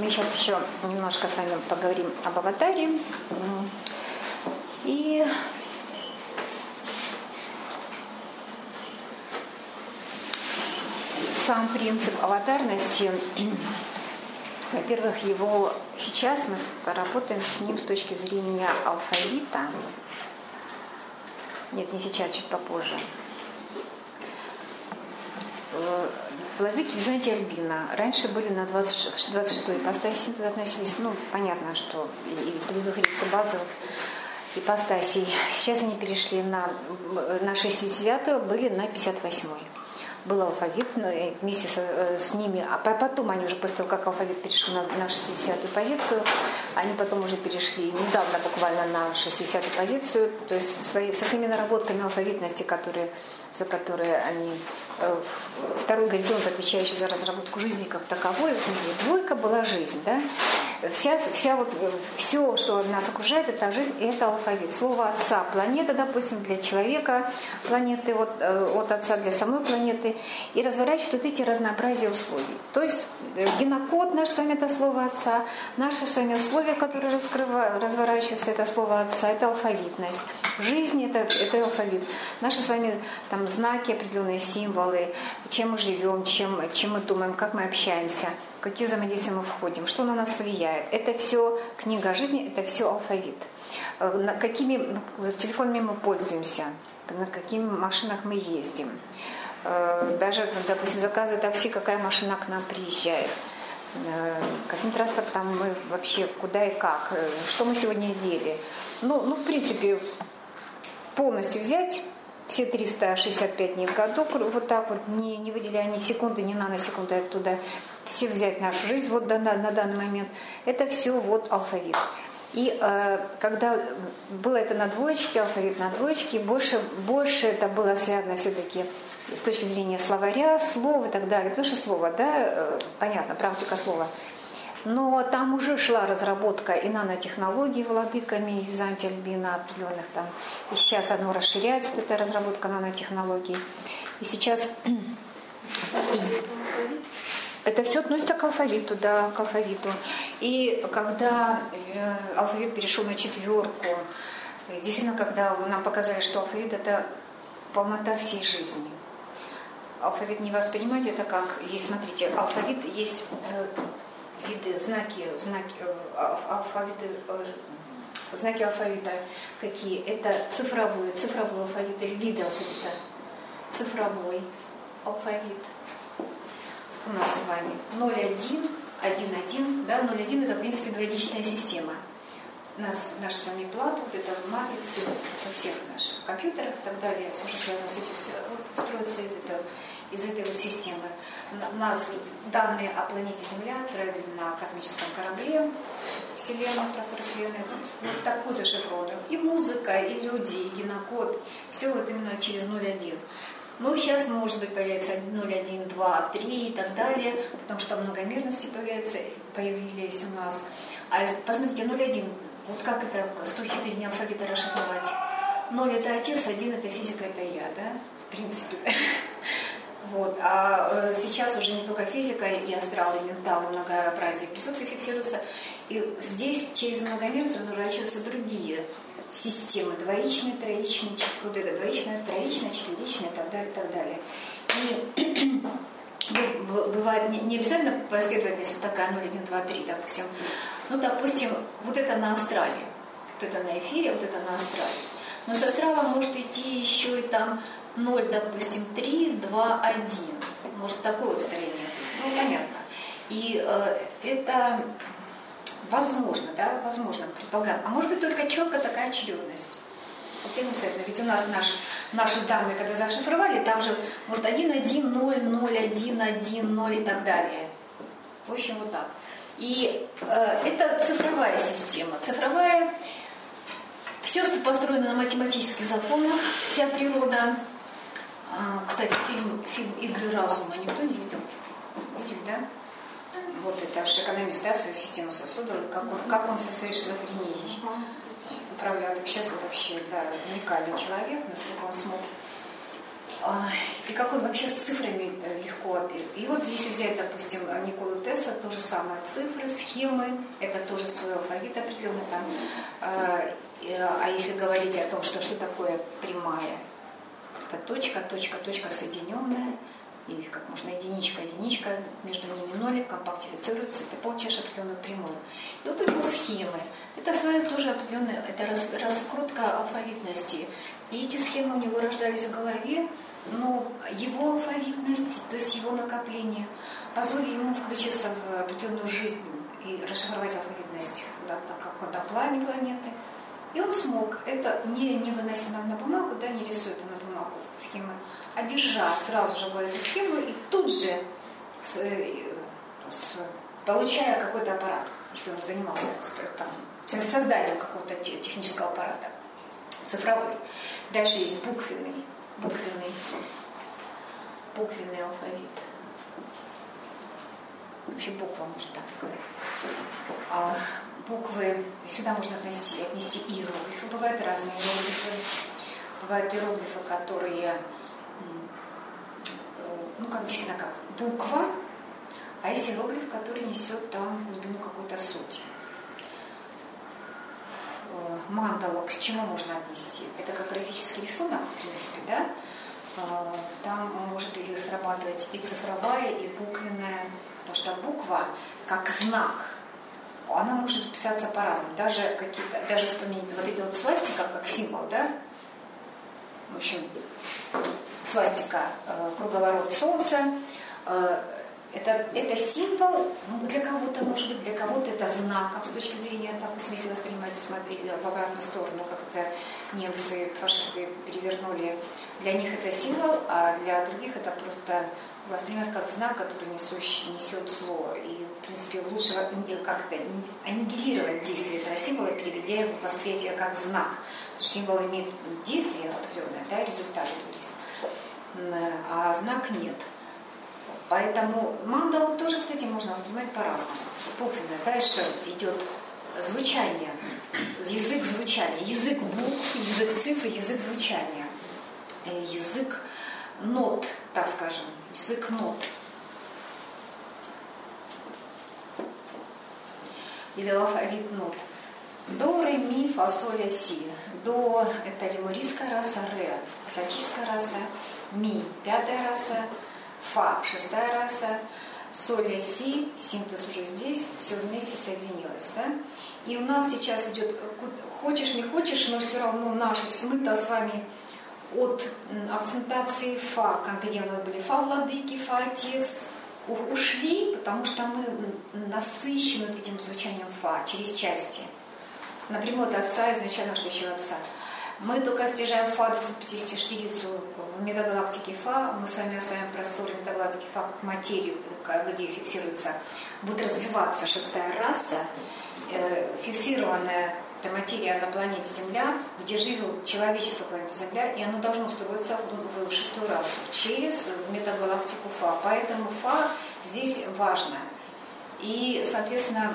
Мы сейчас еще немножко с вами поговорим об аватаре. И сам принцип аватарности, во-первых, его сейчас мы поработаем с ним с точки зрения алфавита. Нет, не сейчас, чуть попозже. Владыки Византия Альбина раньше были на 26-й ипостаси, туда относились, понятно, что и из трезвых базовых ипостасей. Сейчас они перешли на 69-ю, были на 58-й. Был алфавит вместе с ними, а потом они уже после того, как алфавит перешел на 60-ю позицию, они потом уже перешли недавно буквально на 60-ю позицию, то есть со своими наработками алфавитности, за которые они второй горизонт, отвечающий за разработку жизни как таковой. Смотрите, двойка была жизнь, да? Все, что нас окружает, это жизнь, и это алфавит. Слово отца, планета, допустим, для человека, планеты от отца для самой планеты, и разворачивают вот эти разнообразия условий. То есть генокод наш с вами это слово отца, наши с вами условия, которые разворачиваются, это слово отца, это алфавитность. Жизнь это алфавит. Наши с вами там знаки, определенные символы, чем мы живем, чем мы думаем, как мы общаемся, в какие взаимодействия мы входим, что на нас влияет. Это все книга жизни, это все алфавит. Какими телефонами мы пользуемся, на каких машинах мы ездим. Даже, допустим, заказывая такси, какая машина к нам приезжает. Каким транспортом мы вообще, куда и как, что мы сегодня одели. В принципе, полностью взять все 365 дней в году, вот так вот, не выделяя ни секунды, ни наносекунды оттуда, все взять нашу жизнь вот на данный момент, это все вот алфавит. И когда было это на двоечке, алфавит на двоечке, больше это было связано все-таки с точки зрения словаря, слов и так далее. Потому что слово, да, понятно, практика слова. Но там уже шла разработка и нанотехнологий владыками Византия Альбина определенных там. И сейчас оно расширяется, эта разработка нанотехнологий. И сейчас это все относится к алфавиту, да, к алфавиту. И когда алфавит перешел на 4, действительно, когда нам показали, что алфавит это полнота всей жизни. Алфавит не воспринимать это как есть, смотрите, алфавит есть виды, знаки алфавита какие? Это цифровой алфавит или виды алфавита. Цифровой алфавит. У нас с вами 0,1, 1,1, да, 0,1 это в принципе двоичная система. Наша с вами плата, вот это матрицы во всех наших компьютерах и так далее, все, что связано с этим, строится из этой вот системы. У нас данные о планете Земля отправили на космическом корабле Вселенную, простор Вселенной, вот такую зашифрованную. И музыка, и люди, и генокод, все вот именно через 0,1. Но сейчас, может быть, появится 0,1, 2, 3 и так далее, потому что многомерности появились у нас. А посмотрите, 0,1, вот как это с точки зрения алфавита расшифровать? 0 это отец, 1 это физика, это я, да, в принципе. Вот. А сейчас уже не только физика, и астрал, и ментал, и многообразие присутствия фиксируются. И здесь через многомерность разворачиваются другие системы. Двоичные, троичные, вот это двоичное, троичное, четверичное и так далее, и так далее. И бывает не обязательно последовательность вот такая 0, 1, 2, 3, допустим. Допустим, вот это на астрале, вот это на эфире, вот это на астрале. Но с астрала может идти еще и там 0, допустим, 3, 2, 1. Может такое вот строение. Понятно. И это возможно, да, возможно, предполагаем. А может быть только четко такая очередность. Вот не обязательно. Ведь у нас наши данные, когда зашифровали, там же может 1, 1, 0, 0, 1, 1, 0 и так далее. В общем, вот так. И это цифровая система. Цифровая. Все построено на математических законах, вся природа. Кстати, фильм «Игры разума» никто не видел? Видели, да? Вот это уж экономист, да, свою систему сосудов, как он со своей шизофренией управлял. Сейчас вообще, да, уникальный человек, насколько он смог И как он вообще с цифрами легко. И вот если взять, допустим, Николу Тесла, то же самое. Цифры, схемы, это тоже свой алфавит определенный там. А если говорить о том, что такое прямая, это точка соединенная, и как можно единичка, между ними нолик, компактифицируется, ты получаешь определенную прямую. И вот у него схемы. Это своя тоже определенная, это раскрутка алфавитности. И эти схемы у него рождались в голове, но его алфавитность, то есть его накопление, позволили ему включиться в определенную жизнь и расшифровать алфавитность на каком-то плане планеты. И он смог это, не вынося нам на бумагу, да, не рисуя это на бумагу схемы, а держа сразу же эту схему и тут же получая какой-то аппарат, если он занимался там, созданием какого-то технического аппарата, цифровой. Дальше есть буквенный алфавит. Вообще буква, можно так сказать. Буквы, сюда можно отнести иероглифы. Бывают разные иероглифы. Бывают иероглифы, которые, действительно, как буква, а есть иероглиф, который несет там в глубину какую-то суть. Мандалу к чему можно отнести? Это как графический рисунок, в принципе, да? Там может или срабатывать и цифровая, и буквенная, потому что буква, как знак, она может писаться по-разному. Даже вспомнить вот эти вот свастика, как символ, да? В общем, свастика, круговорот солнца, это символ, для кого-то, может быть, для кого-то это знак, с точки зрения, допустим, если воспринимать в обратную сторону, как это немцы, фашисты перевернули, для них это символ, а для других это просто воспринимают как знак, который несет зло. И, в принципе, лучше как-то аннигилировать действие этого символа, переведя его в восприятие как знак. Потому что символ имеет действие определенное, да, результат этого действия, а знак нет. Поэтому мандалу тоже, кстати, можно воспринимать по-разному. Буквенно. Дальше идет звучание, язык звучания, язык букв, язык цифр, язык звучания, язык нот, так скажем, язык нот. Или алфавит нот. До, ре, ми, фа, соль, ля, си. До – это лемурийская раса, ре – атлантическая раса, ми – пятая раса, фа – шестая раса, соль, ля, си, синтез уже здесь, все вместе соединилось. Да? И у нас сейчас идет, хочешь не хочешь, но все равно наши, мы-то с вами от акцентации фа, конкретно были фа владыки, фа отец, ушли, потому что мы насыщены этим звучанием фа через части. Напрямую от отца, изначально шлющего отца. Мы только стяжаем фа 254 в метагалактике фа. Мы с вами осваиваем просторы метагалактики фа как материю, где фиксируется, будет развиваться шестая раса, фиксированная эта материя на планете Земля, где живет человечество планеты Земля, и оно должно встроиться в шестую расу через метагалактику фа. Поэтому фа здесь важно. И, соответственно,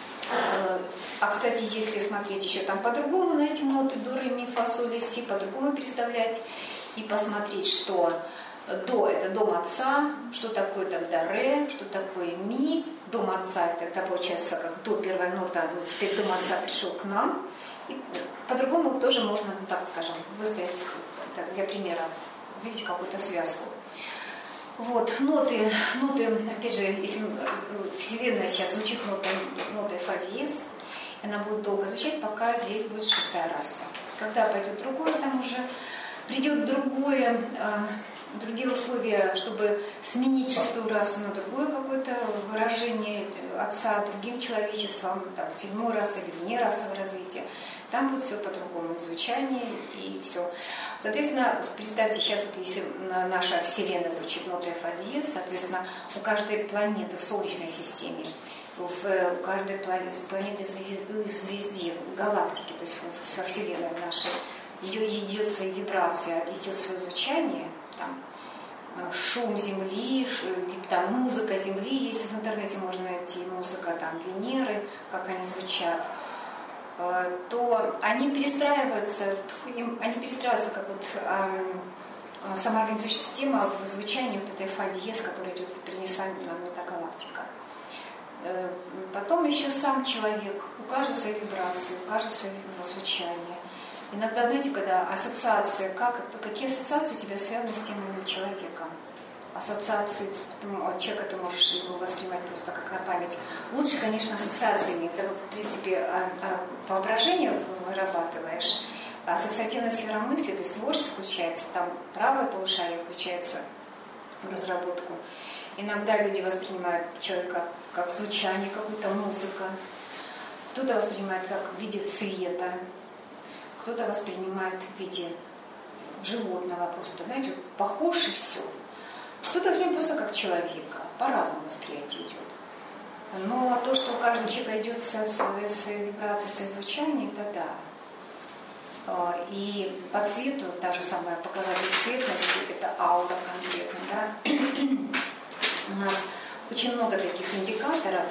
кстати, если смотреть еще там по-другому на эти ноты до, ре, ми, фа, соль, ля, си, по-другому переставлять и посмотреть, что до – это дом отца, что такое тогда ре, что такое ми, дом отца – тогда получается как до первая нота, теперь дом отца пришел к нам. И по-другому тоже можно, так скажем, выставить для примера, увидеть какую-то связку. Вот, ноты, опять же, если Вселенная сейчас звучит нотой фа диез, она будет долго звучать, пока здесь будет шестая раса. Когда пойдет другое, там уже придет другие условия, чтобы сменить шестую расу на другое какое-то выражение отца другим человечеством, там, седьмой расы или вне расового развития. Там будет все по-другому, и звучание, и все. Соответственно, представьте, сейчас вот если наша Вселенная звучит нотой фа диез, соответственно, у каждой планеты в Солнечной системе, у каждой планеты в звезде, в галактике, то есть во Вселенной нашей, идет своя вибрация, идет свое звучание, там, шум Земли, там музыка Земли, если в интернете можно найти музыка там Венеры, как они звучат, то они перестраиваются как вот самоорганизующая система в звучании вот этой фа диез, которая идет, принесла нам метагалактика. Потом еще сам человек, у каждого свои вибрации, у каждого свое звучание. Иногда, знаете, когда ассоциация, какие ассоциации у тебя связаны с тем или иным человеком? Ассоциации, от человека ты можешь его воспринимать просто как на память. Лучше, конечно, ассоциациями. Это, в принципе, воображение вырабатываешь. Ассоциативная сфера мысли, то есть творчество включается, там правое полушарие включается в разработку. Иногда люди воспринимают человека как звучание, какую-то музыка. Кто-то воспринимает как в виде цвета, кто-то воспринимает в виде животного просто, знаете, похож и все. Кто-то воспринимает просто как человека, по-разному восприятие идет. Но то, что у каждого человека идет свои вибрации, свои звучания, это да. И по цвету, та же самая показатель цветности, это аура конкретно, да. У нас очень много таких индикаторов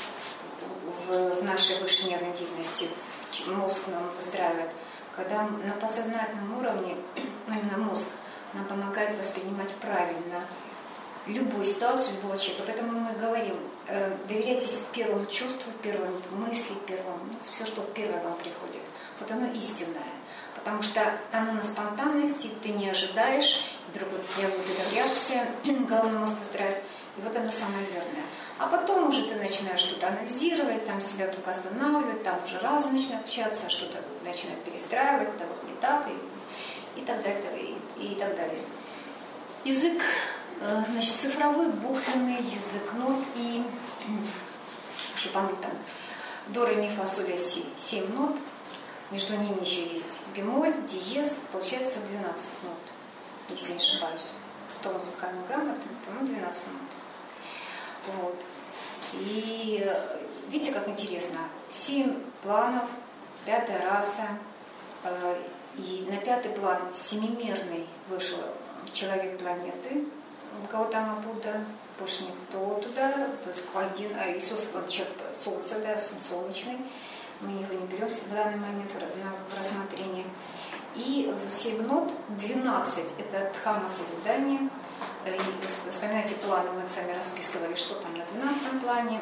в нашей высшей нервной деятельности, мозг нам выстраивает, когда на подсознательном уровне, именно мозг, нам помогает воспринимать правильно любую ситуацию, любого человека. Поэтому мы говорим, доверяйтесь первому чувству, первым мысли, все, что первое вам приходит. Вот оно истинное. Потому что оно на спонтанности, ты не ожидаешь, вдруг вот у тебя будет эта реакция, головной мозг выстраивает, и вот оно самое верное. А потом уже ты начинаешь что-то анализировать, там себя вдруг останавливать, там уже разум начинает общаться, что-то начинает перестраивать, это вот не так, и так далее, и так далее. Язык, значит, цифровой, буквенный язык нот и еще по нотам. До, ре, ми, фа, соль, ля, си. 7 нот. Между ними еще есть бемоль, диез. Получается 12 нот, если не ошибаюсь. Кто музыкальный грамотный, по-моему, 12 нот. Вот. И видите, как интересно. 7 планов, 5-я раса. И на 5-й план семимерный вышел человек планеты. У кого там Будда, больше никто туда. То есть один, Иисус, он человек Солнца, да, солнечный. Мы его не берем в данный момент в рассмотрение. И 7 нот, 12 это дхамма созидания. И вспоминайте планы, мы с вами расписывали, что там на 12-м плане.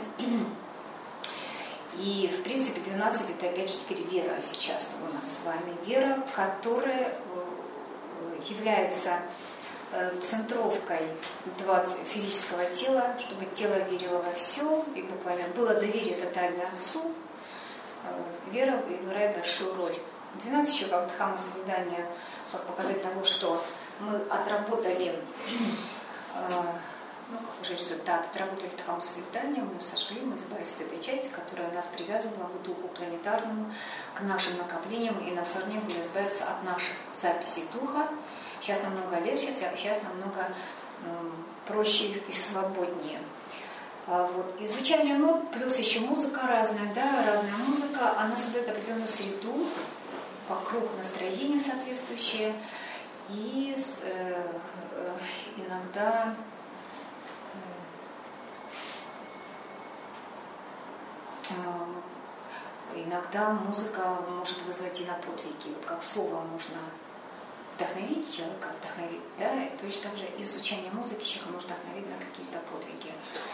И, в принципе, 12 это опять же теперь вера сейчас у нас с вами. Вера, которая является центровкой физического тела, чтобы тело верило во все, и буквально было доверие тотальное Отцу. Вера играет большую роль. 12 еще как дхамма созидания, как показать того, что мы отработали, как уже результат, отработали дхамму созидания, мы сожгли, мы избавились от этой части, которая нас привязывала к духу планетарному, к нашим накоплениям, и нам сложнее было избавиться от наших записей духа. Сейчас намного легче, сейчас намного проще и свободнее. Вот. И звучание нот, плюс еще музыка разная, да, разная музыка, она создает определенную среду, вокруг настроение соответствующее, и иногда музыка может вызвать и на подвиги, вот как слово можно вдохновить человека, да, и точно так же и звучание музыки человека может вдохновить на какие-то подвиги.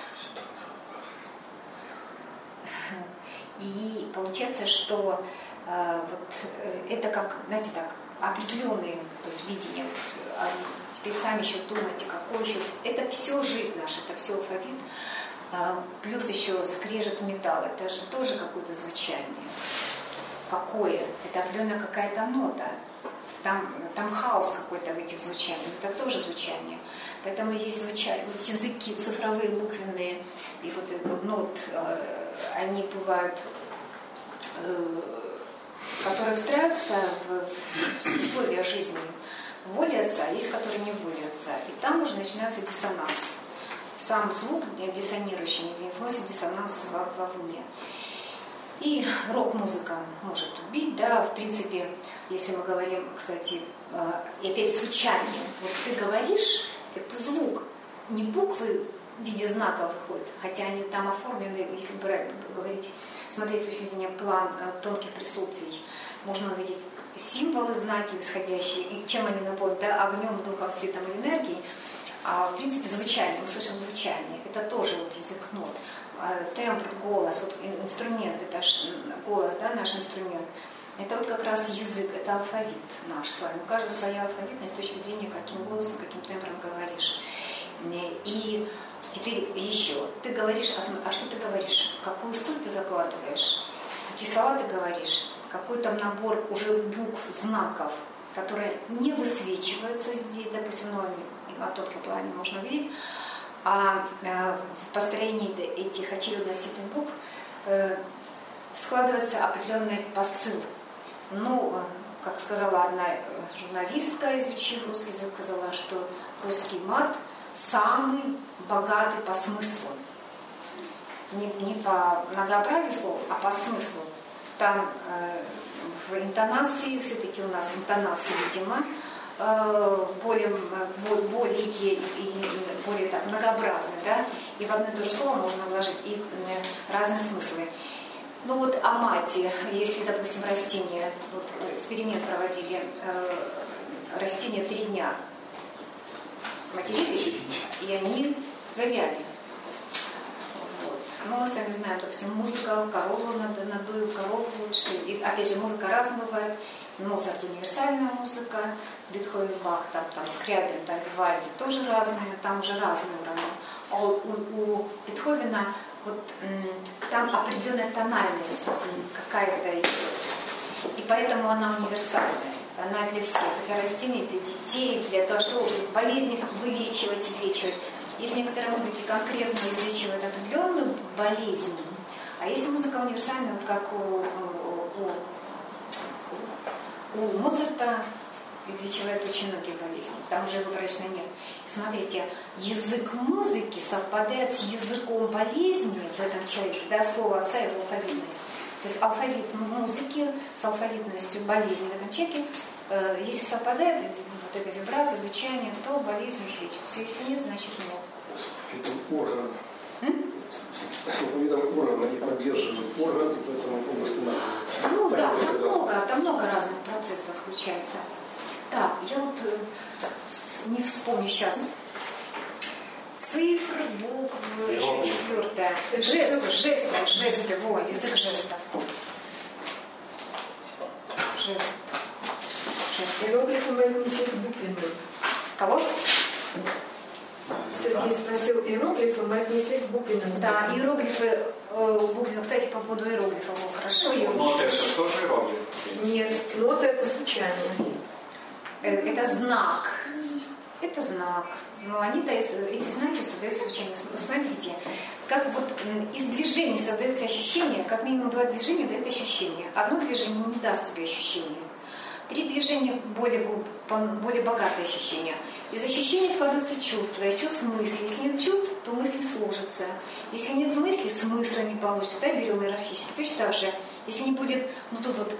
И получается, что это как, знаете, так, определенные, то есть видение. Теперь сами еще думайте, какой еще. Это все жизнь наша, это все алфавит. Плюс еще скрежет металл, это же тоже какое-то звучание. Какое? Это определенная какая-то нота. Там хаос какой-то в этих звучаниях, это тоже звучание. Поэтому есть звучание, вот языки цифровые, буквенные, и вот этот нот, они бывают, которые встраиваются в условия жизни, вводятся, а есть, которые не вводятся. И там уже начинается диссонанс. Сам звук диссонирующий вносит диссонанс вовне. И рок-музыка может убить, да, в принципе, если мы говорим, кстати, и опять звучание. Вот ты говоришь, это звук, не буквы в виде знаков выходят, хотя они там оформлены, если говорить, смотреть с точки зрения план тонких присутствий. можно увидеть символы, знаки исходящие, и чем они наполнены, да, огнем, духом, светом и энергией. А в принципе звучание, мы слышим звучание, это тоже вот язык нот. Тембр, голос, вот инструмент, это голос, да, наш инструмент. Это вот как раз язык, это алфавит наш с вами. У каждого своя алфавитность с точки зрения, каким голосом, каким тембром говоришь. И теперь еще, ты говоришь, а что ты говоришь? Какую суть ты закладываешь? Какие слова ты говоришь? Какой там набор уже букв, знаков, которые не высвечиваются здесь, допустим, на тонком плане можно увидеть, а в построении этих очередностей этих букв складывается определенный посыл. Ну, как сказала одна журналистка, изучив русский язык, сказала, что русский мат самый богатый по смыслу. Не по многообразию слов, а по смыслу. Там в интонации, все-таки у нас интонации, видимо, более так, многообразны, да, и в одно и то же слово можно вложить и разные смыслы. Ну вот о мате, если, допустим, растения, вот эксперимент проводили, растения 3 дня матерились, и они завяли. Вот. Ну, мы с вами знаем, допустим, музыка, корову надую, корову лучше. И опять же, музыка разная бывает. Моцарт универсальная музыка, Бетховен, Бах, там Скрябин, там Вивальди тоже разные, там уже разные уровни. А у Бетховена вот там определенная тональность какая-то идет. И поэтому она универсальная. Она для всех, для растений, для детей, для того, чтобы болезни вылечивать, излечивать. Есть некоторые музыки конкретно излечивают определенную болезнь, а есть музыка универсальная, вот как у Моцарта, излечивает очень многие болезни. Там уже выборочно нет. И смотрите, язык музыки совпадает с языком болезни в этом человеке, да, слово отца и его алфавитность. То есть алфавит музыки с алфавитностью болезни в этом человеке, если совпадает вот эта вибрация, звучание, то болезнь излечится. Если нет, значит нет. Это орган. С алфавитом орган, они поддерживают орган, и поэтому область надо. Ну да, там много разных процессов включается. Так, я вот не вспомню сейчас. Цифры, буквы, еще 4. Жесты, во, язык жестов. Жест. Иероглифы мы отнесли к буквенным. Кого? Сергей спросил, иероглифы мы отнесли к буквенным. Да, иероглифы, буквенные. Кстати, по поводу иероглифов. Хорошо, Ноты это тоже иероглифы? Нет, ноты это случайно. Это знак. Это знак. Но эти знаки создаются случайно. Смотрите, как вот из движений создается ощущение, как минимум 2 движения дают ощущение. Одно движение не даст тебе ощущения. 3 движения более богатые ощущения. Из ощущений складываются чувства, из чувств мысли. Если нет чувств, то мысли сложатся. Если нет мысли, смысла не получится. Да, берем иерархически. Точно так же, если не будет, ну тут вот,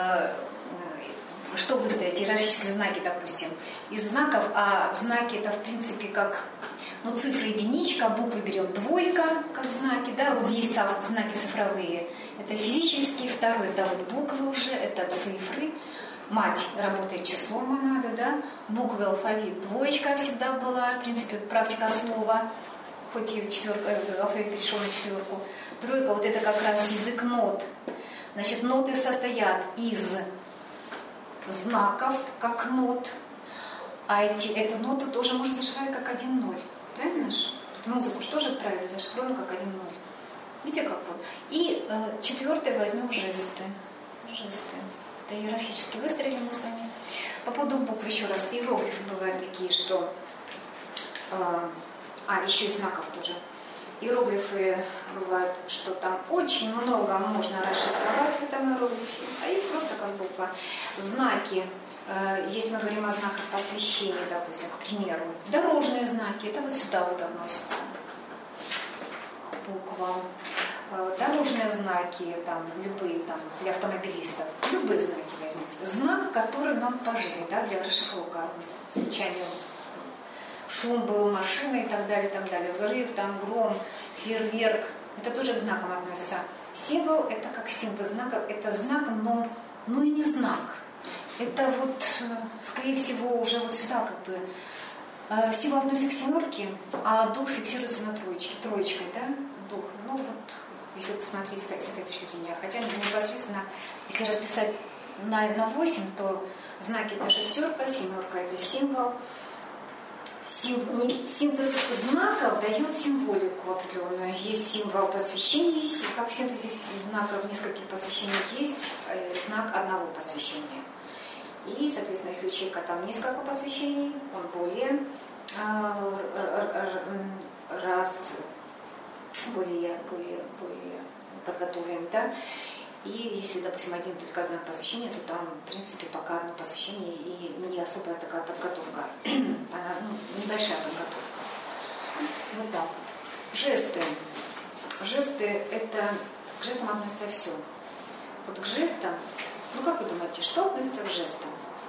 что выставить, иерархические знаки, допустим, из знаков, а знаки это в принципе как, ну, цифры единичка, буквы берем 2, как знаки, да, вот здесь знаки цифровые. Это физические, второе, это вот буквы уже, это цифры. Мать работает числом монады, да, буквы алфавит 2 всегда была, в принципе, практика слова, хоть и алфавит перешел на 4. 3, вот это как раз язык нот. Значит, ноты состоят из знаков, как нот, а эту ноту тоже можно зашифровать как 1-0, правильно же? Музыку же тоже отправили, зашифровано как 1-0. Видите, как вот. И 4 возьмем жесты. Это иерархически выстроили мы с вами. По поводу букв еще раз. Иероглифы бывают такие, что... еще и знаков тоже. Иероглифы бывают, что там очень много можно расшифровать в этом иероглифе. А есть просто как буква. Знаки. Если мы говорим о знаках посвящения, допустим, к примеру, дорожные знаки, это вот сюда вот относятся к буквам. Дорожные знаки, там, любые там, для автомобилистов, любые знаки возьмите. Знак, который нам по жизни, да, для расшифровки, звучания, шум был машины и так далее, взрыв, там, гром, фейерверк, это тоже к знакам относится. Символ – это как синтез знаков, это знак, но но и не знак. Это вот, скорее всего, уже вот сюда как бы сила относится к семерке, а дух фиксируется на троечке, троечкой, да, дух. Ну вот, если посмотреть с этой точки зрения. Хотя непосредственно, если расписать на 8, то знаки это шестерка, семерка это символ. Синтез знаков дает символику определенную. Есть символ посвящения, и как в синтезе знаков нескольких посвящений есть знак одного посвящения. И, соответственно, если у человека там несколько посвящений, он более более подготовлен, да. И если, допустим, один только знак посвящения, то там, в принципе, пока одно посвящение и не особая такая подготовка. Она, небольшая подготовка. Вот так. Жесты. Жесты это... К жестам относится все. Вот к жестам... как вы думаете, что относится к жестам?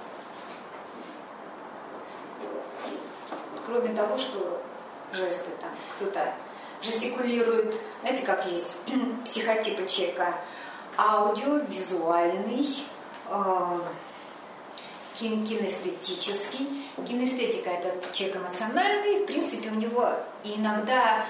Кроме того, что жесты там кто-то жестикулирует, знаете, как есть психотипы человека, аудиовизуальный, кинестетический. Кинестетика – это человек эмоциональный, в принципе, у него иногда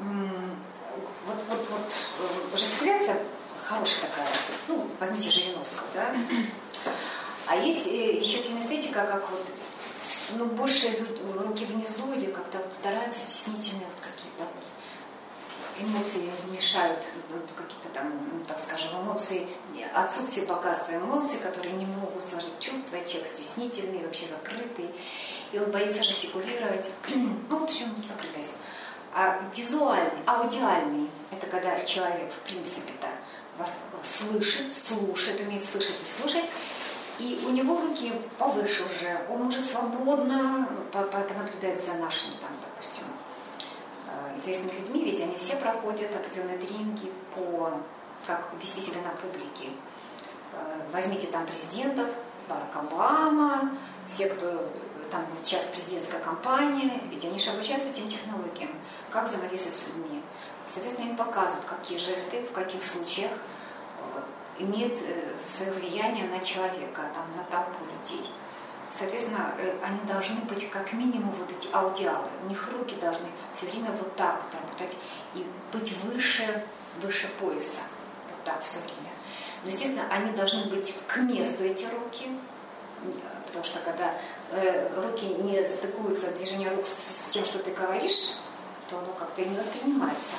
жестикуляция хорошая такая, возьмите Жириновского, да? А есть еще кинестетика, как вот, больше руки внизу или как-то вот стараются стеснительные вот какие-то эмоции мешают, какие-то там, так скажем, эмоции, отсутствие богатства эмоций, которые не могут сложить чувства, человек стеснительный, вообще закрытый, и он боится жестикулировать. Вот в чем закрытость. А визуальный, аудиальный, это когда человек, в принципе-то, вас слышит, слушает, умеет слышать и слушать, и у него руки повыше уже, он уже свободно понаблюдает за нашими, там, допустим, известными людьми, ведь они все проходят определенные тренинги по как вести себя на публике. Возьмите там президентов, Барак Обама, все, кто там сейчас президентская кампания, ведь они же обучаются этим технологиям, как взаимодействовать с людьми. Соответственно, им показывают, какие жесты, в каких случаях имеют свое влияние на человека, там, на толпу людей. Соответственно, они должны быть как минимум вот эти аудиалы. У них руки должны все время вот так вот работать и быть выше пояса. Вот так все время. Но, естественно, они должны быть к месту, эти руки. Потому что когда руки не стыкуются, движение рук с тем, что ты говоришь, то оно как-то и не воспринимается.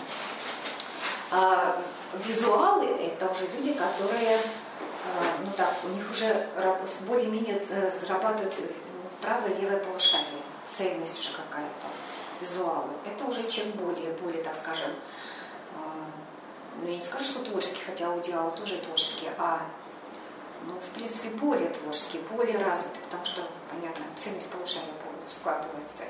А визуалы – это уже люди, которые... у них уже более-менее зарабатывает правое и левое полушарие. Цельность уже какая-то, визуалы. Это уже чем более, так скажем, я не скажу, что творческий, хотя аудиалы тоже творческие, в принципе, более творческие, более развитые, потому что, понятно, цельность полушария складывается.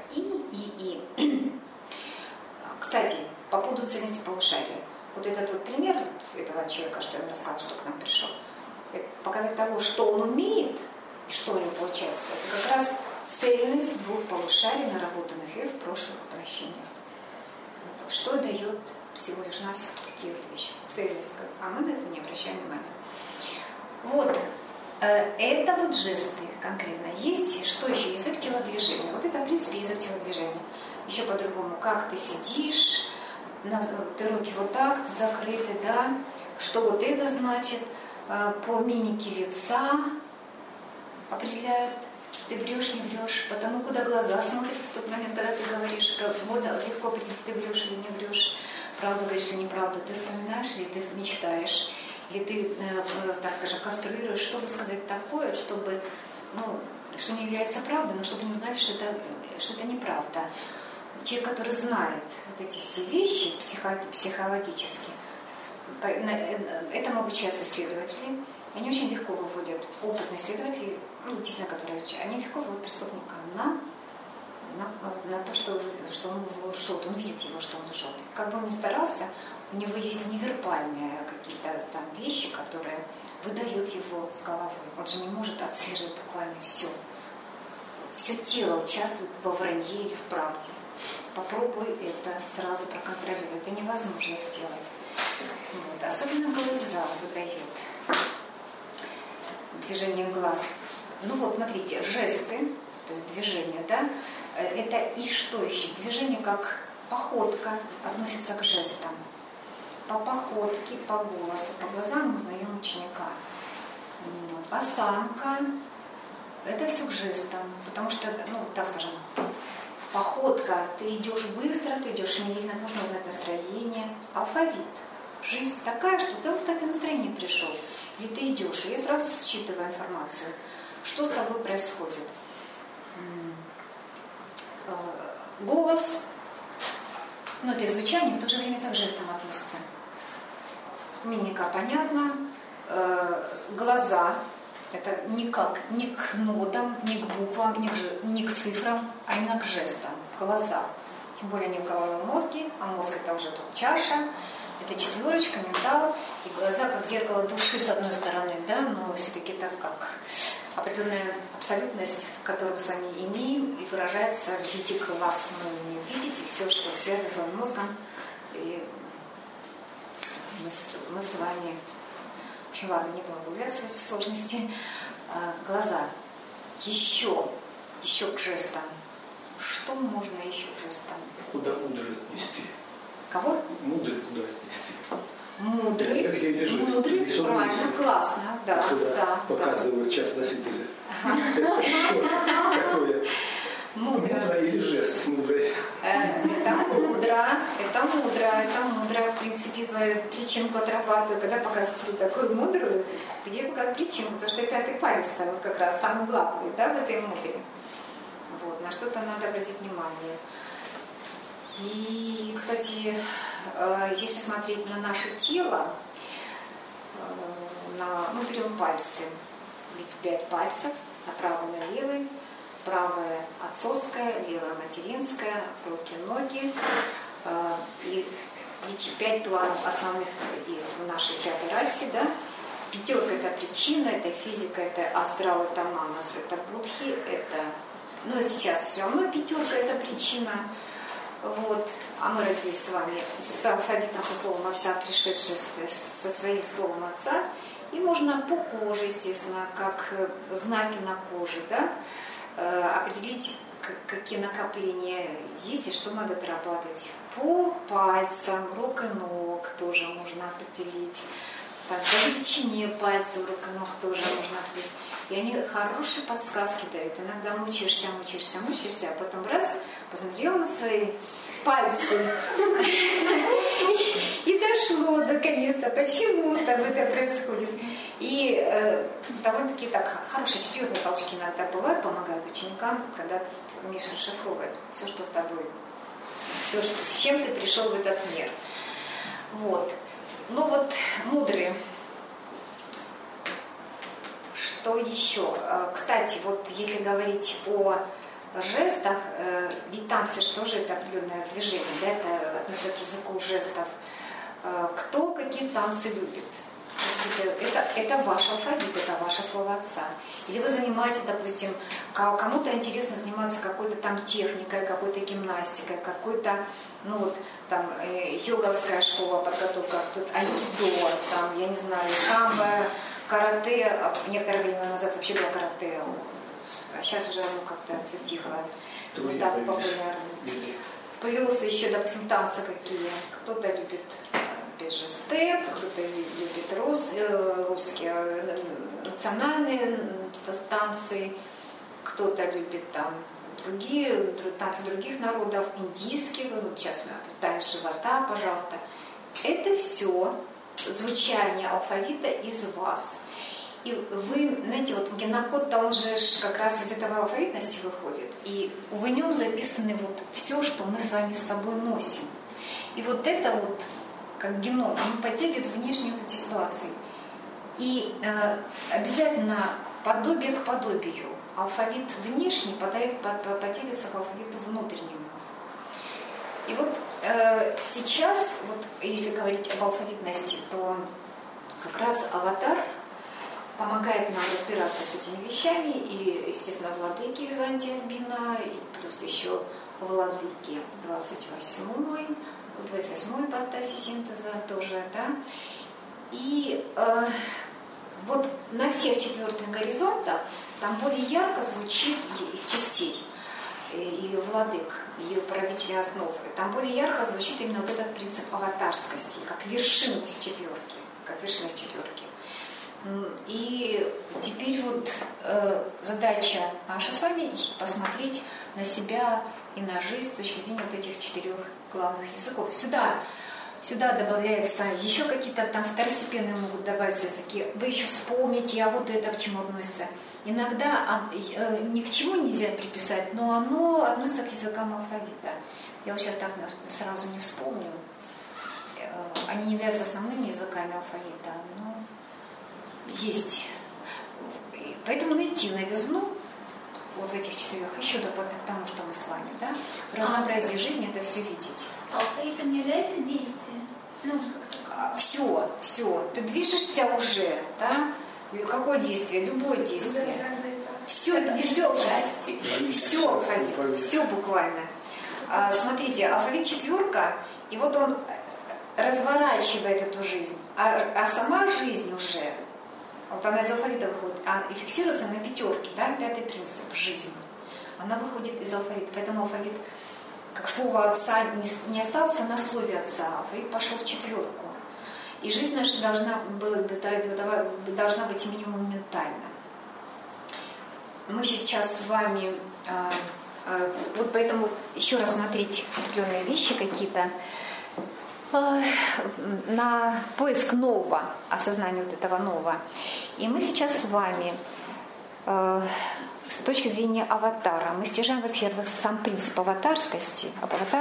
Кстати, по поводу цельности полушария. Вот этот вот пример этого человека, что я вам рассказывала, что к нам пришел, это показать того, что он умеет и что у него получается. Это как раз цельность двух полушарий, наработанных и в прошлых воплощениях. Вот, что дает всего лишь навсего такие вот вещи. Цельность. А мы на это не обращаем внимания. Вот. Это вот жесты конкретно. Есть что еще? Язык телодвижения. Вот это, в принципе, язык телодвижения. Еще по-другому. Как ты сидишь, ты руки вот так, ты закрыты, да? Что вот это значит? По мимике лица определяют, ты врешь, не врешь, потому куда глаза смотрят в тот момент, когда ты говоришь, можно легко определить, ты врешь или не врешь, правду говоришь или неправду, ты вспоминаешь или ты мечтаешь, или ты, так скажем, конструируешь, чтобы сказать такое, чтобы, что не является правдой, но чтобы не узнали, что это неправда. Человек, который знает вот эти все вещи психологически, этому обучаются исследователи. Они очень легко выводят, опытные исследователи, действительно, которые изучают, они легко выводят преступника на то, что он лжет, он видит его, что он лжет. Как бы он ни старался, у него есть невербальные какие-то там вещи, которые выдают его с головой. Он же не может отслеживать буквально все. Все тело участвует во вранье или в правде. Попробуй это сразу проконтролировать. Это невозможно сделать. Вот. Особенно глаза выдает. движением глаз. Ну вот, смотрите, жесты, то есть движение, да, это и что еще? Движение как походка относится к жестам. По походке, по голосу, по глазам мы узнаем ученика. Вот. Осанка, это все к жестам, потому что, ну, так скажем, походка, ты идешь быстро, ты идешь медленно, нужно узнать настроение. Алфавит. Жизнь такая, что ты в такое настроение пришел, или ты идешь, и я сразу считываю информацию, что с тобой происходит. Голос, ну это и звучание, в то же время так к жестам относится. Мимика, понятно. Глаза, это никак не к нотам, не к буквам, не к цифрам, а именно к жестам. Глаза. Тем более они в головном мозге, а мозг это уже тут чаша, это четверочка, ментал, и глаза как зеркало души с одной стороны, да, но все-таки так как определенная абсолютность, которую мы с вами имеем, и выражается в виде глаз. Мы умеем видеть, и все, что связано с головным мозгом, и мы с вами... В общем, ладно, не будем углубляться в эти сложности. Глаза. Еще к жестам. Что можно еще к жестам? Куда мудрый отнести? Кого? Мудрый куда отнести? Мудрый, правильно, классно, да. Показывают час на синтезе. Такое. Мудро или жест мудрый? Это мудро. В принципе, причинку отрабатываю. Когда показывают тебе такую мудрую, где показывают причинку, потому что пятый палец вот как раз самый главный, да, в этой мудре. Вот, на что-то надо обратить внимание. И, кстати, если смотреть на наше тело, мы берем пальцы, ведь 5 пальцев, на правый, на левый, правая отцовская, левая материнская, руки, ноги, и 5 планов основных и в нашей 5-й расе, да. 5 это причина, это физика, это астрал, это манас, это будхи, это... Ну и сейчас все равно 5 это причина. Вот. А мы родились с вами с алфавитом, со словом отца, пришедшие со своим словом отца. И можно по коже, естественно, как знаки на коже, да, определить, какие накопления есть и что надо дорабатывать. По пальцам, рук и ног тоже можно определить. Так, по величине пальцев, рук и ног тоже можно определить. И они хорошие подсказки дают. Иногда мучаешься, а потом раз, посмотрела на свои пальцы и дошло наконец-то, почему с тобой это происходит. И довольно-таки так хорошие, серьезные толчки иногда бывают, помогают ученикам, когда ты умеешь расшифровывать все, что с тобой, все, с чем ты пришел в этот мир. Вот. Ну вот, мудрые. Что еще? Кстати, вот если говорить о жестах, ведь танцы, что же это определенное движение, да, это относится к языку жестов. Кто какие танцы любит? Это ваш алфавит, это ваше слово отца. Или вы занимаетесь, допустим, кому-то интересно заниматься какой-то там техникой, какой-то гимнастикой, какой-то, ну вот, там, йоговская школа, подготовка, кто-то айкидо, там, я не знаю, самбо, карате, некоторое время назад вообще было карате, а сейчас уже оно как-то затихло, не так популярно. Плюс еще, допустим, танцы какие. Кто-то любит, опять же, степ, кто-то любит русские национальные танцы, кто-то любит там другие танцы других народов, индийские, вот сейчас у меня танец живота, пожалуйста. Это все звучание алфавита из вас. И вы, знаете, вот генокод-то он же как раз из этого алфавитности выходит. И в нем записаны вот все, что мы с вами с собой носим. И вот это вот, как геном, он подтягивает внешние вот эти ситуации. И обязательно подобие к подобию. Алфавит внешний подтягивается к алфавиту внутреннему. И вот сейчас, вот, если говорить об алфавитности, то как раз аватар помогает нам разбираться с этими вещами, и, естественно, владыки Византия Альбина, и плюс еще владыки 28-й ипостаси синтеза тоже, да. И вот на всех четвертых горизонтах там более ярко звучит из частей и владык, и правителей основ. Там более ярко звучит именно вот этот принцип аватарскости, как вершина из четверки. Как вершина из четверки. И теперь вот задача наша с вами посмотреть на себя и на жизнь с точки зрения вот этих 4 главных языков. Сюда добавляются еще какие-то там второстепенные могут добавиться языки. Вы еще вспомните, а вот это к чему относится. Иногда ни к чему нельзя приписать, но оно относится к языкам алфавита. Я вот сейчас так сразу не вспомню. Они не являются основными языками алфавита, но есть. Поэтому найти новизну вот в этих 4, еще дополнительно к тому, что мы с вами, да, в разнообразии жизни это все видеть. Алфавитом является действие? Все. Ты движешься уже, да? Какое действие? Любое действие. Все алфавит. Все буквально. Смотрите, алфавит 4, и вот он разворачивает эту жизнь. А сама жизнь уже, вот она из алфавита выходит, и фиксируется на 5, да, 5-й принцип жизни. Она выходит из алфавита. Поэтому алфавит, как слово отца, не остался на слове отца, алфавит пошел в 4. И жизнь наша должна быть минимум моментальна. Мы сейчас с вами, вот поэтому вот еще рассмотреть определенные вещи какие-то, на поиск нового, осознания вот этого нового. И мы сейчас с вами с точки зрения аватара мы стяжаем, во-первых, сам принцип аватарскости,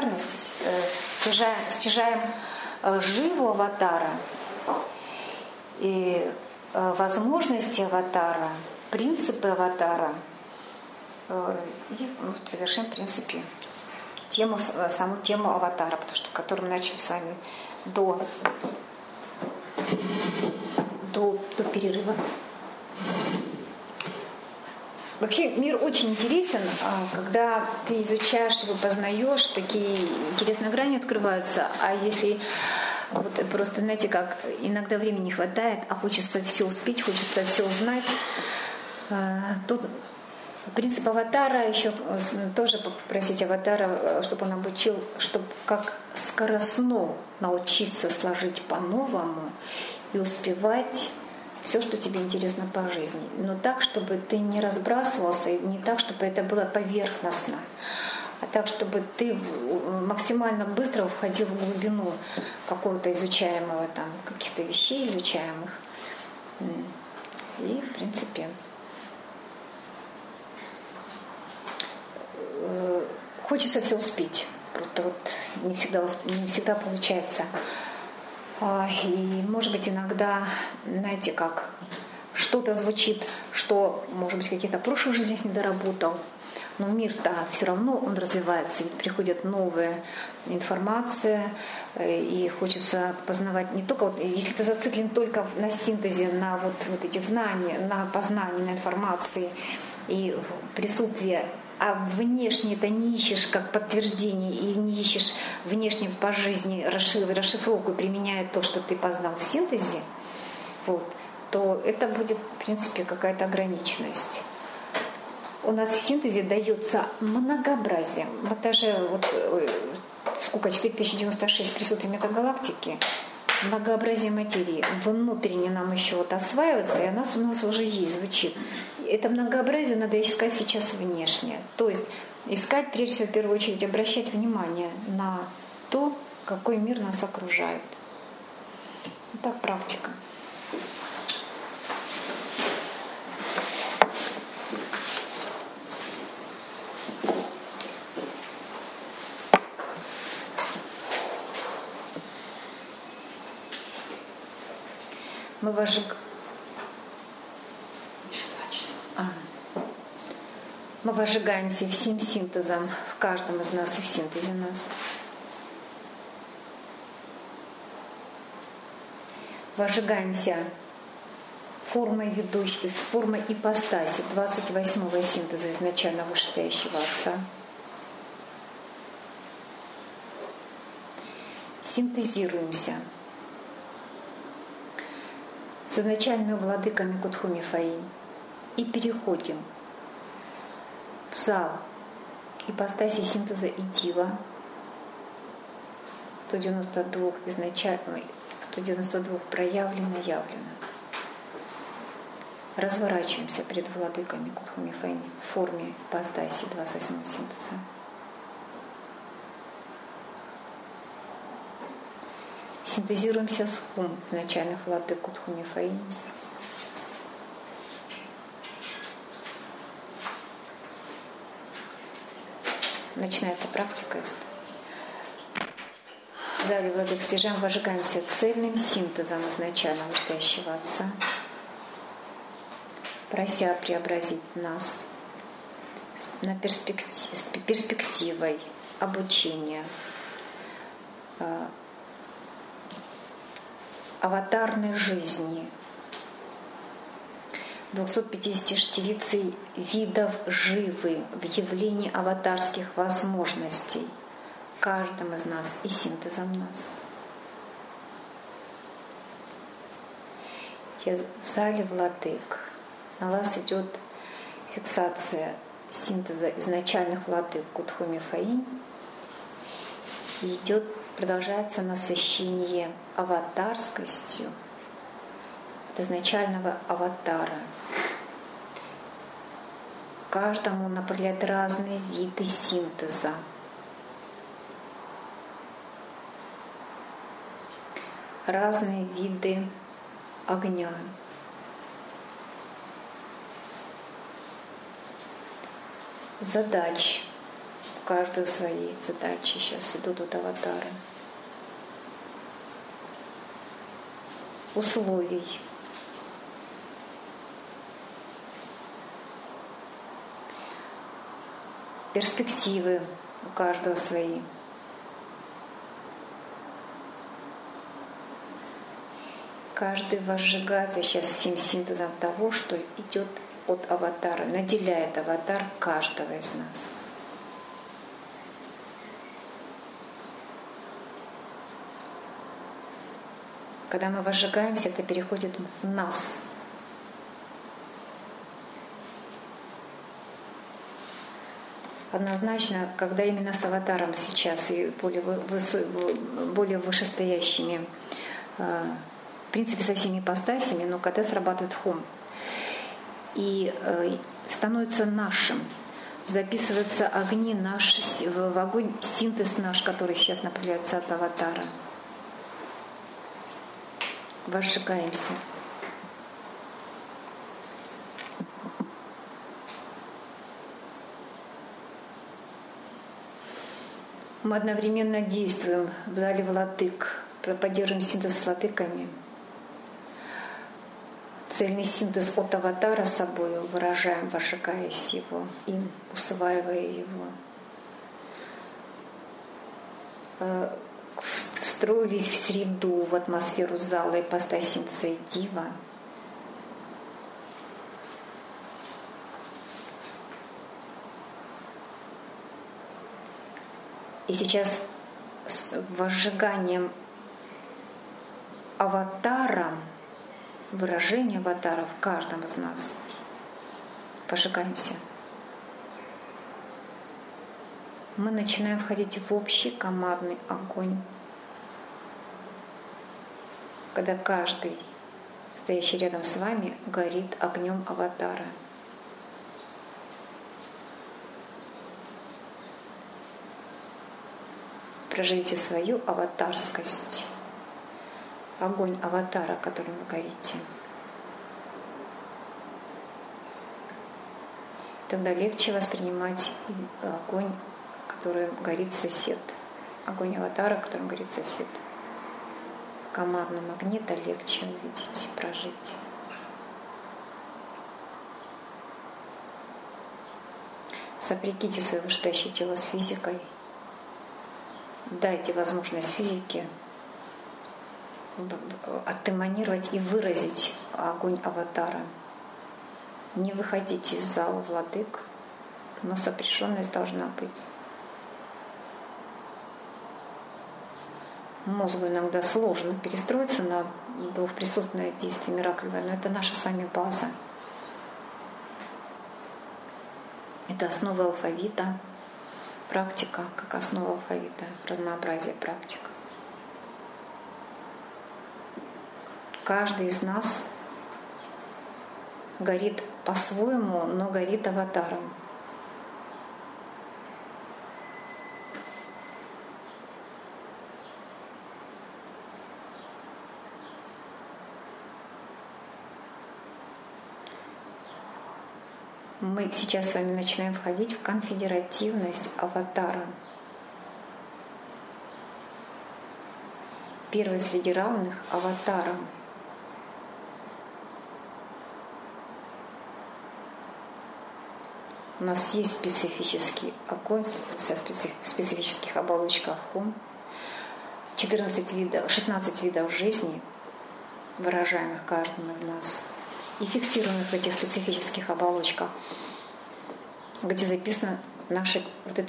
стяжаем живу аватара и возможности аватара, принципы аватара и совершим в принципе саму тему аватара, потому что которую мы начали с вами до перерыва. Вообще мир очень интересен, когда ты изучаешь его, познаешь, такие интересные грани открываются, а если вот просто, знаете, как иногда времени не хватает, а хочется все успеть, хочется все узнать, тут принцип аватара, еще тоже попросить аватара, чтобы он обучил, чтобы как скоростно научиться сложить по-новому и успевать все, что тебе интересно по жизни. Но так, чтобы ты не разбрасывался, не так, чтобы это было поверхностно, а так, чтобы ты максимально быстро входил в глубину какого-то изучаемого, там, каких-то вещей изучаемых. И, в принципе, хочется все успеть. Просто вот не всегда получается. И, может быть, иногда, знаете, как что-то звучит, что, может быть, в каких-то прошлых жизнях не доработал, но мир-то все равно, он развивается, ведь приходит новая информация, и хочется познавать не только, вот, если ты зациклен только на синтезе, на вот этих знаний, на познании, на информации и присутствии, а внешне это не ищешь как подтверждение и не ищешь внешне по жизни расшифровку, применяя то, что ты познал в синтезе, вот, то это будет, в принципе, какая-то ограниченность. У нас в синтезе дается многообразие. Вот даже сколько, 4096 присутствий метагалактики, многообразие материи. Внутренне нам еще вот осваивается, и она у нас уже есть, звучит. Это многообразие надо искать сейчас внешне. То есть искать, прежде всего, в первую очередь, обращать внимание на то, какой мир нас окружает. Так практика. Мы возжигаемся всем синтезом в каждом из нас и в синтезе нас. Возжигаемся формой ведущей, формой ипостаси 28-го синтеза изначально вышестоящего Отца. Синтезируемся с изначальными владыками Кутхуми Фаи и переходим в зал ипостаси синтеза и дива, 192 изначально, 192 проявлено, явлено. Разворачиваемся пред владыками Кутхуми Фаи в форме ипостаси 28 синтеза. Синтезируемся с хум изначальных владык Кутхуми Фаи. Начинается практика. В зале владык стяжам возжигаемся цельным синтезом изначально вышестоящего Отца, прося преобразить нас с перспективой обучения, аватарной жизни, 254 видов живы в явлении аватарских возможностей каждым из нас и синтезом нас. Сейчас в зале владык на вас идет фиксация синтеза изначальных владык Кутхуми Фаи, и продолжается насыщение аватарскостью от изначального аватара. Каждому направляют разные виды синтеза. Разные виды огня. Задач. У каждого свои задачи. Сейчас идут от аватара. Условий. Перспективы у каждого свои. Каждый возжигается сейчас всем синтезом того, что идет от аватара, наделяет аватар каждого из нас. Когда мы возжигаемся, это переходит в нас. Однозначно, когда именно с аватаром сейчас и более вышестоящими, в принципе, со всеми ипостасями, но когда срабатывает хум и становится нашим, записываются огни наши, в огонь синтез наш, который сейчас направляется от аватара. Возжигаемся. Мы одновременно действуем в зале владык, поддерживаем синтез с владыками. Цельный синтез от аватара собой выражаем, возжигаясь его, им усваивая его. Встроились в среду, в атмосферу зала ипостась синтеза и дива. И сейчас с возжиганием аватара, выражение аватара в каждом из нас возжигаемся. Мы начинаем входить в общий командный огонь, когда каждый, стоящий рядом с вами, горит огнем аватара. Проживите свою аватарскость, огонь аватара, которым вы горите. Тогда легче воспринимать огонь, которым горит сосед. Огонь аватара, которым горит сосед. В командном огне это легче увидеть, прожить. Сопрягите свое вышестоящее тело с физикой. Дайте возможность физике оттеманировать и выразить огонь аватара. Не выходите из зала владык, но сопряженность должна быть. Мозгу иногда сложно перестроиться на двухприсутственное действие мираклевое, но это наша с вами база. Это основа алфавита, практика, как основа алфавита, разнообразие практик. Каждый из нас горит по-своему, но горит аватаром. Мы сейчас с вами начинаем входить в конфедеративность аватара. Первый среди равных — аватаром. У нас есть специфический огонь в специфических оболочках ум. 16 видов жизни, выражаемых каждым из нас, и фиксированных в этих специфических оболочках, где записано наши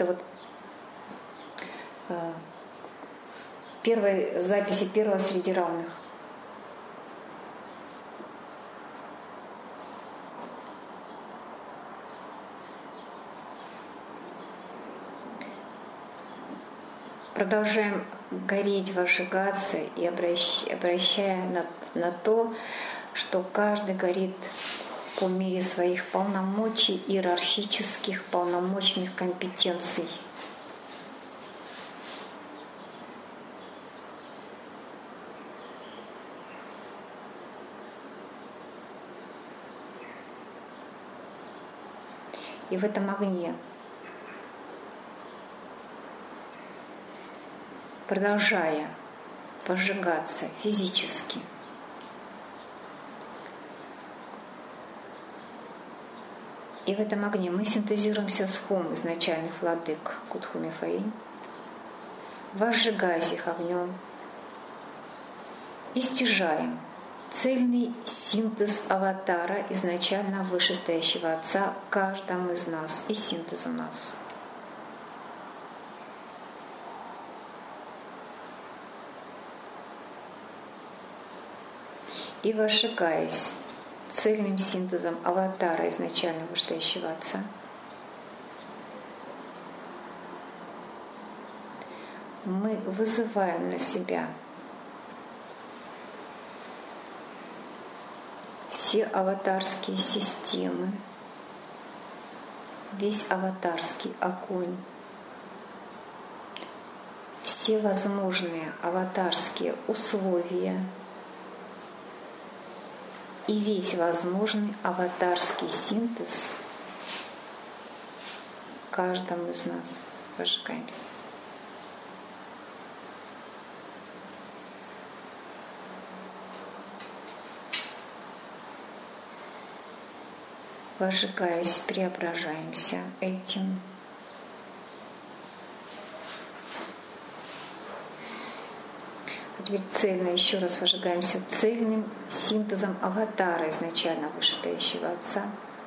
первые записи первого среди равных. Продолжаем гореть, возжигаться и обращая на то, что каждый горит по мере своих полномочий, иерархических, полномочных компетенций. И в этом огне, продолжая возжигаться физически, и в этом огне мы синтезируемся с хум изначальных владык Кутху-Мефаинь, возжигаясь их огнем, и стяжаем цельный синтез аватара изначально вышестоящего Отца каждому из нас и синтез у нас. И возжигаясь цельным синтезом аватара изначально вышестоящего Отца, мы вызываем на себя все аватарские системы, весь аватарский огонь, все возможные аватарские условия и весь возможный аватарский синтез каждому из нас. Возжигаемся. Возжигаясь, преображаемся этим. А теперь цельно еще раз возжигаемся цельным синтезом аватара изначально вышестоящего Отца.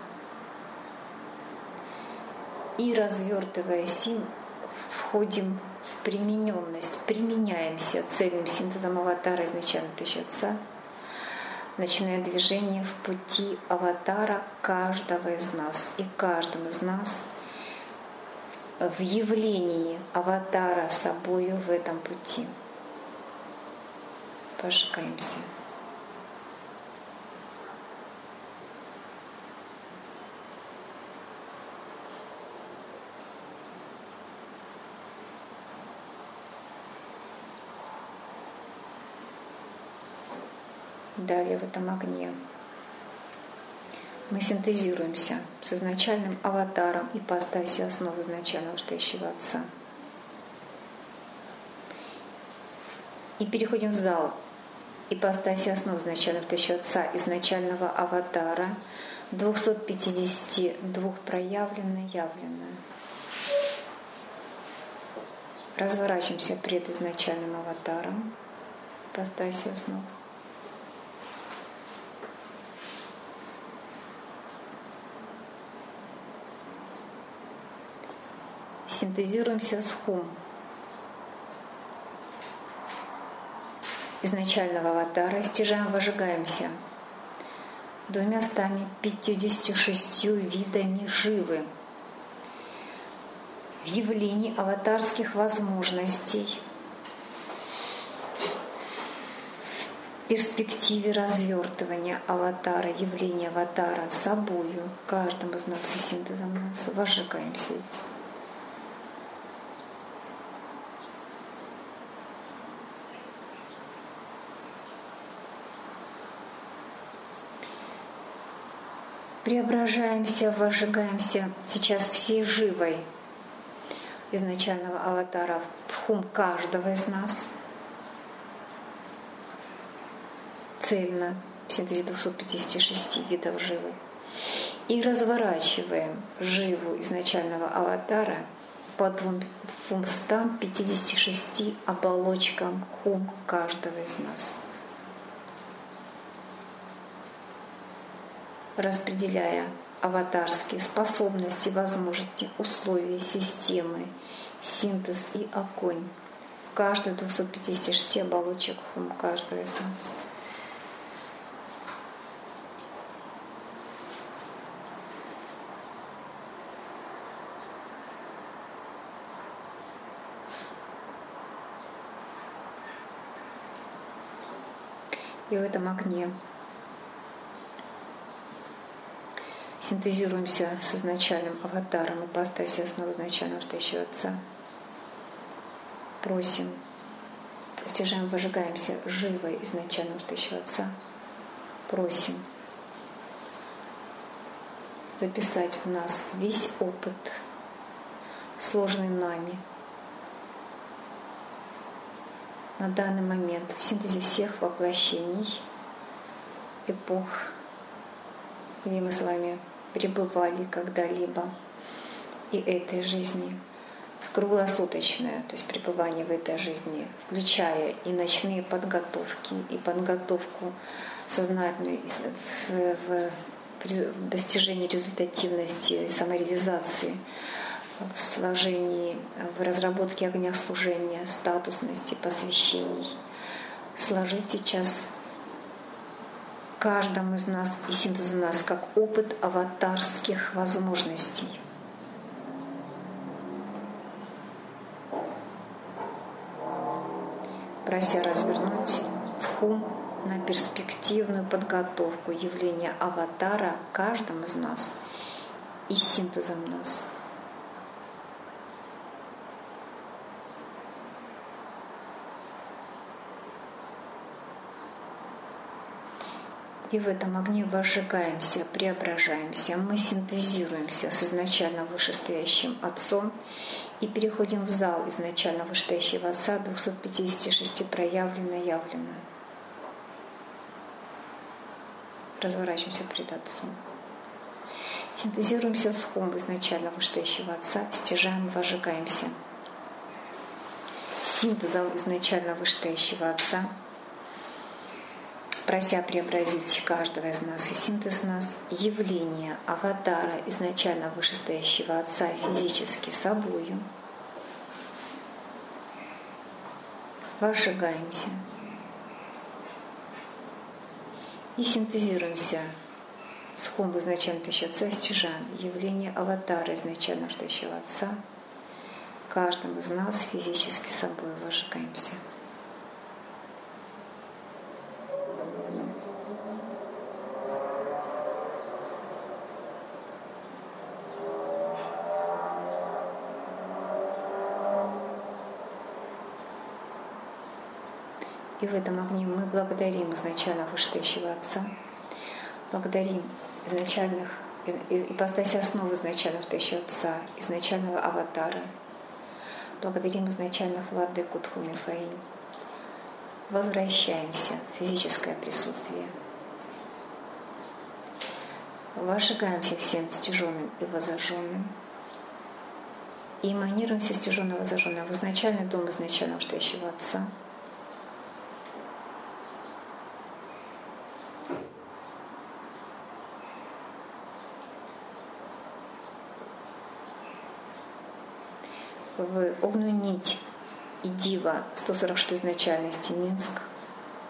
И развертывая сим, входим в примененность, применяемся цельным синтезом аватара изначально вышестоящего Отца, начиная движение в пути аватара каждого из нас. И каждым из нас в явлении аватара собою в этом пути. Пожигаемся. Далее в этом огне мы синтезируемся с изначальным аватаром ипостасью основы изначального вышестоящего Отца. И переходим в зал ипостаси основы изначального вышестоящего Отца, изначального аватара, 252 проявленное, явленное. Разворачиваемся пред изначальным аватаром, ипостасью основ. Синтезируемся с хум. изначального аватара, стяжаем, выжигаемся 256 видами живы в явлении аватарских возможностей, в перспективе развертывания аватара, явления аватара собою, каждым из нас и синтезом нас, возжигаемся этим. Преображаемся, возжигаемся сейчас всей живой изначального аватара в хум каждого из нас. Цельно в синтезе 256 видов живы. И разворачиваем живу изначального аватара по 256 оболочкам хум каждого из нас. Распределяя аватарские способности, возможности, условия, системы, синтез и огонь. Каждый 256 оболочек хум каждого из нас. И в этом огне синтезируемся с изначальным аватаром, ипостасью основы изначального настоящего Отца. Просим, постижаем, выжигаемся живой изначального настоящего Отца. Просим записать в нас весь опыт, сложенный нами на данный момент в синтезе всех воплощений, эпох, где мы с вами пребывали когда-либо, и этой жизни, круглосуточное, то есть пребывание в этой жизни, включая и ночные подготовки, и подготовку сознательную в достижении результативности, самореализации, в сложении, в разработке огня служения, статусности, посвящений. Сложить сейчас каждому из нас и синтез у нас как опыт аватарских возможностей. Прося развернуть в хум на перспективную подготовку явления аватара каждому из нас и синтезом нас. И в этом огне возжигаемся, преображаемся, мы синтезируемся с изначально вышестоящим Отцом и переходим в зал изначально вышестоящего Отца 256 проявлено-явлено. Разворачиваемся пред Отцом. Синтезируемся с хум изначально вышестоящего Отца, стяжаем, возжигаемся. Синтезом изначально вышестоящего Отца, прося преобразить каждого из нас и синтез нас, явление аватара изначально вышестоящего Отца физически собою, возжигаемся и синтезируемся с хум изначально вышестоящего Отца, стяжаем явление аватара изначально вышестоящего Отца, каждым из нас физически собой возжигаемся. И в этом огне мы благодарим изначально вышестоящего Отца, благодарим изначальных ипостаси основы изначально вышестоящего Отца, изначального аватара, благодарим изначальных владыку Тхуми Фаинь. Возвращаемся в физическое присутствие. Возжигаемся всем стяженным и возожженным. И эманируемся стяженно возожженным в изначальный дом изначально вышестоящего Отца. В огненную нить и дива 146 изначальности Минск,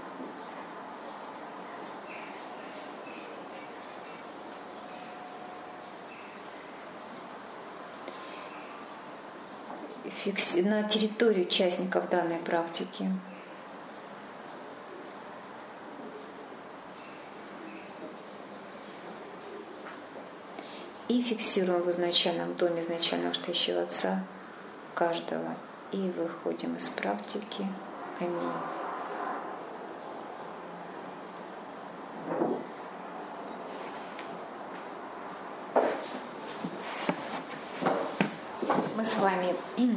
на территории участников данной практики. И фиксируем в изначальном тоне изначального штающего отца каждого. И выходим из практики. Аминь. Мы с вами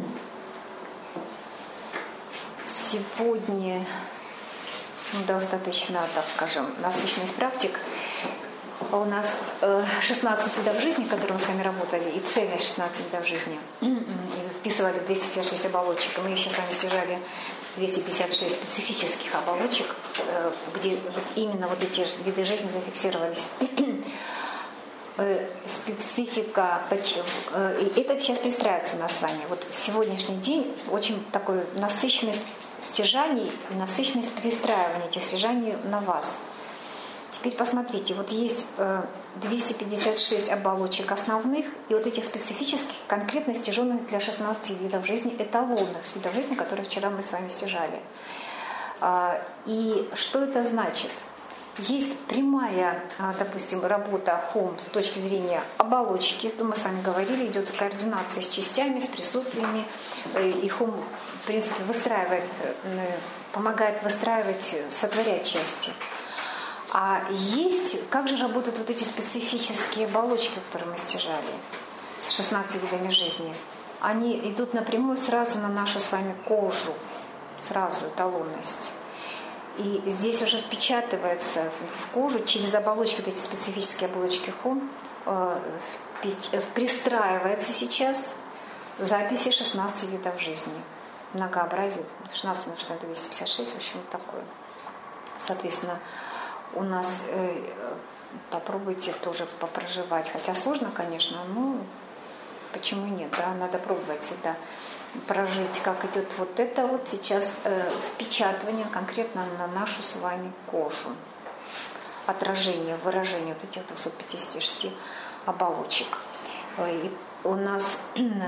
сегодня достаточно, так скажем, насыщенность практик. У нас 16 видов жизни, которые мы с вами работали, и цельность 16 видов жизни. И вписывали 256 оболочек. И мы еще с вами стяжали 256 специфических оболочек, где именно вот эти виды жизни зафиксировались. Специфика, это сейчас пристраивается у нас с вами. Вот сегодняшний день очень такой насыщенность стяжаний и насыщенность перестраивания этих стяжаний на вас. Теперь посмотрите, вот есть 256 оболочек основных и вот этих специфических, конкретно стяженных для 16 видов жизни, эталонных видов жизни, которые вчера мы с вами стяжали. И что это значит? Есть прямая, допустим, работа хум с точки зрения оболочки, то мы с вами говорили, идет координация с частями, с присутствиями, и хум, в принципе, помогает выстраивать, сотворять части. А есть, как же работают вот эти специфические оболочки, которые мы стяжали с 16 видами жизни? Они идут напрямую сразу на нашу с вами кожу, сразу эталонность. И здесь уже впечатывается в кожу через оболочки, вот эти специфические оболочки хум, пристраивается сейчас записи 16 видов жизни. Многообразие, 16, потому что это 256, в общем, вот такое. Соответственно, у нас попробуйте тоже попроживать. Хотя сложно, конечно, но почему нет, да? Надо пробовать всегда прожить, как идет вот это вот сейчас впечатывание конкретно на нашу с вами кожу. Отражение, выражение вот этих 256 оболочек. И у нас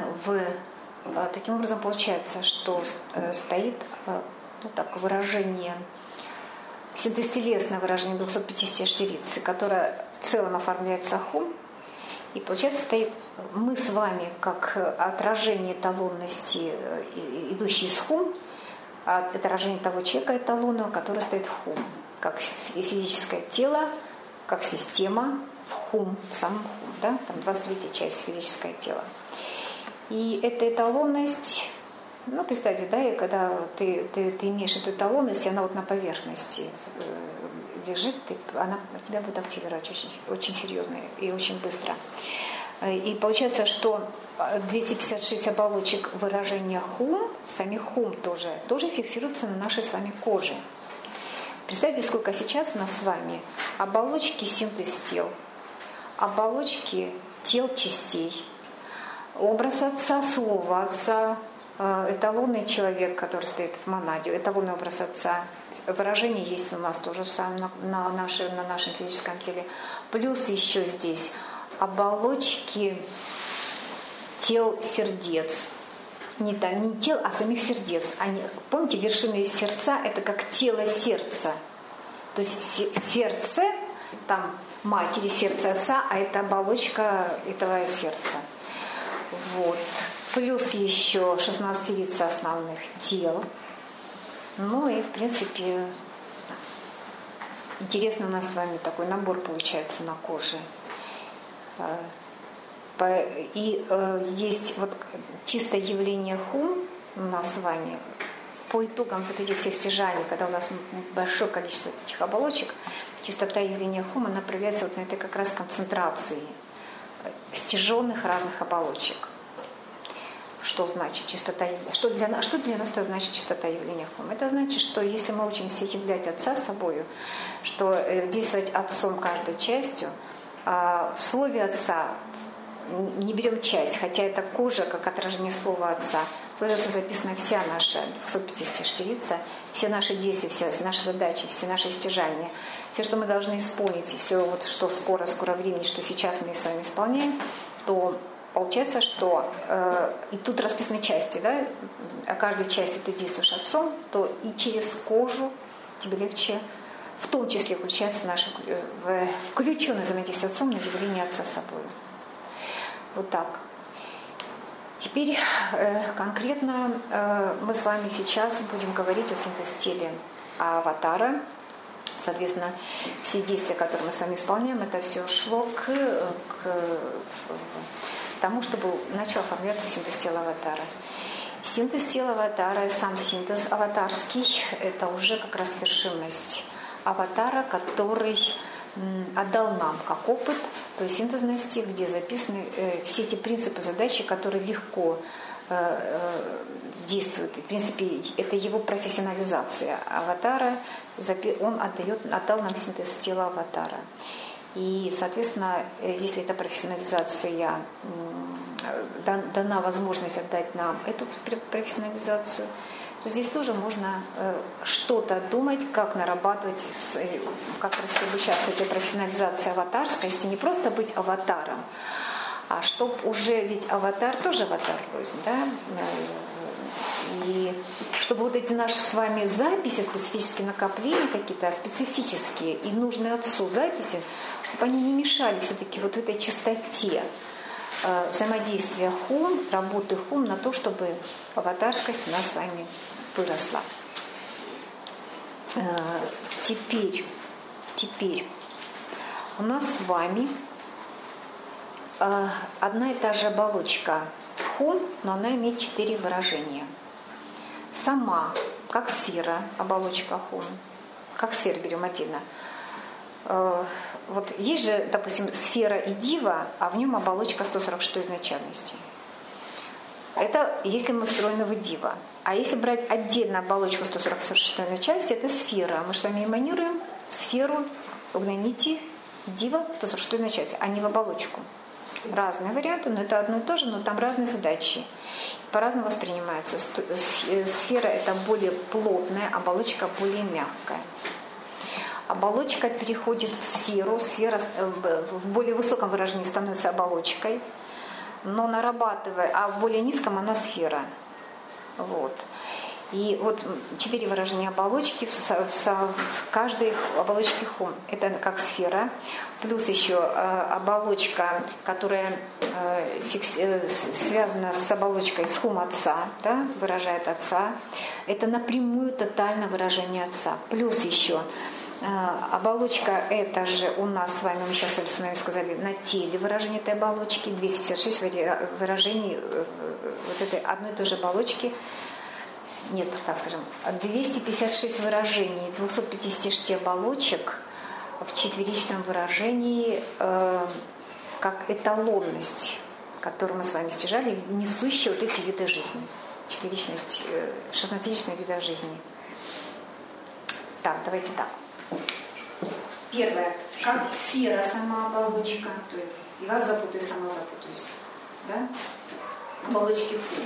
таким образом получается, что стоит так, выражение, синтезтелесное выражение 256 рицы, которое в целом оформляется хум. И получается, стоит мы с вами как отражение эталонности, идущей из хум, отражение того человека эталонного, который стоит в хум. Как физическое тело, как система в хум, в самом хум. Да? Там 23-я часть физическое тело. И эта эталонность, представьте, да, и когда ты имеешь эту эталонность, и она вот на поверхности лежит, она тебя будет активировать очень, очень серьезно и очень быстро. И получается, что 256 оболочек выражения хум, самих хум тоже фиксируются на нашей с вами коже. Представьте, сколько сейчас у нас с вами оболочки синтез тел, оболочки тел частей, образ отца, слово отца, эталонный человек, который стоит в монаде, эталонный образ отца. Выражение есть у нас тоже на нашем физическом теле. Плюс еще здесь оболочки тел сердец. Не тел, а самих сердец. Помните, вершины сердца – это как тело сердца. То есть сердце, там матери, сердце отца, а это оболочка этого сердца. Вот. Плюс еще 16 лиц основных тел. Ну и, в принципе, интересный у нас с вами такой набор получается на коже. И есть вот чистое явление хум у нас с вами по итогам вот этих всех стяжаний, когда у нас большое количество этих оболочек, чистота явления хум, она проявляется вот на этой как раз концентрации стяженных разных оболочек. Что значит чистота явления? Что для нас это значит чистота явления хум? Это значит, что если мы учимся являть Отца собою, что действовать Отцом каждой частью, в слове Отца не берем часть, хотя это кожа, как отражение слова Отца. В слове Отца записана вся наша 256 рица, все наши действия, все наши задачи, все наши стяжания, все, что мы должны исполнить, и все, вот, что скоро времени, что сейчас мы с вами исполняем, то получается, что и тут расписаны части, да, о каждой части ты действуешь отцом, то и через кожу тебе легче, в том числе включается наше включенное взаимодействие с отцом на явление отца собой. Вот так. Теперь конкретно мы с вами сейчас будем говорить о синтез-теле аватара. Соответственно, все действия, которые мы с вами исполняем, это все шло к тому, чтобы начал оформляться синтез тела аватара. Синтез тела аватара, сам синтез аватарский, это уже как раз вершинность аватара, который отдал нам как опыт той синтезности, где записаны все эти принципы, задачи, которые легко действуют. В принципе, это его профессионализация аватара. Он отдал нам синтез тела аватара. И, соответственно, если эта профессионализация, дана возможность отдать нам эту профессионализацию, то здесь тоже можно что-то думать, как нарабатывать, как обучаться этой профессионализации аватарскости, не просто быть аватаром, а чтобы уже, ведь аватар тоже аватар рознь, да? И чтобы вот эти наши с вами записи, специфические накопления какие-то, специфические и нужные отцу записи, чтобы они не мешали все-таки вот этой чистоте взаимодействия хум, работы хум на то, чтобы аватарскость у нас с вами выросла. Теперь у нас с вами одна и та же оболочка хум, но она имеет 4 выражения. Сама, как сфера, оболочка хум, как сферу берем отдельно. Вот есть же, допустим, сфера и дива, а в нем оболочка 146 изначальности. Это если мы встроены в дива. А если брать отдельно оболочку 146 изначальности, это сфера. Мы с вами эманируем в сферу огненити дива 146 изначальности, а не в оболочку. Разные варианты, но это одно и то же, но там разные задачи. По-разному воспринимается. Сфера это более плотная, оболочка более мягкая. Оболочка переходит в сферу, сфера в более высоком выражении становится оболочкой, но нарабатывая, а в более низком она сфера. Вот. И вот 4 выражения оболочки в каждой оболочке хум. Это как сфера, плюс еще оболочка, которая связана с оболочкой с хум отца, да, выражает отца. Это напрямую тотальное выражение отца. Плюс еще оболочка, это же у нас с вами, мы сейчас с вами сказали, на теле выражение этой оболочки, 256 выражений вот этой одной и той же оболочки. Нет, так скажем, 256 выражений 256 оболочек в четверичном выражении как эталонность, которую мы с вами стяжали, несущие вот эти виды жизни. Четверичность, 16-личные виды жизни. Так, давайте так. Первое. Как сфера сама оболочка. И вас запутаю, сама запутаюсь. Да? Оболочки хум.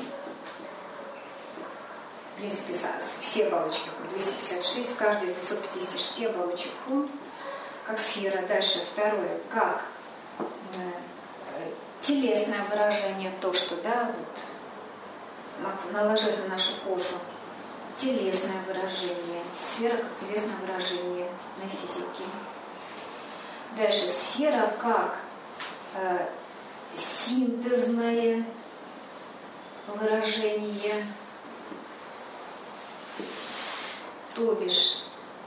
В принципе, все оболочки хум. 256, каждая из 256 оболочек хум. Как сфера. Дальше второе. Как телесное выражение, то, что, да, вот, наложилось на нашу кожу. Телесное выражение. Сфера как телесное выражение на физике. Дальше сфера как синтезное выражение, то бишь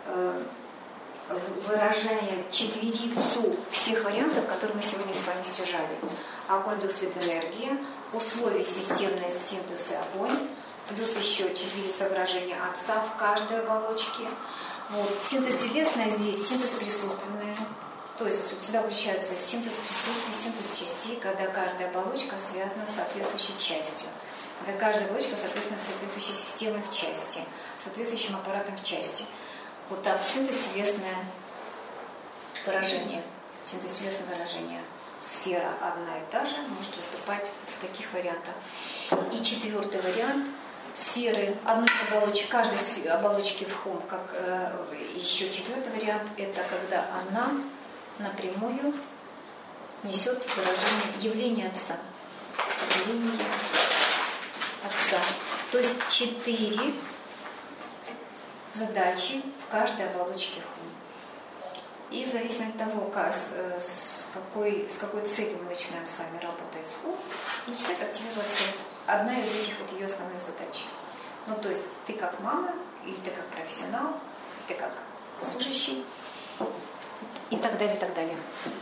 выражая четверицу всех вариантов, которые мы сегодня с вами стяжали. Огонь, дух, свет, энергия, условия системной синтеза огонь, плюс еще четверица выражения отца в каждой оболочке. Вот. Синтез телесный, здесь синтез присутственный. То есть сюда включается синтез присутствия, синтез частей, когда каждая оболочка связана с соответствующей частью. Когда каждая оболочка соответствует соответствующей системой в части, соответствующим аппаратом в части. Вот так, синтез телесное выражение. Синтез телесное выражение. Сфера одна и та же, может выступать в таких вариантах. И четвертый вариант. Сферы одной из оболочек, каждой оболочки в хум, как еще четвертый вариант, это когда она напрямую несет выражение явления отца. явление Отца. То есть 4 задачи в каждой оболочке хум. И в зависимости от того, с какой целью мы начинаем с вами работать с хум, начинает активироваться одна из этих вот ее основных задач. Ну, то есть ты как мама, или ты как профессионал, или ты как служащий, и так далее, и так далее.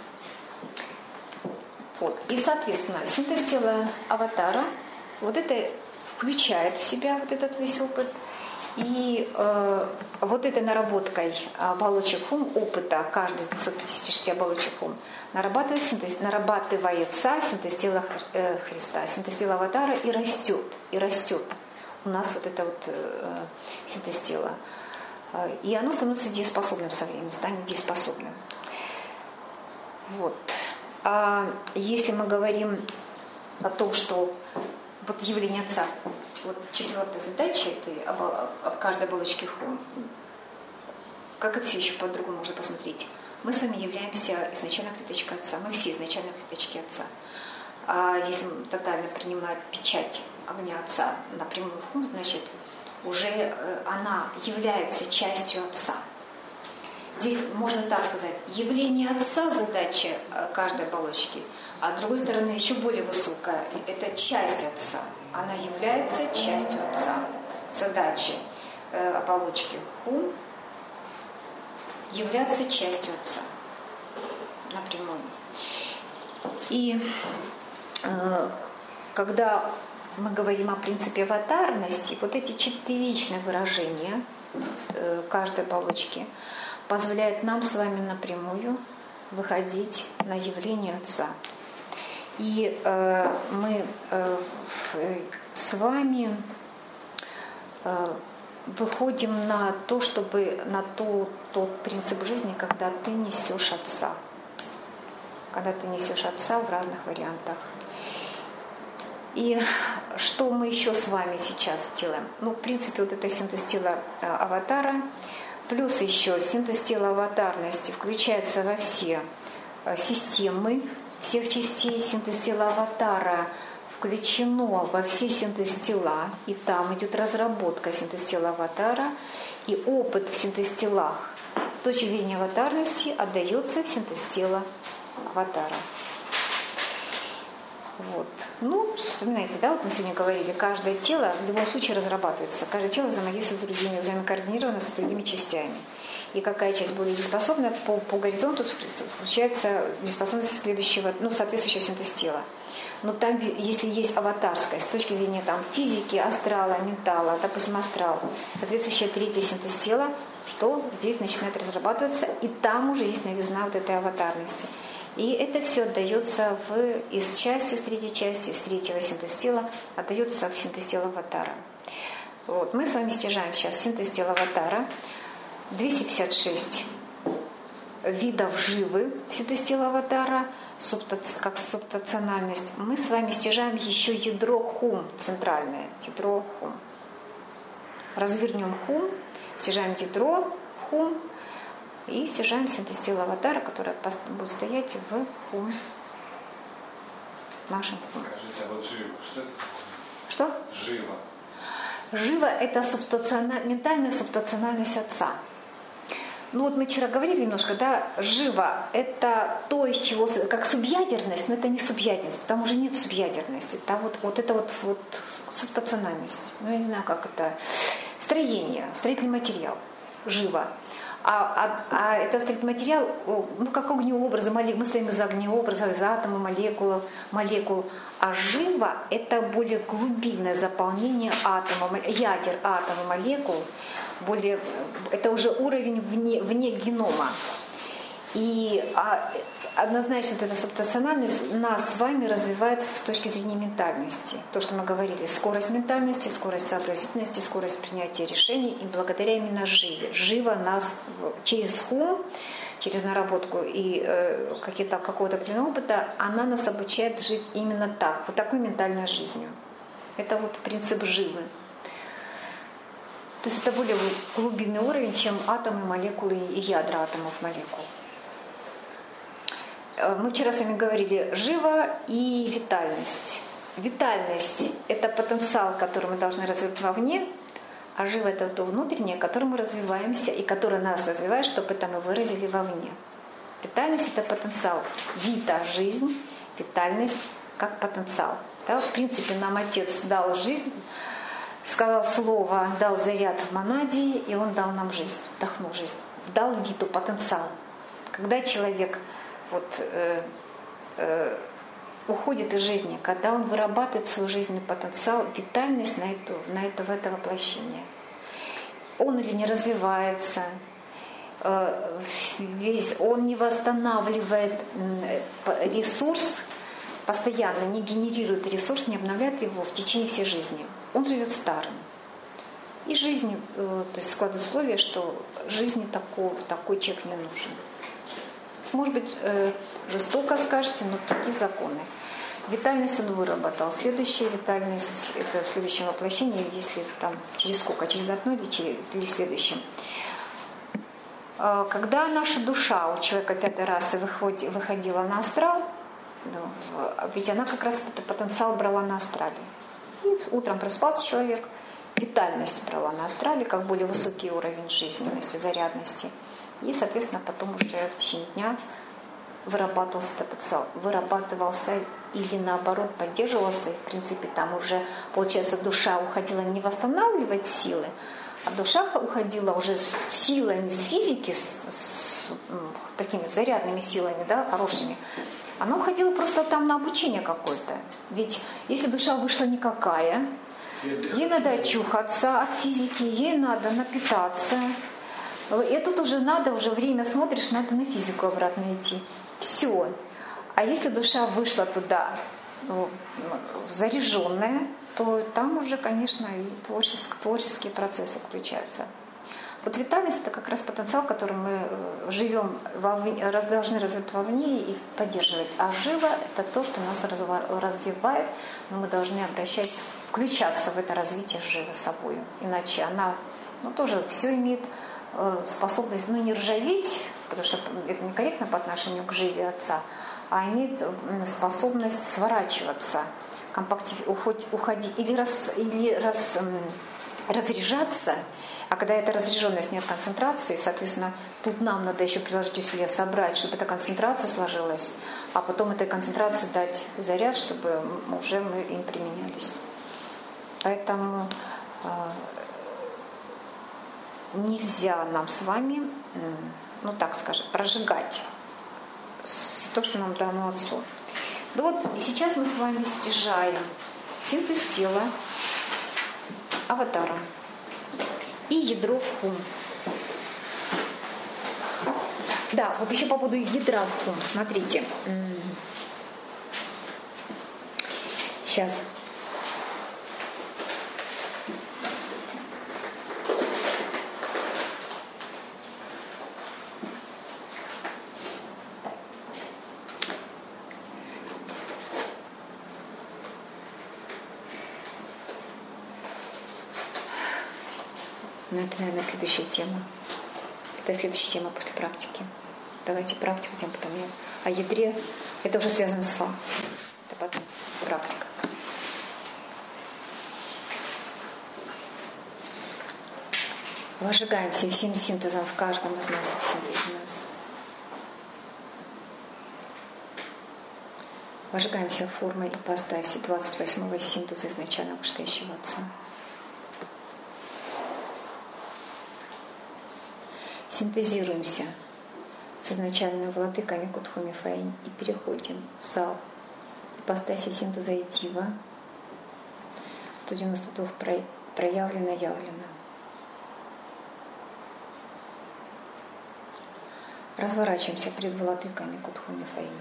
Вот. И, соответственно, синтез тела аватара, вот это включает в себя вот этот весь опыт. И вот этой наработкой оболочек хум, опыта каждой из 256 оболочек хум, нарабатывается синтез тела Христа, синтез тела аватара и растет. У нас вот это вот синтез тела. И оно становится дееспособным со временем, станет дееспособным. Вот. А если мы говорим о том, что вот явление Отца, вот 4-я задача этой об каждой оболочке хум, как это все еще по-другому можно посмотреть? Мы с вами являемся изначальной клеточкой Отца, мы все изначальные клеточки Отца. А если тотально принимает печать огня Отца напрямую хум, значит, уже она является частью Отца. Здесь можно так сказать, явление Отца – задача каждой оболочки, а с другой стороны еще более высокая – это часть Отца. Она является частью Отца. Задача оболочки хум – являться частью Отца напрямую. И когда мы говорим о принципе аватарности, вот эти 4 выражения каждой оболочки позволяют нам с вами напрямую выходить на явление Отца. И мы с вами выходим на то, тот принцип жизни, когда ты несешь Отца. Когда ты несешь Отца в разных вариантах. И что мы еще с вами сейчас делаем? Ну, в принципе, вот это синтез тела аватара, плюс еще синтез тела аватарности включается во все системы всех частей. Синтез тела аватара включено во все синтез тела, и там идет разработка синтез тела аватара, и опыт в синтез телах с точки зрения аватарности отдается в синтез тела аватара. Вот. Ну, вспоминайте, да, вот мы сегодня говорили, каждое тело в любом случае разрабатывается, каждое тело взаимодействует с другими, взаимокоординировано с другими частями. И какая часть более дееспособна, по горизонту случается дееспособность следующего, соответствующего синтез тела. Но там, если есть аватарская, с точки зрения там, физики, астрала, ментала, допустим, астрал, соответствующая 3-я синтез тела, что здесь начинает разрабатываться, и там уже есть новизна вот этой аватарности. И это все отдается из части, с 3-й части, из 3-го синтез тела, отдается в синтез тела аватара. Вот. Мы с вами стяжаем сейчас синтез тела аватара, 256 видов живы в синтез тела аватара, как субтациональность. Мы с вами стяжаем еще ядро хум, центральное, ядро хум. Развернем хум, стяжаем ядро хум, и стяжаем синтез тела аватара, который будет стоять в хум, нашем хум. Скажите, а вот живо, что это? Что? Живо. Живо – это ментальная субтациональность Отца. Ну вот мы вчера говорили немножко, да, живо – это то, из чего, как субъядерность, но это не субъядерность, потому что нет субъядерности. Это вот субтациональность. Ну я не знаю, как это. Строительный материал. Живо. А это строительный материал, как огнеобразы, мы стоим из огнеобраза, из атома, молекул. А живо – это более глубинное заполнение ядер атома, молекул, это уже уровень вне генома. И однозначно эта субтациональность нас с вами развивает с точки зрения ментальности. То, что мы говорили, скорость ментальности, скорость сообразительности, скорость принятия решений. И благодаря именно живе. Живо нас через хум, через наработку и какого-то определенного опыта, она нас обучает жить именно так, вот такой ментальной жизнью. Это вот принцип живы. То есть это более глубинный уровень, чем атомы, молекулы и ядра атомов, молекул. Мы вчера с вами говорили живо и витальность. витальность – это потенциал, который мы должны развивать вовне, а жива – это то внутреннее, которым мы развиваемся и которое нас развивает, чтобы это мы выразили вовне. Витальность – это потенциал. Вита – жизнь, витальность как потенциал. Да, в принципе, нам Отец дал жизнь, сказал слово, дал заряд в монаде, и Он дал нам жизнь, вдохнул жизнь, дал виту, потенциал. Когда человек уходит из жизни, когда он вырабатывает свой жизненный потенциал, витальность в это воплощение. Он или не развивается, он не восстанавливает ресурс, постоянно не генерирует ресурс, не обновляет его в течение всей жизни. Он живет старым. И жизни, то есть складывает условия, что жизни такой человек не нужен. Может быть, жестоко скажете, но такие законы. Витальность он выработал. Следующая витальность, это в следующем воплощении, если там через сколько, через одно или в следующем. Когда наша душа у человека 5-й расы выходила на астрал, ведь она как раз этот потенциал брала на астрале. И утром просыпался человек, витальность брала на астрале, как более высокий уровень жизненности, зарядности. И, соответственно, потом уже в течение дня вырабатывался этот потенциал. Вырабатывался или, наоборот, поддерживался. И, в принципе, там уже, получается, душа уходила не восстанавливать силы, а душа уходила уже с силами, с физики, с такими зарядными силами, да, хорошими. Она уходила просто там на обучение какое-то. Ведь если душа вышла никакая, ей надо очухаться от физики, ей надо напитаться. И тут уже надо, уже время смотришь, надо на физику обратно идти. Все. А если душа вышла туда заряженная, то там уже, конечно, и творческие процессы включаются. Вот витальность – это как раз потенциал, который мы живем, должны развивать вовне и поддерживать. А живо – это то, что нас развивает, но мы должны включаться в это развитие живо собой. Иначе она тоже все имеет способность, не ржаветь, потому что это некорректно по отношению к живе отца, а имеет способность сворачиваться, уходить или разряжаться. А когда эта разряженность нет концентрации, соответственно, тут нам надо еще приложить усилия собрать, чтобы эта концентрация сложилась, а потом этой концентрации дать заряд, чтобы уже мы им применялись. Поэтому нельзя нам с вами, так скажем, прожигать то, что нам дано Отцу. Да вот и сейчас мы с вами стяжаем синтез тела аватара и ядро в хум. Да, вот еще по поводу ядра в хум. Смотрите. Сейчас. Это, наверное, следующая тема. Это следующая тема после практики. Давайте практику делаем, потом я. О ядре это уже связано с ФА. Это потом практика. Вожигаемся всем синтезом в каждом из нас, в синтезе нас. Вожигаемся формой ипостаси 28-го синтеза изначально вышестоящего Отца. Синтезируемся с изначальными владыками Кутхуми Фаинь и переходим в зал ипостаси синтеза Итива. 192 проявлено-явлено. Разворачиваемся перед владыками Кутхуми Фаинь.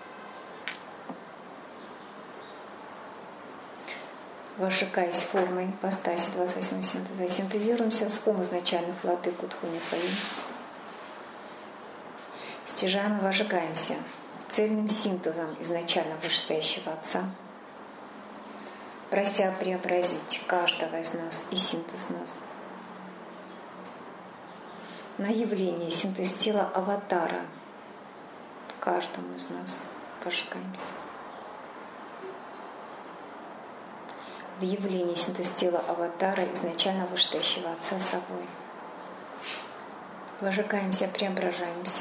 Вожигаясь формой ипостаси 28 синтеза, синтезируемся с хум изначальных владык Кутхуми Фаинь. Стяжаем и вожигаемся цельным синтезом изначально вышестоящего Отца, прося преобразить каждого из нас и синтез нас на явление синтез тела аватара каждому из нас. Вожигаемся. в явлении синтез тела аватара изначально вышестоящего Отца собой. Вожигаемся, преображаемся.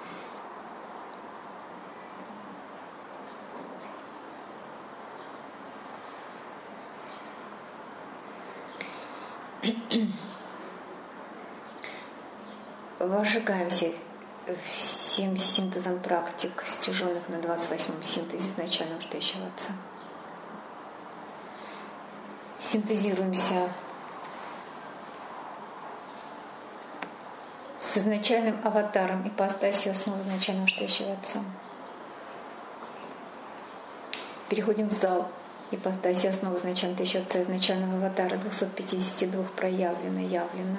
Вожигаемся всем синтезом практик, стяженных на 28-м синтезе изначально вышестоящего Отца. Синтезируемся с изначальным аватаром, ипостасью основы изначально вышестоящего Отца. Переходим в зал ипостаси основы изначально вышестоящего Отца, изначального аватара 252 проявлено, явлено.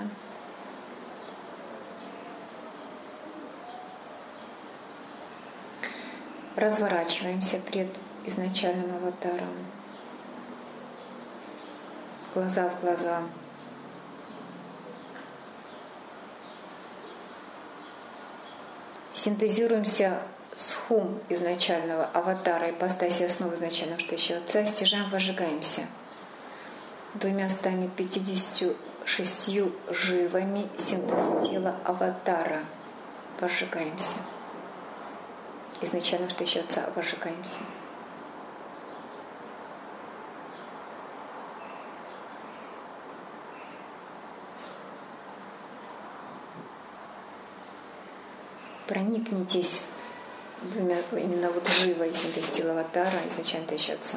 Разворачиваемся пред изначальным аватаром. Глаза в глаза. Синтезируемся с хум изначального аватара, ипостаси основы изначального вышестоящего Отца, стяжаем, вожигаемся 256 живами синтез тела аватара. Вожигаемся. Изначально вышестоящего Отца вожигаемся. Проникнитесь двумя именно вот живой синтез тела аватара, изначально вышестоящего Отца.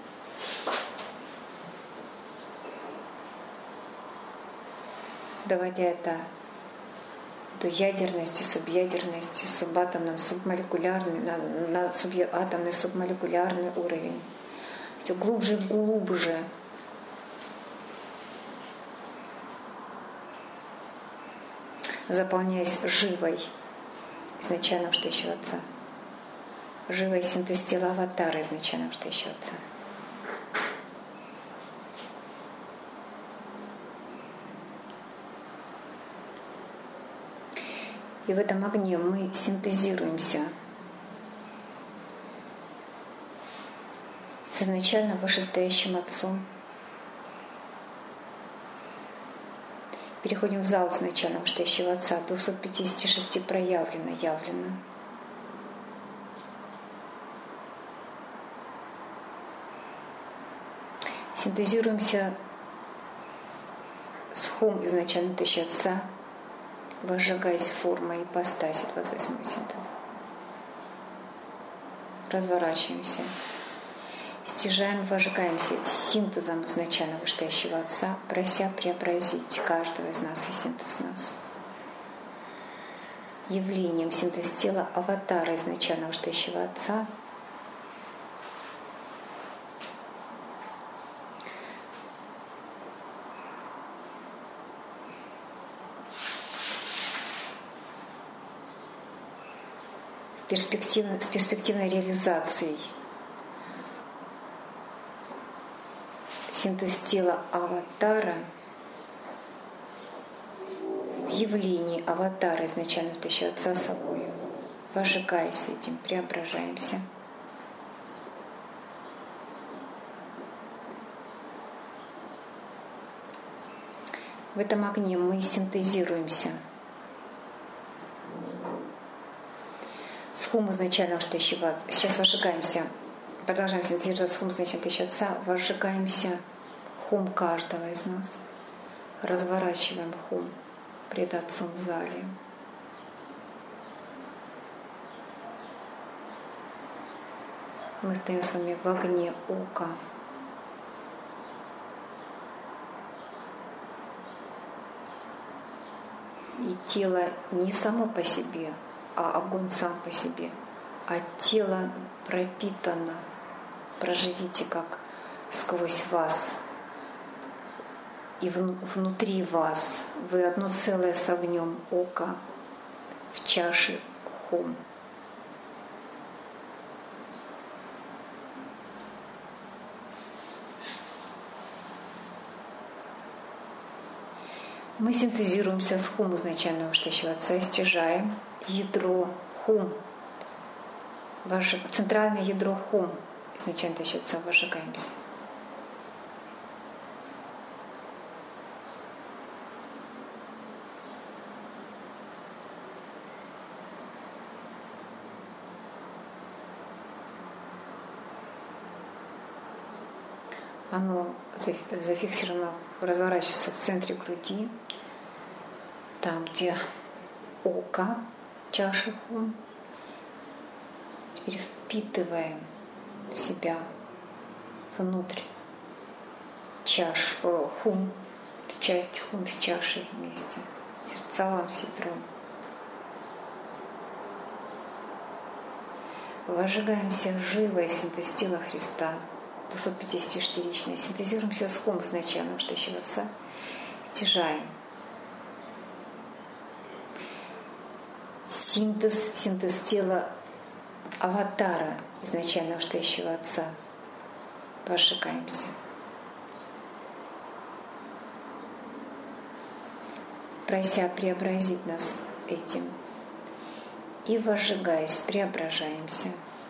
Доводя это до ядерности, субъядерности, субатомном, субмолекулярный, на субатомный, субмолекулярный уровень. Все глубже и глубже. Заполняясь живой изначально вышестоящего Отца. Живой синтез тела аватара изначально вышестоящего Отца. И в этом огне мы синтезируемся с изначально вышестоящим Отцом. Переходим в зал изначально вышестоящего Отца, 256 проявлено, явлено. Синтезируемся с хум изначально вышестоящего Отца, возжигаясь формой ипостаси 28-го синтеза. Разворачиваемся. Стяжаем, вожигаемся синтезом изначально вышестоящего Отца, прося преобразить каждого из нас и синтез нас. Явлением синтез тела аватара изначально вышестоящего Отца с перспективной реализацией синтез тела аватара в явлении аватара изначально вышестоящего Отца собой. Вожигаясь этим, преображаемся. В этом огне мы синтезируемся с хум изначально вышестоящего Отца. Сейчас вожигаемся. Продолжаем синтезировать с хум изначально вышестоящего Отца. Вожигаемся хум каждого из нас. Разворачиваем хум пред Отцом в зале. Мы стоим с вами в огне ока. И тело не само по себе, а огонь сам по себе. А тело пропитано. Проживите как сквозь вас. И внутри вас. Вы одно целое с огнем ока в чаше хум. Мы синтезируемся с хум изначального вышестоящего Отца, стяжаем ядро хум, центральное ядро хум изначально вышестоящего Отца, вожигаемся. Оно зафиксировано, разворачивается в центре груди, там, где око, чаша хум. Теперь впитываем в себя внутрь чашу хум, часть хум с чашей вместе, сердцевым ядром. Вожигаемся живое синтез-тела Христа, 250-штиричное, синтезируемся с хум с началом штащего отца, стяжаем. Синтез тела аватара изначального штащего отца. Вожигаемся. Прося преобразить нас этим. И возжигаясь, преображаемся.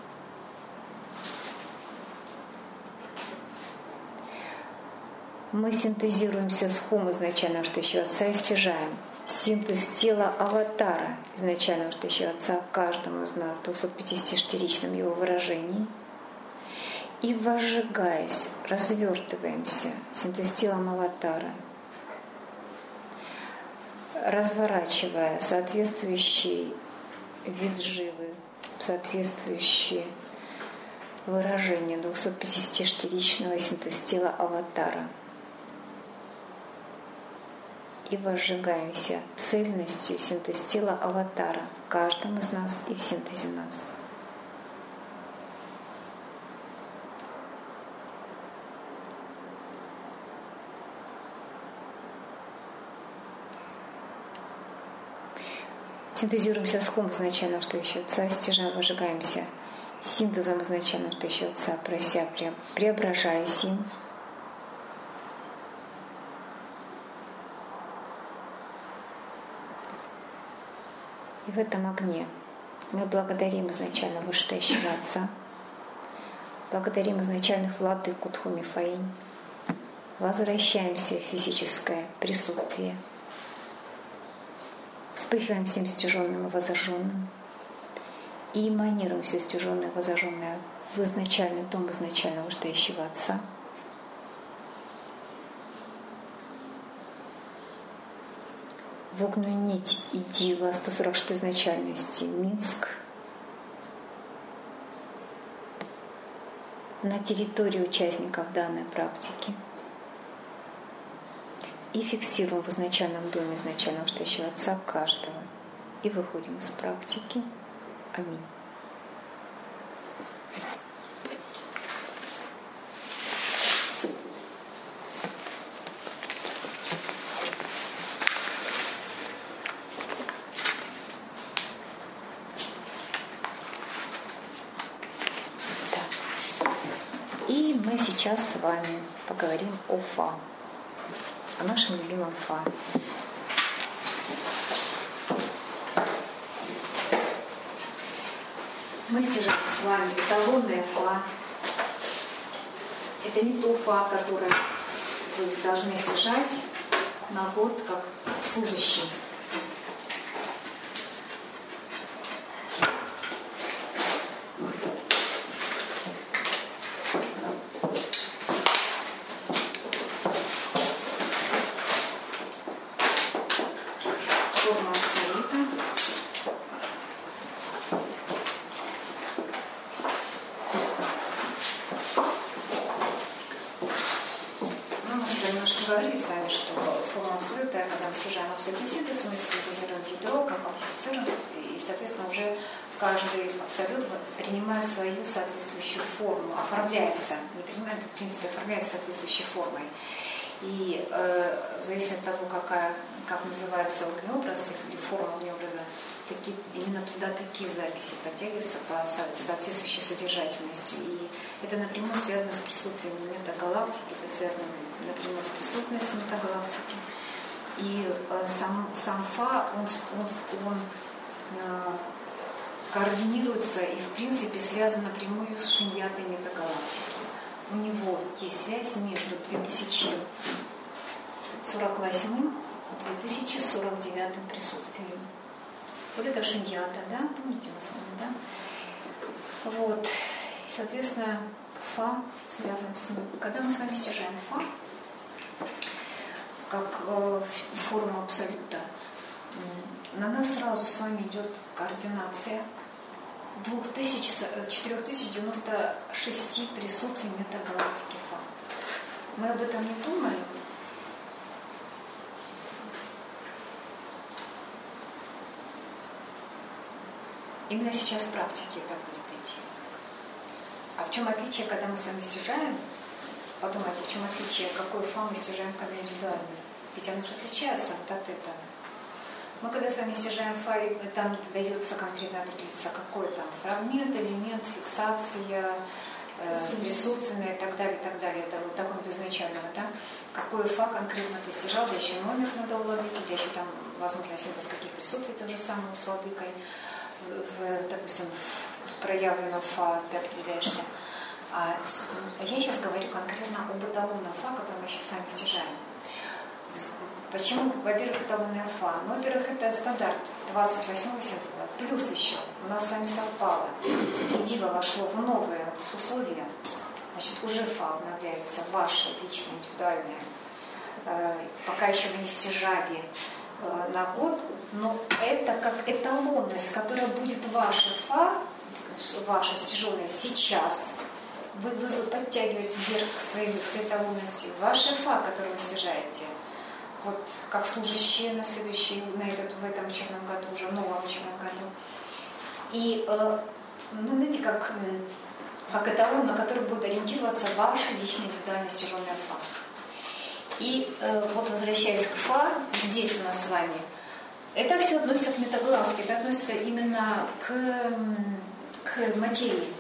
Мы синтезируемся с хум изначального штащего отца и стяжаем. Синтез тела аватара изначального штащего отца каждому из нас, 250-штиричном его выражении. И возжигаясь, развертываемся синтез телом аватара, разворачивая соответствующий вид живы, соответствующие выражения 250-штиричного синтез-тела аватара. И возжигаемся цельностью синтез-тела аватара в каждом из нас и в синтезе нас. Синтезируемся с хум изначального штащего отца, стяжаем, выжигаемся синтезом изначального штащего отца, прося, преображаясь им. И в этом огне мы благодарим изначально вышестоящего Отца, благодарим изначальных владык Кутхуми Фаинь, возвращаемся в физическое присутствие, вспыхиваем всем стяженным и возожженным и эманируем все стяженное и возожженное в изначальный дом изначального вышестоящего Отца. В огненную нить и дива 146 изначальности Минск на территории участников данной практики и фиксируем в изначальном доме изначального вышестоящего Отца каждого и выходим из практики. Аминь. И мы сейчас с вами поговорим о Фа, о нашем любимом Фа. Мы стяжаем с вами эталонное Фа. Это не то Фа, которое вы должны стяжать на год как служащий. Говорили с вами, что форма абсолюта, когда мы стяжаем абсолютный синтез, мы синтезируем ядро, компактифицируем, и, соответственно, уже каждый абсолют принимает свою соответствующую форму, оформляется, не принимает, в принципе, оформляется соответствующей формой. И зависит от того, как называется огненный образ или форма огненного образа, именно туда такие записи подтягиваются по соответствующей содержательности. И это напрямую связано с присутствием метагалактики, это связано напрямую с присутностью метагалактики. И сам Фа, он координируется и, в принципе, связан напрямую с шиньятой метагалактики. У него есть связь между 2048 и 2049 присутствием. Вот это шиньята, да? Помните мы с вами, да? Вот. И, соответственно, фа связан с ним. Когда мы с вами стяжаем фа, как форму абсолюта, на нас сразу с вами идет координация 4096 присутствий метагалактики фа. Мы об этом не думаем. Именно сейчас в практике это будет идти. А в чем отличие, когда мы с вами стяжаем? Подумайте, в чем отличие, какой фа мы стяжаем, когда индивидуально? Ведь оно же отличается от этого. Мы когда с вами стяжаем фа, там дается конкретно определиться, какой там фрагмент, элемент, фиксация, присутственное и так далее, и так далее. Это вот такое вот изначального, да? Какой фа конкретно ты стяжал, да еще номер надо у владыки, да еще там, возможно, синтез каких присутствий того же самого с владыкой. Допустим, проявлено фа, ты определяешься. А я сейчас говорю конкретно об эталонном фа, который мы сейчас с вами стяжаем. Почему? Во-первых, эталонная фа. Ну, во-первых, это стандарт 28-го синтеза. Плюс еще у нас с вами совпало. И диво вошло в новые условия. Значит, уже фа обновляется ваше личное, индивидуальное. Пока еще вы не стяжали на год, но это как эталонность, которая будет ваше фа, ваша стяженная сейчас. Вы подтягиваете вверх к своей эталонности. Ваше фа, которое вы стяжаете, вот как служащие на следующий, в этом учебном году, уже в новом учебном году. И, ну, знаете, как эталон, на который будет ориентироваться ваша личная индивидуальная стяженная фа. И вот возвращаясь к фа, здесь у нас с вами, это все относится к метагалактике, это относится именно к материи.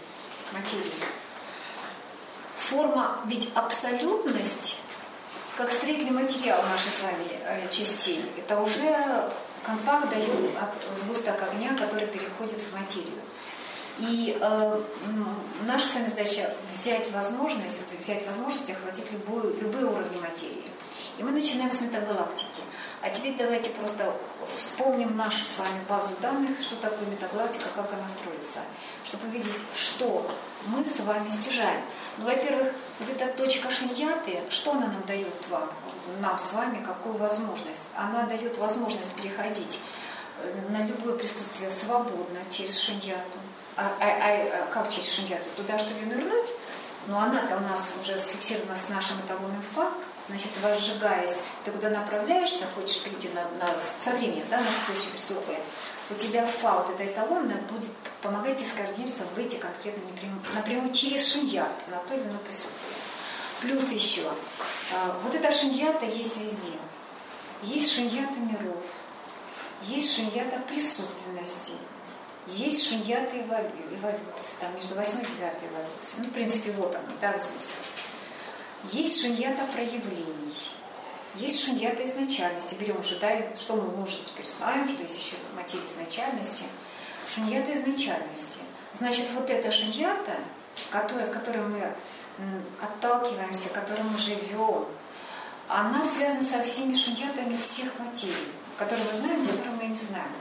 Форма, ведь абсолютность, как строительный материал нашей с вами частей, это уже компакт дает сгусток огня, который переходит в материю. И наша с вами задача взять возможность охватить любые уровни материи. И мы начинаем с метагалактики. А теперь давайте просто вспомним нашу с вами базу данных, что такое метагалактика, как она строится, чтобы увидеть, что мы с вами стяжаем. Ну, во-первых, вот эта точка шуньяты, что она нам дает нам с вами, какую возможность? Она дает возможность переходить на любое присутствие свободно через шуньяту. Как через шуньяту? Туда, что ли, нырнуть? Но она-то у нас уже зафиксирована с нашим эталонным фа. Значит, возжигаясь, ты куда направляешься, хочешь прийти со временем, да, на следующее присутствие, у тебя фа, вот эта эталонная, будет помогать тебе скоординироваться, выйти конкретно напрямую через шуньят на то или иное присутствие. Плюс еще, вот эта шуньята есть везде. Есть шуньята миров, есть шуньята присутственности, есть шуньята эволюции, там между 8 и 9 эволюцией. Ну, в принципе, вот она, да, вот здесь вот. Есть шуньята проявлений, есть шуньята изначальности. Берем уже, да, что мы уже теперь знаем, что есть еще материя изначальности. Шуньята изначальности. Значит, вот эта шуньята, от которой мы отталкиваемся, которой мы живем, она связана со всеми шуньятами всех материй, которые мы знаем, которые мы не знаем.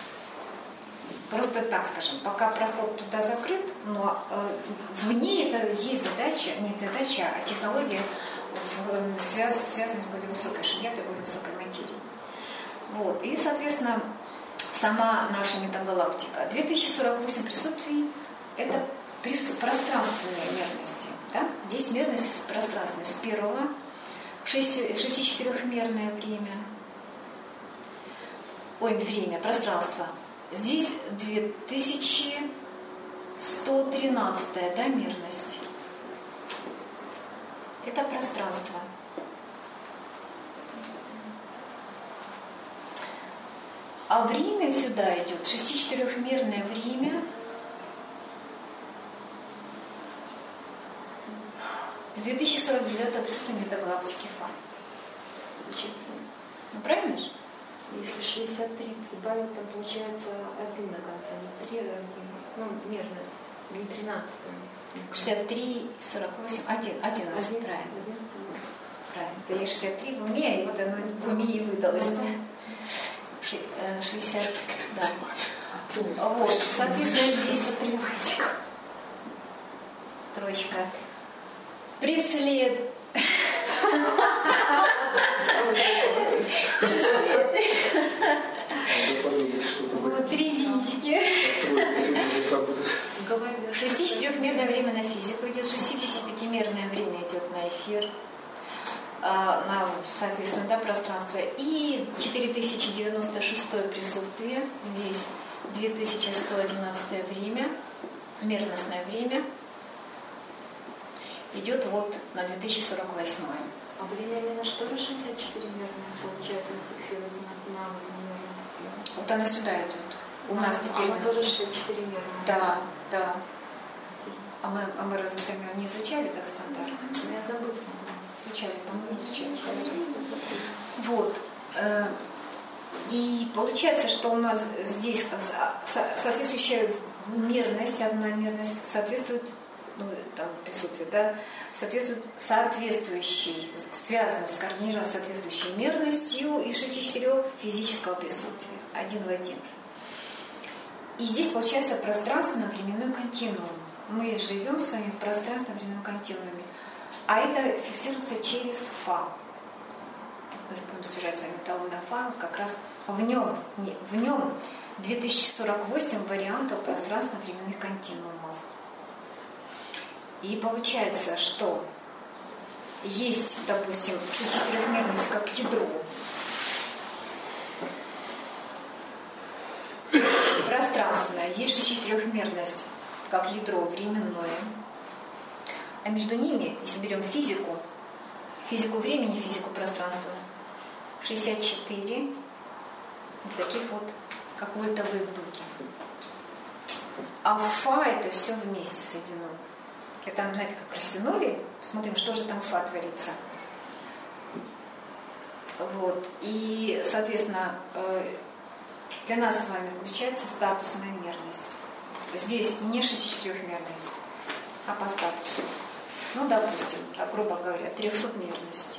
Просто так скажем, пока проход туда закрыт, но в ней это есть задача, не задача, а технология, связанная с более высокой шуньятой, более высокой материей. Вот. И, соответственно, сама наша метагалактика. 2048 присутствий – это пространственные мерности. Да? Здесь мерность пространственная с первого, 64-мерное время, пространство. Здесь 2113, да, мерность. Это пространство. А время сюда идет, 64-мерное время. С 2049 присутствия метагалактики фа. Ну, правильно же? Если 63 прибавить, там получается 1 на конце, не 3, а 1. Ну, мерность, не 13. 63, 48, 11, правильно. 11. Правильно. Это я 63 в уме, и вот оно в уме и выдалось. Да? 60, да. Вот, соответственно, здесь троечка. Преслед. Вот 3 единички. 64-мерное время на физику идет, 65-мерное время идет на эфир, на, соответственно, да, пространство. И 4096 присутствие, здесь 2111 время, мерностное время, идет вот на 2048. А время именно что же 64-мерное, получается, фиксируется на мерности? Вот она сюда идет. У нас теперь... Она тоже 64-мерное? Да, да. А мы разве сами не изучали этот стандарт? Я забыла. Изучали, по-моему, изучали. Вот. И получается, что у нас здесь соответствующая мерность, одна мерность соответствует, ну, там присутствие, да, соответствует соответствующей, связано, скоординировано соответствующей мерностью из 64 физического присутствия, один в один. И здесь получается пространственно-временной континуум. Мы живем с вами в пространственно-временном континууме. А это фиксируется через Фа. Мы будем стирать с вами талон на Фа, как раз в нем 2048 вариантов пространственно-временных континуумов. И получается, что есть, допустим, 64-мерность как ядро. Пространственная, есть 64-мерность как ядро временное. А между ними, если берем физику времени, физику пространства, 64 вот таких вот, как вольтовые дуги. А Фа это все вместе соединено. Это, знаете, как растянули, смотрим, что же там Фа творится. Вот. И, соответственно, для нас с вами включается статусная мерность. Здесь не 64-мерность, а по статусу. Ну, допустим, так, грубо говоря, 300-мерность.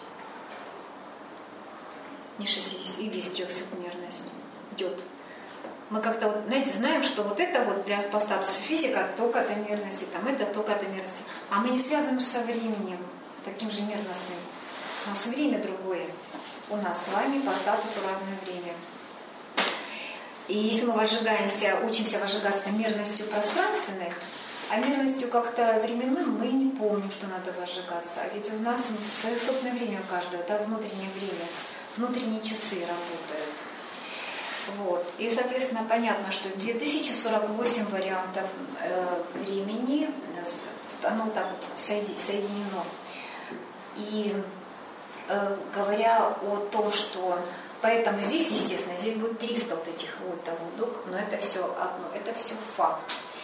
Не 60, и здесь 300-мерность идет. Мы как-то, вот, знаете, знаем, что вот это вот по статусу физика только этой мерности, там это только этой мерности. А мы не связываем со временем таким же мерностным. У нас время другое. У нас с вами по статусу разное время. И если мы учимся возжигаться мерностью пространственной, а мерностью как-то временной мы не помним, что надо возжигаться. А ведь у нас свое собственное время у каждого, да, внутреннее время, внутренние часы работают. Вот. И, соответственно, понятно, что 2048 вариантов времени, оно так вот соединено. И говоря о том, что... Поэтому здесь, естественно, здесь будет 300 вот этих вольтовых дуг, но это все одно, это все Фа.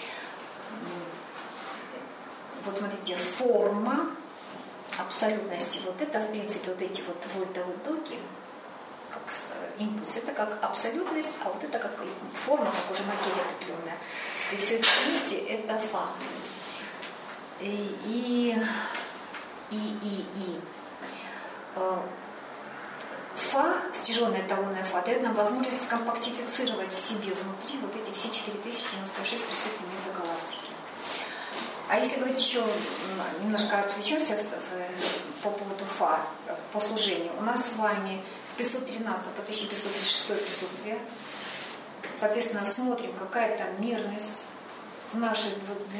Вот смотрите, форма абсолютности, вот это, в принципе, вот эти вот вольтовые дуги, как импульс, это как абсолютность, а вот это как форма, как уже материя определенная. Если все это вместе, это Фа. Фа, стяженная эталонная Фа, дает нам возможность скомпактифицировать в себе внутри вот эти все 4096 присутствий метагалактики. А если говорить еще, немножко отвлечемся по поводу Фа, по служению. У нас с вами с 513 по 1536 присутствие. Соответственно, смотрим, какая там мерность для нашей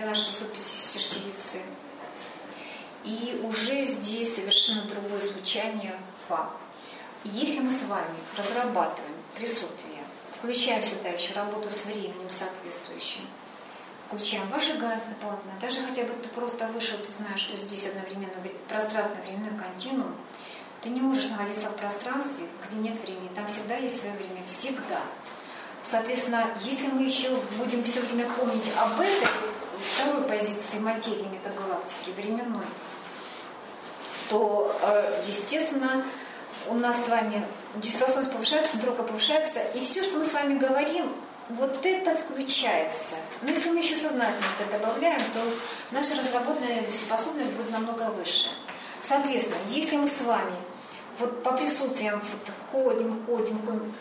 254. И уже здесь совершенно другое звучание Фа. Если мы с вами разрабатываем присутствие, включаем сюда еще работу с временем соответствующим, включаем возжигаемость дополнительно, даже хотя бы ты просто вышел, ты знаешь, что здесь одновременно пространственно-временной континуум, ты не можешь находиться в пространстве, где нет времени, там всегда есть свое время, всегда. Соответственно, если мы еще будем все время помнить об этой второй позиции материи метагалактики, временной, то, естественно, у нас с вами дееспособность повышается, сдрока повышается, и все, что мы с вами говорим, вот это включается. Но если мы еще сознательно это добавляем, то наша разработанная дееспособность будет намного выше. Соответственно, если мы с вами вот по присутствиям вот ходим,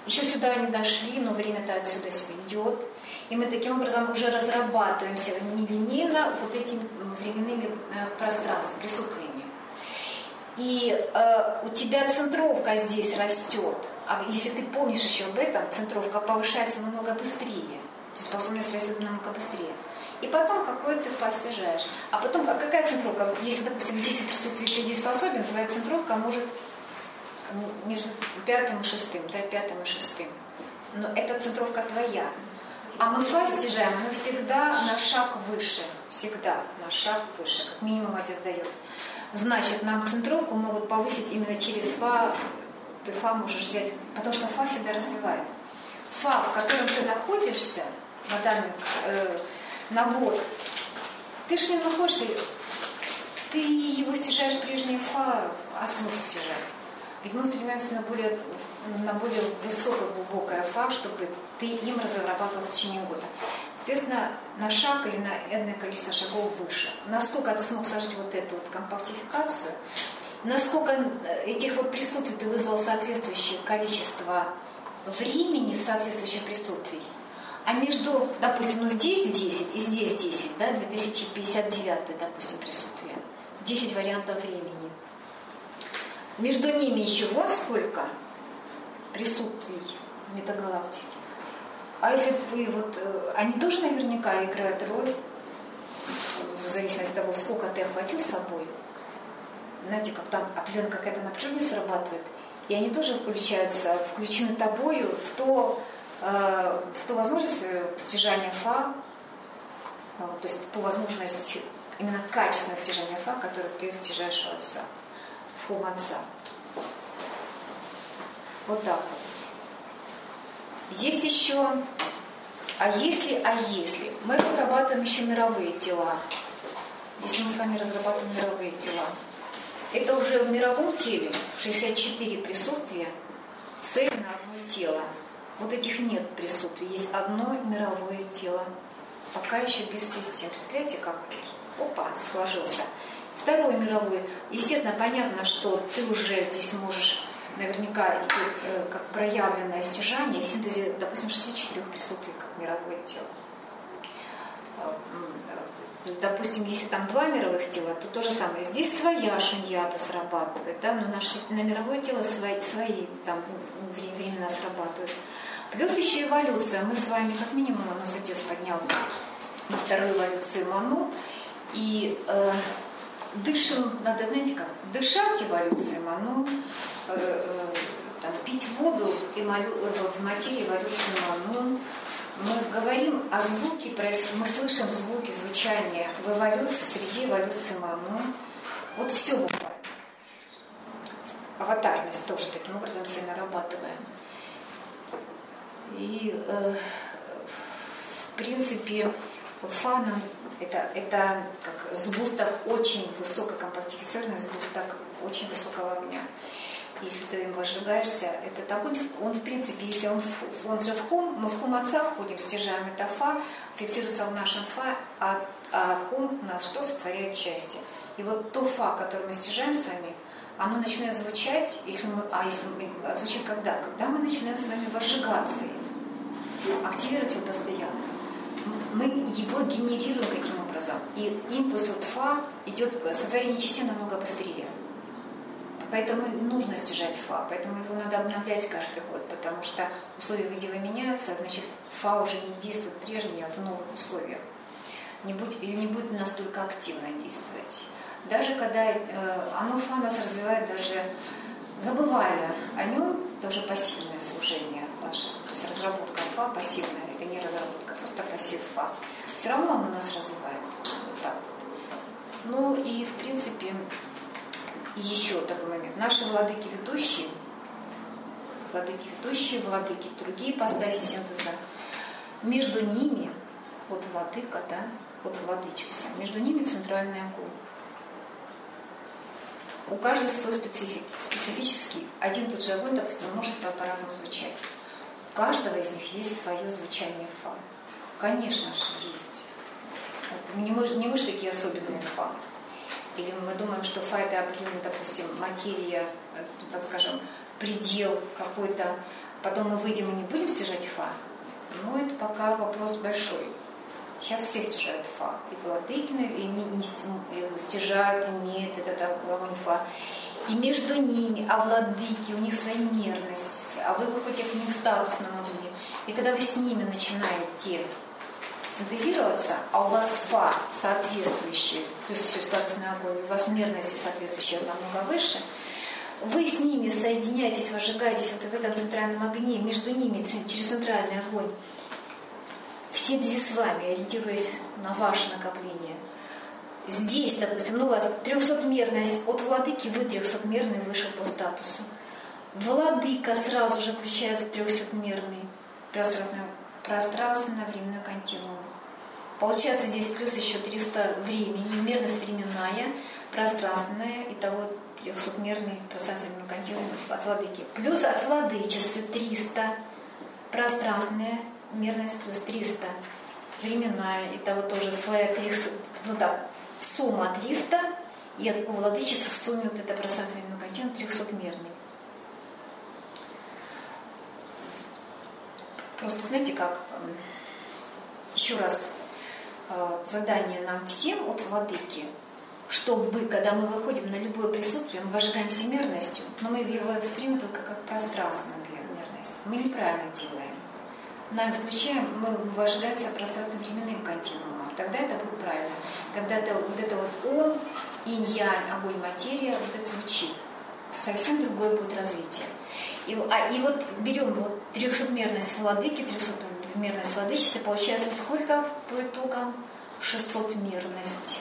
Еще сюда не дошли, но время-то отсюда идет. И мы таким образом уже разрабатываемся нелинейно вот этими временными пространствами, присутствиями. И у тебя центровка здесь растет. А если ты помнишь еще об этом, центровка повышается намного быстрее. Способность растет намного быстрее. И потом какое ты фа снижаешь. А потом какая центровка? Если, допустим, 10 присутствий ты дееспособен, твоя центровка может между 5 и 6, да, 5 и 6. Но это центровка твоя. А мы фа снижаем, оно всегда на шаг выше. Всегда на шаг выше. Как минимум отец дает. Значит, нам центровку могут повысить именно через фа. Ты фа можешь взять, потому что фа всегда развивает. Фа, в котором ты находишься, на данный набор, ты же не находишься, ты его стяжаешь прежнее фа, а смысл стяжать? Ведь мы стремимся на более высокое, глубокое фа, чтобы ты им разрабатывал в течение года. Соответственно, на шаг или на энное количество шагов выше. Насколько ты смог сложить вот эту вот компактификацию, насколько этих вот присутствий ты вызвал соответствующее количество времени, соответствующих присутствий. А между, допустим, здесь 10 и здесь 10, да, 2059, допустим, присутствие, 10 вариантов времени. Между ними еще вот сколько присутствий метагалактики. А если ты вот... Они тоже наверняка играют роль, в зависимости от того, сколько ты охватил с собой. Знаете, как там определенно какая-то напряженность срабатывает, и они тоже включены тобою в ту возможность стяжания фа, то есть в ту возможность именно качественного стяжания фа, которую ты стяжаешь у отца, в хум отца. Вот так вот. Есть еще, если мы разрабатываем еще мировые тела, если мы с вами разрабатываем мировые тела, это уже в мировом теле 64 присутствия, цель на одно тело. Вот этих нет присутствий, есть одно мировое тело, пока еще без систем. Представляете, как? Опа, сложился. Второе мировое. Естественно, понятно, что ты уже здесь можешь, наверняка идет как проявленное стяжание в синтезе, допустим, 64 присутствий, как мировое тело. Допустим, если там 2 мировых тела, то то же самое. Здесь своя шуньята срабатывает, да, но на мировое тело свои там времена срабатывают. Плюс еще эволюция. Мы с вами, как минимум, у нас отец поднял на вторую эволюцию Ману, и дышим, надо, знаете как, дышать эволюцией Ману, пить воду в материи эволюции Ману. Мы говорим о звуке, мы слышим звуки, звучания в эволюции, в среде эволюции Ману. Вот все бывает. Аватарность тоже таким образом все нарабатываем. И в принципе фа это как сгусток очень высококомпактифицированный сгусток очень высокого огня. Если ты им возжигаешься, этот огонь, он в принципе, если он же в хум, мы в хум отца входим, стяжаем это фа, фиксируется в нашем фа, а хум нас что сотворяет части. И вот то фа, которое мы стяжаем с вами, оно начинает звучать, звучит когда? Когда мы начинаем с вами возжигаться, активировать его постоянно. Мы его генерируем таким образом. И импульс от фа идет, сотворение частей намного быстрее. Поэтому нужно стяжать фа, поэтому его надо обновлять каждый год, потому что условия выдела меняются, значит, фа уже не действует прежнее в новых условиях. Не будет настолько активно действовать. Даже когда фа нас развивает, даже забывая о нем, это уже пассивное служение наше. То есть разработка фа пассивная, это не разработка, просто пассив фа. Все равно оно нас развивает. Вот так вот. Ну и в принципе... И еще такой момент. Наши владыки-ведущие, владыки другие ипостаси синтеза, между ними, вот владыка, да, вот владычица, между ними центральный огонь. У каждого свой специфический. Один и тот же огонь, допустим, может по-разному звучать. У каждого из них есть свое звучание фа. Конечно же, есть. Вот, не мы же такие особенные фа. Или мы думаем, что фа это определенная, допустим, материя, так скажем, предел какой-то Потом мы выйдем и не будем стяжать фа. Но это пока вопрос большой. Сейчас все стяжают фа. И владыкины, и не стяжают, имеют этот огонь фа. И между ними, а владыки, у них свои мерности. А вы выходите к ним в статусном огне. И когда вы с ними начинаете синтезироваться, а у вас фа соответствующие, плюс еще статусный огонь, у вас мерности соответствующие намного выше, вы с ними соединяетесь, возжигаетесь вот в этом центральном огне, между ними через центральный огонь, в синтезе с вами, ориентируясь на ваше накопление. Здесь, допустим, у вас 300-мерность от владыки, вы 300-мерный выше по статусу. Владыка сразу же включает 300-мерный пространственно-временной континуум. Получается здесь плюс еще 300 времени, мерность временная, пространственная, итого 300-мерный пространственный континуум от владыки. Плюс от владычицы 300, пространственная мерность плюс 300, временная, итого тоже своя 300, сумма 300, и от владычицы в сумме вот это пространственный континуум 300-мерный. Просто знаете как, еще раз, задание нам всем от владыки, чтобы, когда мы выходим на любое присутствие, мы возжигаем всемерностью, но мы его воспримем только как пространственную мерность. Мы неправильно делаем. Нам включаем, мы возжигаемся пространственно-временным континуумом. Тогда это будет правильно. Тогда это вот это вот ом, инь-янь, огонь, материя, вот это звучит. Совсем другое будет развитие. И вот берем вот 300-мерность владыки, 300-мерность владычицы, получается сколько по итогам? 600-мерность.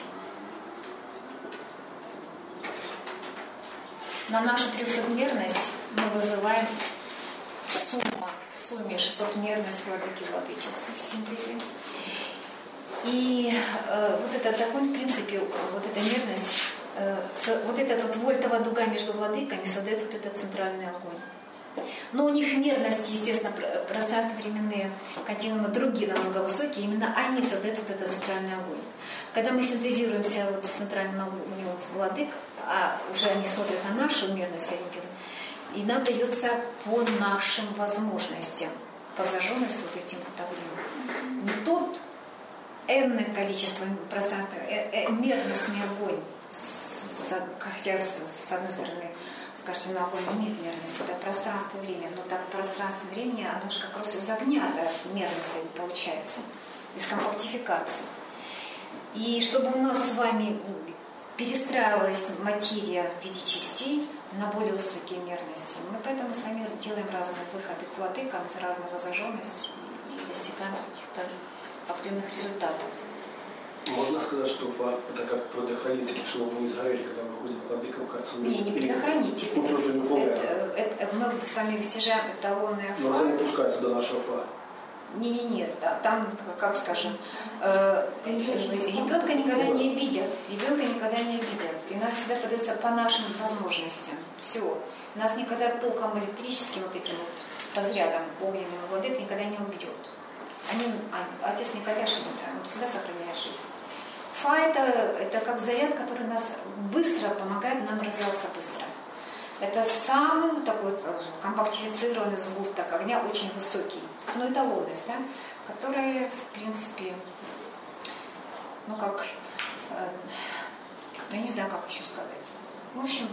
На нашу 300-мерность мы вызываем в сумме 600-мерность владыки-владычицы в синтезе. И вот этот огонь, в принципе, вот эта мерность, вот эта вот вольтовая дуга между владыками создает вот этот центральный огонь. Но у них мерности, естественно, пространственно-временные континуумы другие, намного высокие, именно они создают вот этот центральный огонь. Когда мы синтезируемся вот с центральным огнем владык, а уже они смотрят на нашу мерность, и нам дается по нашим возможностям, по зажженность вот этим вот огнем. Не тот энное количество пространства, мерностный огонь, хотя с одной стороны, скажете, но огонь не имеет мерности, это пространство и время, но так пространство и времени, оно же как раз из огня, да, мерность получается, из компактификации. И чтобы у нас с вами перестраивалась материя в виде частей на более высокие мерности, мы поэтому с вами делаем разные выходы к владыкам, разную зажженность и достигаем каких-то определенных результатов. Можно сказать, что фа это как предохранитель, чтобы мы не сгорели, когда мы ходим к владыкам, к отцу? Не предохранитель. Мы с вами достигаем эталонное фа. Но нельзя не пускаться до нашего фа. Нет, там, как скажем, ребенка никогда не обидят. Ребенка никогда не обидят. И нам всегда подается по нашим возможностям. Все. Нас никогда током электрическим вот этим вот разрядом огненным владык никогда не убьет. Отец никогда он всегда сохраняет жизнь. Фа это как заряд, который нас быстро помогает нам развиваться быстро. Это самый такой компактифицированный сгусток огня, очень высокий. Эталонность, да, которая, в принципе, я не знаю, как еще сказать. В общем,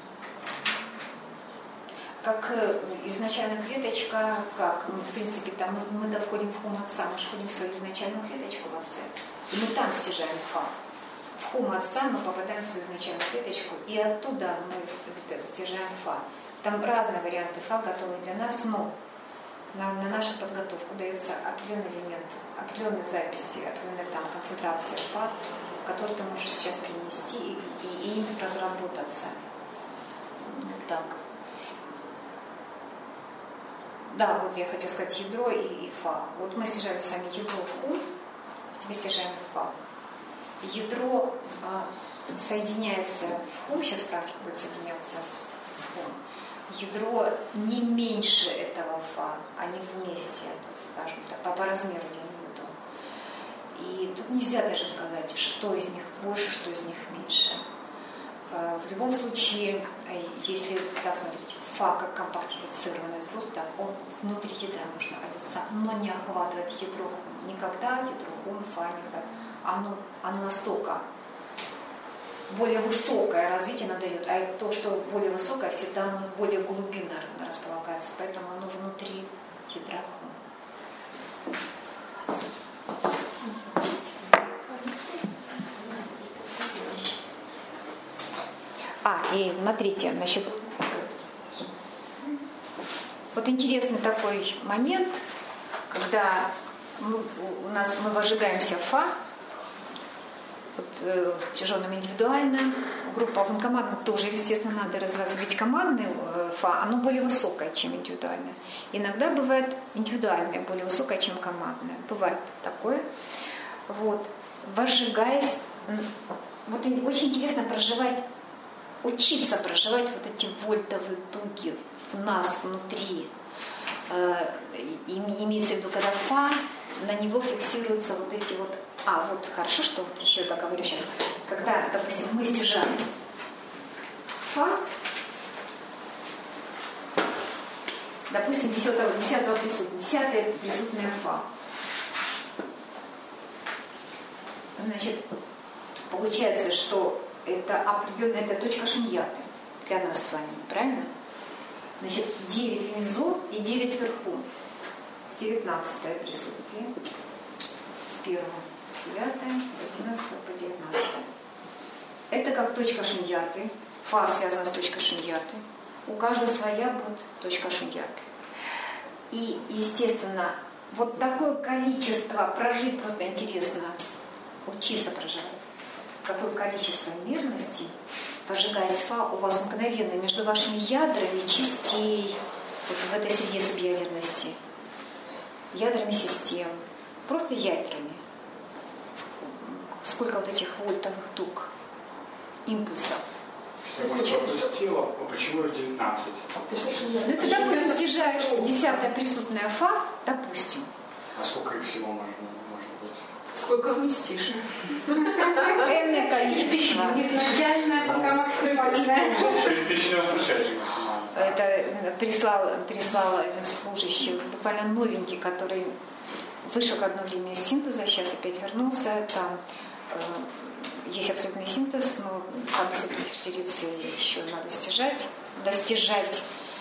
как изначально клеточка, в принципе, там мы-то входим в хум отца, мы же входим в свою изначальную клеточку в отце, и мы там стяжаем фа. В хум отца мы попадаем в свою изначальную клеточку, и оттуда мы стяжаем фа. Там разные варианты фа готовы для нас, но на нашу подготовку дается определенный элемент, определенные записи, определенная там концентрация фа, которую ты можешь сейчас принести и им разработаться. Так. Да, вот я хотела сказать ядро и фа. Вот мы стяжаем с вами ядро в хум, теперь стяжаем фа. Ядро соединяется в хум, сейчас практика будет соединяться в хум. Ядро не меньше этого фа, они вместе, скажем так, по размеру я не веду. И тут нельзя даже сказать, что из них больше, что из них меньше. В любом случае, если, да, смотрите, фа как компактифицированный сгусток, он внутри ядра может находиться, но не охватывать ядро никогда, ядро ум, фа никогда. Оно настолько более высокое развитие надает, а то, что более высокое, всегда оно более глубинно располагается, поэтому оно внутри ядра хум. И смотрите, значит, вот интересный такой момент, когда мы выжигаемся фа, вот, с тяжелым индивидуально, группа аванкомандных тоже, естественно, надо развиваться, ведь командный фа, оно более высокое, чем индивидуальное. Иногда бывает индивидуальное более высокое, чем командное. Бывает такое. Вот, выжигаясь, вот очень интересно учиться проживать вот эти вольтовые дуги в нас внутри. Имеется в виду, когда фа, на него фиксируются вот эти вот... вот хорошо, что вот еще я говорю сейчас. Когда, допустим, мы стяжаем фа, допустим, 10-я присутная фа. Значит, получается, что это определенная, это точка шуньяты для нас с вами, правильно? Значит, 9 внизу и 9 вверху. 19-е присутствие. С 1, 9, с 11 по 19. Это как точка шуньяты. Фа связана с точкой шуньяты. У каждого своя будет точка шуньяты. И, естественно, вот такое количество прожить просто интересно. Учиться проживать. Какое количество мерностей, пожигаясь фа, у вас мгновенно между вашими ядрами частей, вот в этой среде субъядерности, ядрами систем, просто ядрами. Сколько вот этих вольтовых дуг, импульсов. Тело, почему 19? Ну, ты, допустим, стяжаешь 10-я присутная фа, допустим. А сколько их всего может быть? Сколько вместишь? Энное количество. Изначально, пока максимальное. 1096 максимально. Это прислал один служащий, буквально новенький, который вышел одно время из синтеза, сейчас опять вернулся. Там есть абсолютный синтез, но там все пресвитерицы еще надо достижать.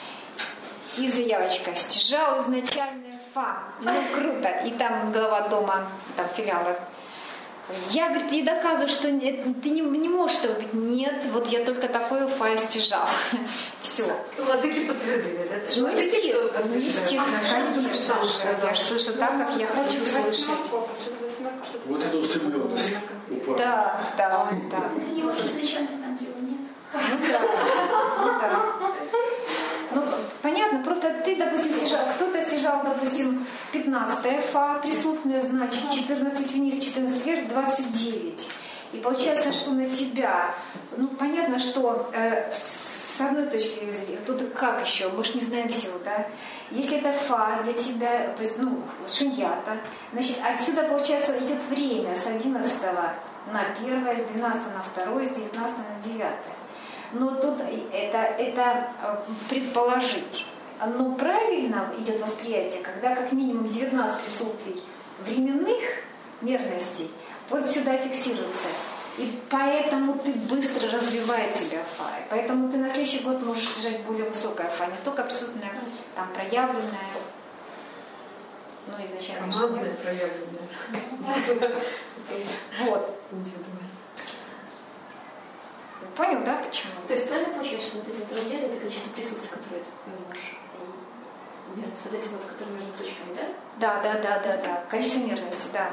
И заявочка: стяжал изначальное фа. Ну, круто. И там глава дома, там филиала. Я, говорит, ей доказываю, что ты не можешь этого быть. Нет, вот я только такое фа стяжал. Все. Владыки подтвердили, да? Естественно, конечно. Я же слышу так, как я хочу слышать. Вот это устремленность. Да. Ты не можешь изначально там делать, нет? Ну да. Ну, понятно, просто ты, допустим, стяжал, кто-то стяжал, допустим, 15-я фа присутная, значит, 14 вниз, 14 вверх, 29. И получается, что на тебя, ну, понятно, что с одной точки зрения, тут как еще, мы же не знаем всего, да? Если это фа для тебя, то есть, ну, шуньята, значит, отсюда, получается, идет время с 11 на 1, с 12 на 2, с 19 на 9. Но тут это предположить. Но правильно идет восприятие, когда как минимум 19 присутствий временных мерностей вот сюда фиксируются. И поэтому ты быстро развивает тебя фа. Поэтому ты на следующий год можешь стяжать более высокое фа, не только присутственное, там проявленное. Ну, изначально. Командное проявленное. Вот. Понял, да, почему? То есть правильно получается, что вот эти вот разделы, это количество присутствий, которые ты можешь мерить, вот эти вот, которые между точками, да? Да. Количество мерности, да.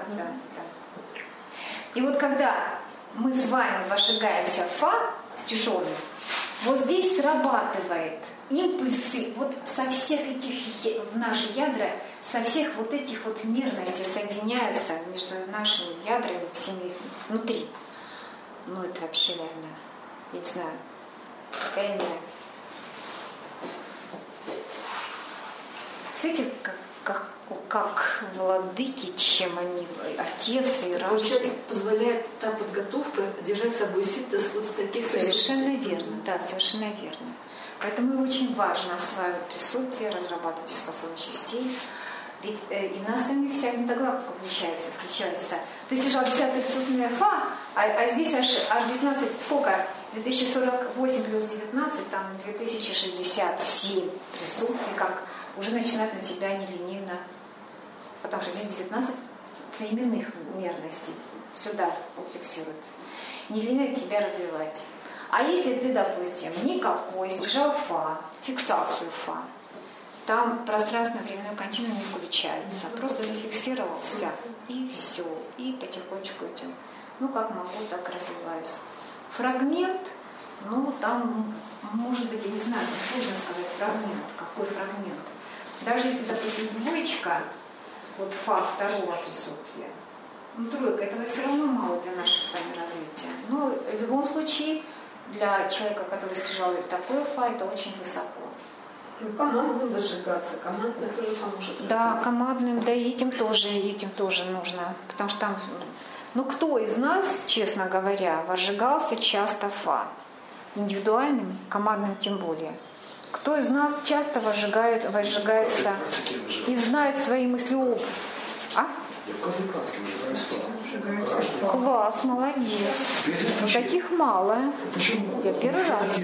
И вот когда мы с вами вожигаемся фа с тяжелым, вот здесь срабатывает импульсы вот со всех этих, в наши ядра, со всех вот этих вот мерностей соединяются между нашими ядрами, всеми внутри. Ну, это вообще, наверное, я не знаю, состояние. Представляете, как владыки, чем они отец и Получается, раждый. позволяет та подготовка держать с собой синтез вот с таких Совершенно верно, да, совершенно верно. Поэтому и очень важно осваивать присутствие, разрабатывать диспозиционные частей. Ведь и нас с вами вся недоглавка включается. Ты стяжал 10-е присутственное фа, а здесь аж 19, сколько? 2048 плюс 19, там 2067 присутствий, как уже начинает на тебя нелинейно, потому что здесь 19 временных мерностей сюда фиксируется. Нелинейно тебя развивать. А если ты, допустим, никакой, стяжал фа, фиксацию фа, там пространственно-временной континуум не включается. Просто зафиксировался, и все. И потихонечку идем. Ну, как могу, так развиваюсь. Фрагмент, ну, там, может быть, я не знаю, там сложно сказать фрагмент. Какой фрагмент? Даже если, допустим, двоечка, вот фа второго присутствия, ну, тройка, этого все равно мало для нашего с вами развития. Но в любом случае, для человека, который стяжал такое фа, это очень высоко. Командным возжигаться, командным тоже поможет. Да, командным, да, и этим тоже нужно. Потому что там, ну, кто из нас, честно говоря, возжигался часто фа? Индивидуальным, командным тем более. Кто из нас часто возжигается и знает свои мысли об... А? Я в каждой практике возжигаюсь. Класс, молодец. Но таких мало. Почему? Я первый раз.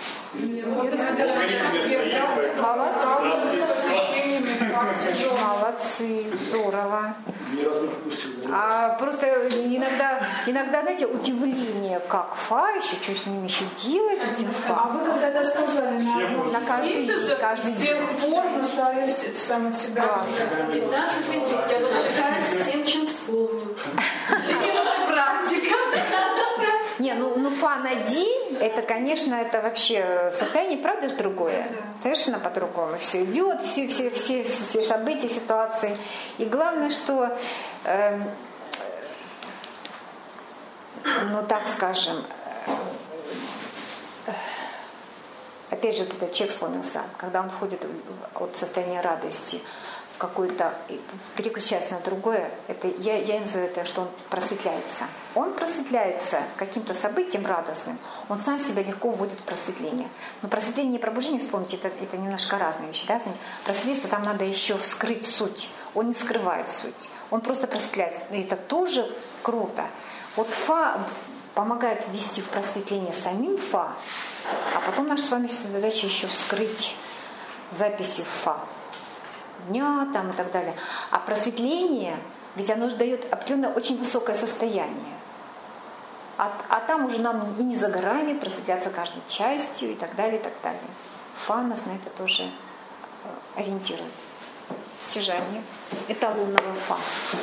Молодцы, здорово. Ни разу не пропустил. А просто иногда, знаете, удивление, как фа еще, что с ним еще делать, с этим А фа. вы когда-то сказали На каждый с день. тех пор мы старались это самое всегда. 15 минут я возжигаюсь всем, чем вспомню. Практика. Не, ну фа на день, это, конечно, это вообще состояние, правда же, другое. Совершенно по-другому. Все идет, все события, ситуации. И главное, что, ну так скажем, опять же, вот этот человек вспомнился, когда он входит от состояния радости в какое-то, переключается на другое, это, я называю это, что он просветляется. Он просветляется каким-то событием радостным, он сам себя легко вводит в просветление. Но просветление и пробуждение, вспомните, это немножко разные вещи. Да? Просветлиться там надо еще вскрыть суть. Он не скрывает суть, он просто просветляется. И это тоже круто. Вот фа помогает ввести в просветление самим фа, а потом наша с вами задача еще вскрыть записи фа. Дня там и так далее. А просветление, ведь оно же дает определенное очень высокое состояние. А там уже нам и не за горами просветляться каждой частью и так далее, и так далее. Фа нас на это тоже ориентирует. Стяжание эталонного фа.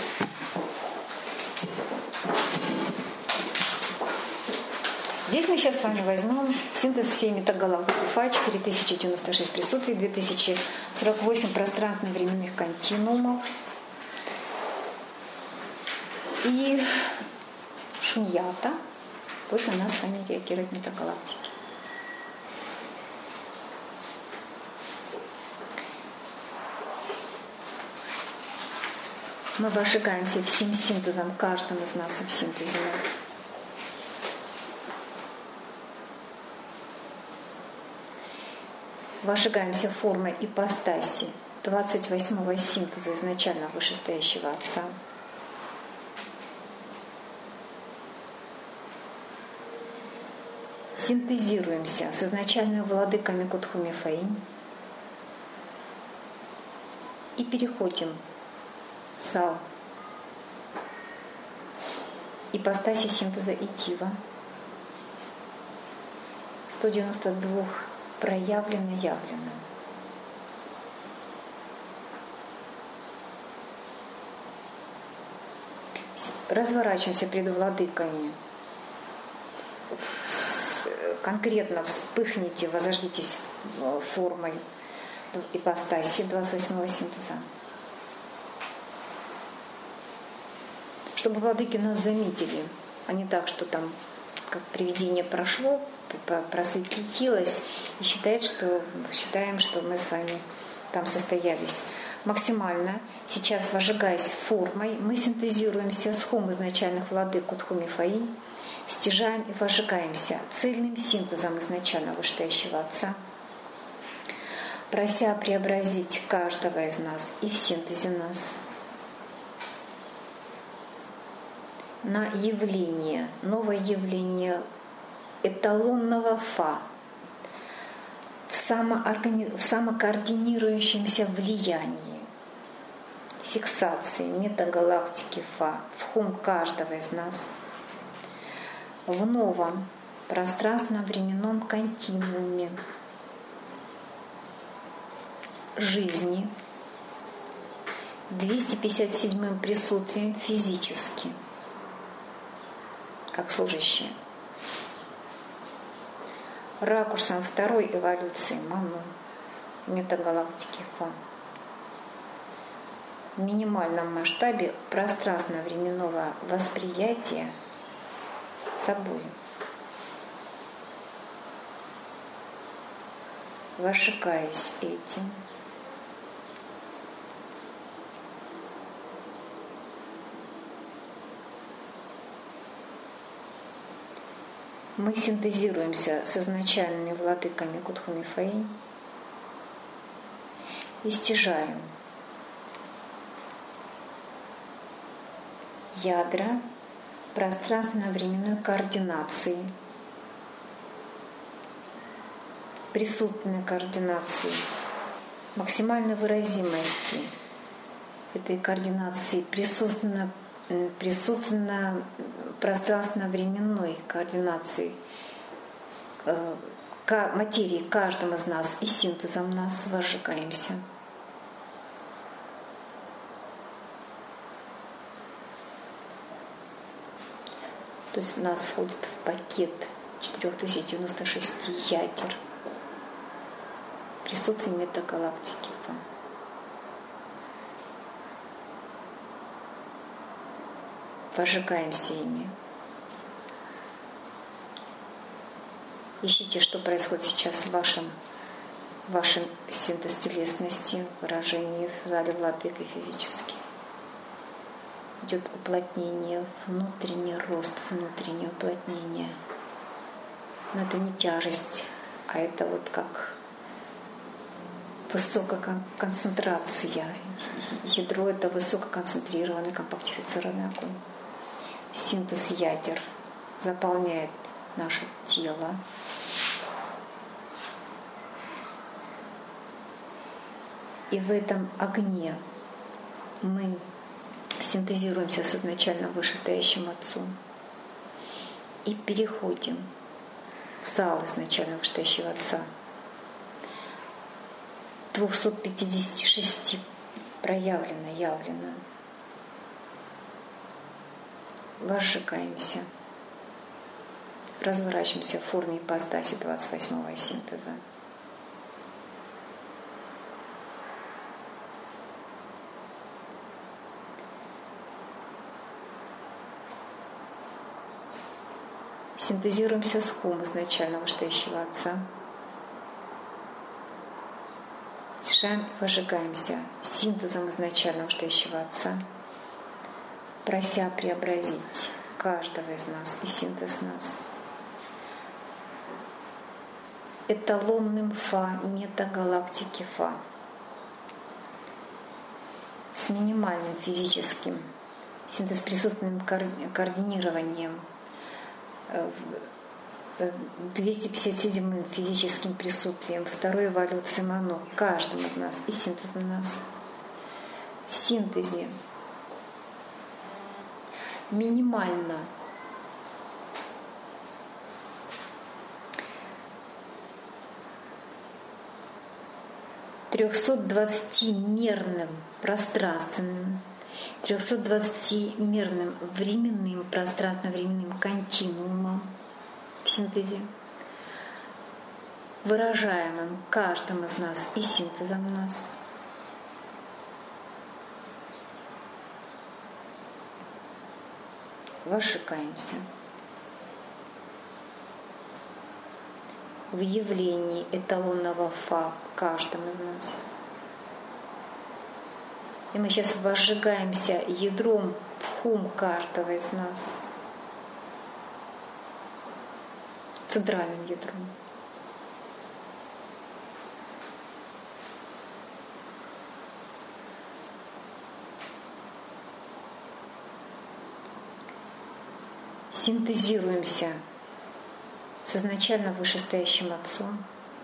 Здесь мы сейчас с вами возьмем синтез всей метагалактики Фа, 4096 присутствий, 2048 пространственно-временных континуумов и шуньята будет на нас с вами реагировать метагалактики. Мы возжигаемся всем синтезом, каждым из нас в синтезе нас. Возжигаемся формой ипостаси 28-го синтеза изначально вышестоящего Отца. Синтезируемся с изначальными владыками Кутхуми Фаинь и переходим в зал ипостаси синтеза Итива 192 проявлено-явлено. Разворачиваемся перед владыками. Конкретно вспыхните, возожгитесь формой ипостаси 28-го синтеза. Чтобы владыки нас заметили, а не так, что там как привидение прошло, просветлилось и считаем, что мы с вами там состоялись. Максимально, сейчас вожигаясь формой, мы синтезируемся с хум изначальных владык Кутхуми Фаи, стяжаем и вожигаемся цельным синтезом изначально вышестоящего Отца, прося преобразить каждого из нас и в синтезе нас на явление, новое явление эталонного Фа в самокоординирующемся влиянии, фиксации метагалактики Фа в хум каждого из нас, в новом пространственно-временном континууме жизни, 257-м присутствием физически, как служащие, ракурсом второй эволюции Ману, метагалактики Фа, в минимальном масштабе пространственно-временного восприятия собой. Вошикаюсь этим. Мы синтезируемся с изначальными владыками Кутхуми Фаи и стяжаем ядра пространственно-временной координации, присутственной координации, максимальной выразимости этой координации, присутственно пространственно-временной координации материи каждым из нас и синтезом нас вожигаемся. То есть у нас входит в пакет 4096 ядер присутствие метагалактики Фа. Вожигаемся ими. Ищите, что происходит сейчас в вашем синтез телесности, выражении в зале владык и физически. Идет уплотнение, внутренний рост, внутреннее уплотнение. Но это не тяжесть, а это вот как высокая концентрация. Ядро — это высококонцентрированный, компактифицированный огонь. Синтез ядер заполняет наше тело. И в этом огне мы синтезируемся с изначально вышестоящим Отцом и переходим в зал изначально вышестоящего Отца. 256 явлено. Вожигаемся, разворачиваемся в форме ипостаси 28-го синтеза. Синтезируемся с хум изначально вышестоящего Отца. Стяжаем и вожигаемся синтезом изначально вышестоящего Отца, прося преобразить каждого из нас и синтез нас эталонным Фа метагалактики Фа с минимальным физическим синтез присутственным координированием, 257-м физическим присутствием второй эволюции Ману каждым из нас и синтезом нас в синтезе минимально $320-мерным пространственным, 320-мерным временным пространственно-временным континуумом в синтезе, выражаемым каждым из нас и синтезом нас. Вошикаемся в явлении эталонного Фа каждым из нас. И мы сейчас возжигаемся ядром в хум каждого из нас. Центральным ядром. Синтезируемся с изначально вышестоящим Отцом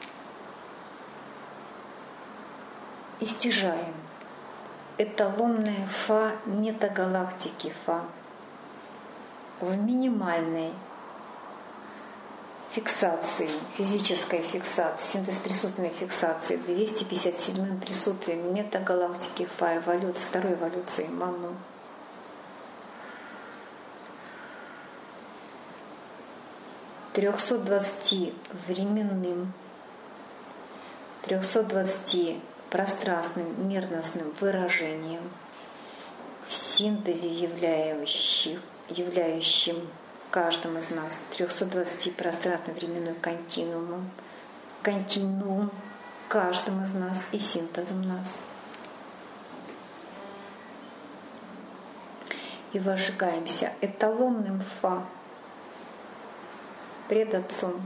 и стяжаем эталонное фа метагалактики фа в минимальной фиксации, физической фиксации, синтез-присутственной фиксации, 257-м присутствием метагалактики фа, эволюции, второй эволюции Ману. временным, 320 пространственным мерностным выражением в синтезе являющим каждым из нас 320 пространственно-временной континуум каждым из нас и синтезом нас. И возжигаемся эталонным фа пред Отцом.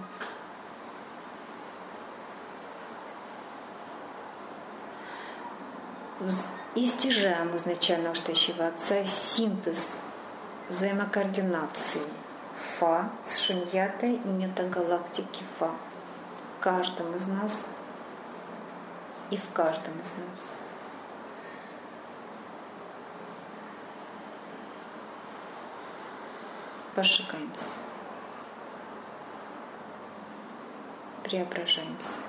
И стяжаем изначального вышестоящего Отца синтез взаимокоординации фа с шуньятой метагалактики фа в каждом из нас и в каждом из нас. Пошикаемся. Преображаемся.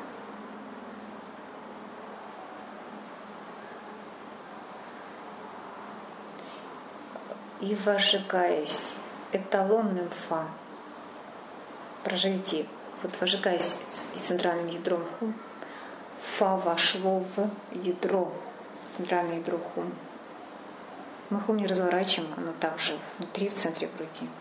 И возжигаясь эталонным фа, проживите, вот возжигаясь центральным ядром хум, фа вошло в ядро, центральное ядро хум. Мы хум не разворачиваем, оно также внутри, в центре груди.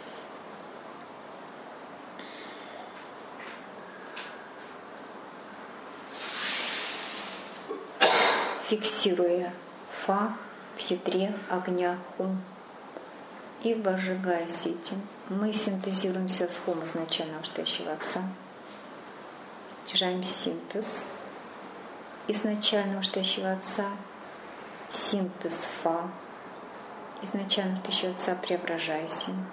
Фиксируя фа в ядре огня хум и возжигаясь этим, мы синтезируемся с хум изначального вышестоящего Отца, стяжаем синтез изначального вышестоящего Отца, синтез фа изначального вышестоящего Отца, преображаясь им.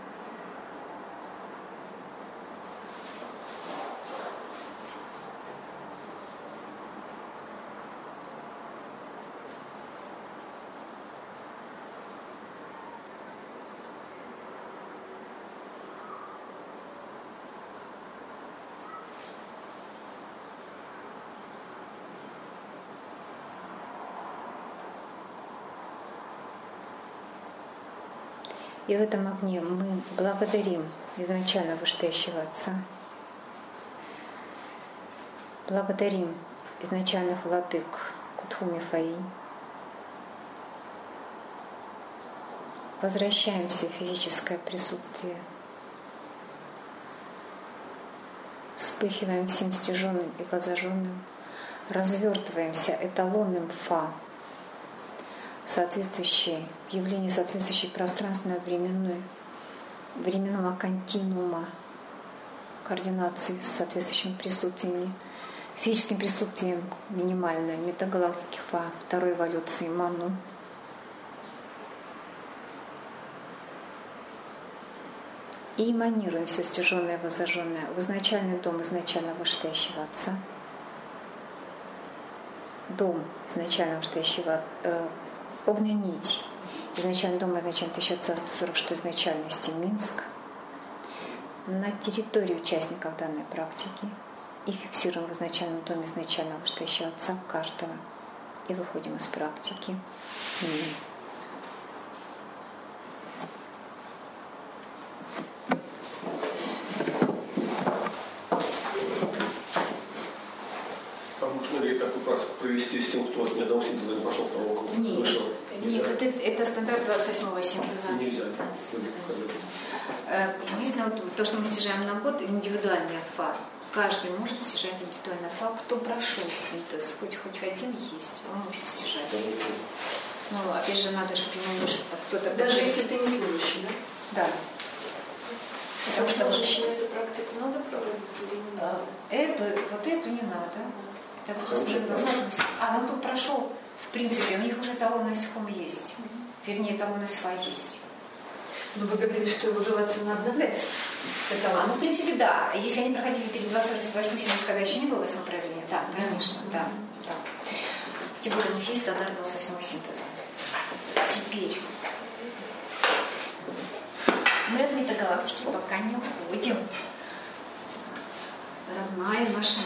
И в этом огне мы благодарим изначально вышестоящего Отца, благодарим изначальных владык Кутхуми Фаи, возвращаемся в физическое присутствие, вспыхиваем всем стяженным и воззаженным, развертываемся эталонным фа, соответствующие явления, соответствующие пространственно-временного континуума координации с соответствующими присутствиями, физическим присутствием минимальной метагалактики фа, второй эволюции Ману. И эманируем все стяженное и воззаженное в изначальный дом изначально вышестоящего Отца, дом изначально вышестоящего огненная нить, изначально дом изначально 1146 изначальности Минск, на территории участников данной практики и фиксируем в изначальном доме изначального вышестоящего Отца каждого и выходим из практики. Можно ли такую практику провести с тем, кто от одного синтеза не пошел, второго вышел? Нет, это стандарт 28-го синтеза. Нельзя. Единственное, вот то, что мы стяжаем на год, индивидуальный фа. Каждый может стяжать индивидуальный фа, кто прошел синтез. Хоть один есть, он может стяжать. Но опять же надо, чтобы ему кто-то... Даже если ты не служащий, да? Да. Потому что служащий эту практику надо проводить или не надо? Эту не надо. Это уже 28. Ну тут прошел, в принципе, у них уже эталонность хом есть. Вернее, эталонность фа есть. Но вы говорили, что его желательно обновлять. В принципе, да. Если они проходили перед 28 синтез, когда еще не было 8 проявления, да, конечно, да. Тем более у них есть стандарт 28 синтеза. Теперь мы от метагалактики пока не уходим. Родная наша.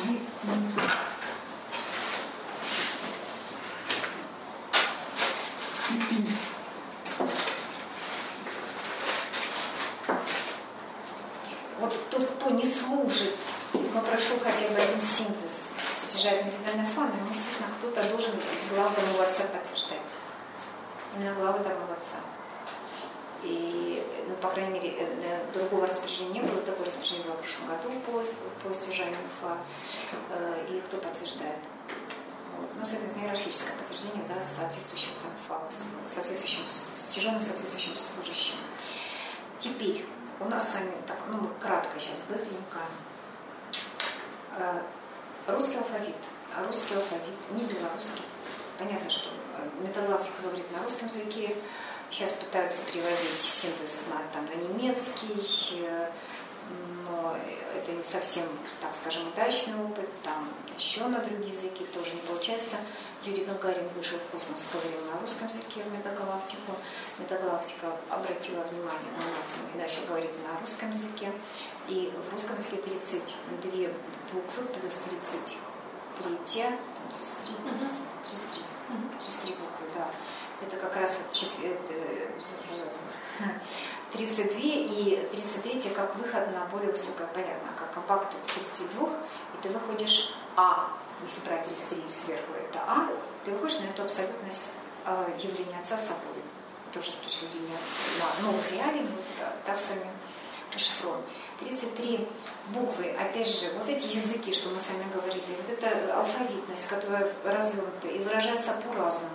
Вот тот, кто не служит, но прошел хотя бы один синтез, стяжает индивидуальное фан, ему, естественно, кто-то должен из главы Дармового Отца подтверждать. Именно главы Дармового Отца. И, по крайней мере, другого распоряжения не было, такое распоряжение было в прошлом году по стяжанию ФА, и кто подтверждает. Ну, соответственно, иерархическое подтверждение, да, с соответствующим там ФА, соответствующим стяженным, соответствующим служащим. Теперь у нас с вами, так, кратко сейчас, быстренько, русский алфавит. Русский алфавит, не белорусский. Понятно, что метагалактика говорит на русском языке. Сейчас пытаются переводить синтез на немецкий, но это не совсем, так скажем, удачный опыт. Там еще на другие языки тоже не получается. Юрий Гагарин вышел в космос, говорил на русском языке в метагалактику. Метагалактика обратила внимание на нас и начала говорить на русском языке. И в русском языке 32 буквы плюс 33, там 33 буквы, да. Это как раз вот 32 и 33 как выход на более высокое, понятно, как компакт в 32, и ты выходишь если брать 33 сверху, это ты выходишь на эту абсолютность явления Отца собой. Тоже с точки зрения новых реалий, мы так с вами расшифруем. 33 буквы, опять же, вот эти языки, что мы с вами говорили, вот эта алфавитность, которая развернута и выражается по-разному.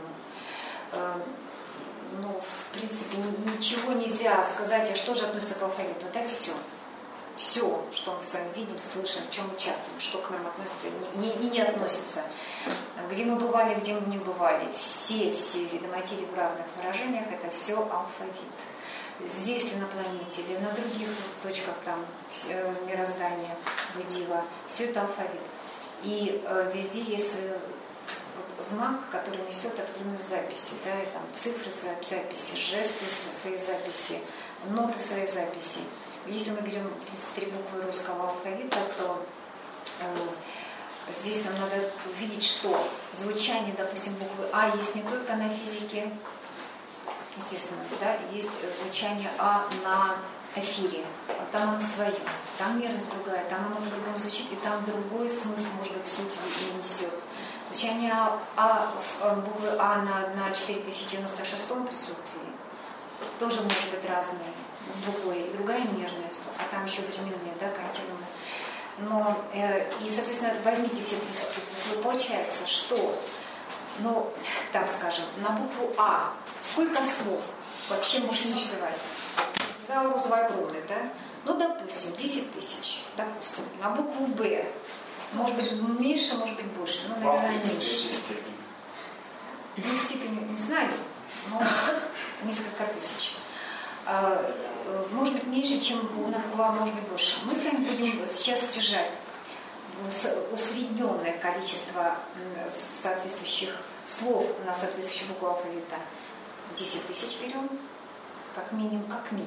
В принципе, ничего нельзя сказать, а что же относится к алфавиту. Это все. Все, что мы с вами видим, слышим, в чем участвуем, что к нам относится и не относится. Где мы бывали, где мы не бывали. Все виды материи в разных выражениях, это все алфавит. Здесь ли на планете, или на других точках там мироздания, Гудива, все это алфавит. И везде есть знак, который несет определенные записи, да, и там цифры своей записи, жесты своей записи, ноты своей записи. Если мы берем 33 буквы русского алфавита, то здесь нам надо увидеть, что звучание, допустим, буквы А есть не только на физике, естественно, да, есть звучание А на эфире, там оно свое, там мерность другая, там оно по-другому звучит, и там другой смысл, может быть, суть и несет. Звучание буквы А на 4096 присутствии тоже может быть разное, другая мерность, а там еще временные, да, континуумы. Но, и, соответственно, возьмите все 33 буквы, получается, что, так скажем, на букву А сколько слов вообще можно насчитать? Тезаурус огромный, да? Допустим, 10 тысяч, допустим. На букву Б может быть меньше, может быть больше, наверное, меньше. В степени, не знаю, но несколько тысяч. Может быть меньше, чем на букву А, может быть больше. Мы с вами будем сейчас стяжать усредненное количество соответствующих слов на соответствующую букву алфавита. 10 тысяч берем, как минимум.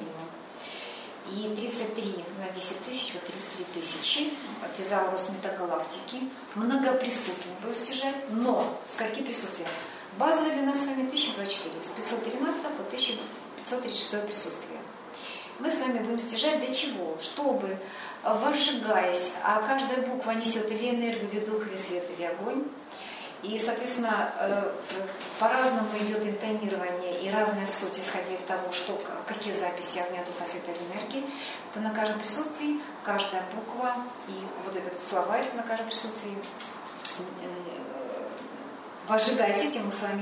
И 33 на 10 тысяч, 33 тысячи, тезаурус метагалактики, многоприсутствие будем стяжать, но скольки присутствия? Базовая для нас с вами 1024, с 513 по 1536 присутствие. Мы с вами будем стяжать для чего? Чтобы, возжигаясь, а каждая буква несет или энергию, или дух, или свет, или огонь, и, соответственно, по-разному идет интонирование и разная суть, исходя от того, какие записи огня, духа, света или энергии, то на каждом присутствии каждая буква и вот этот словарь на каждом присутствии, возжигаясь этим, мы с вами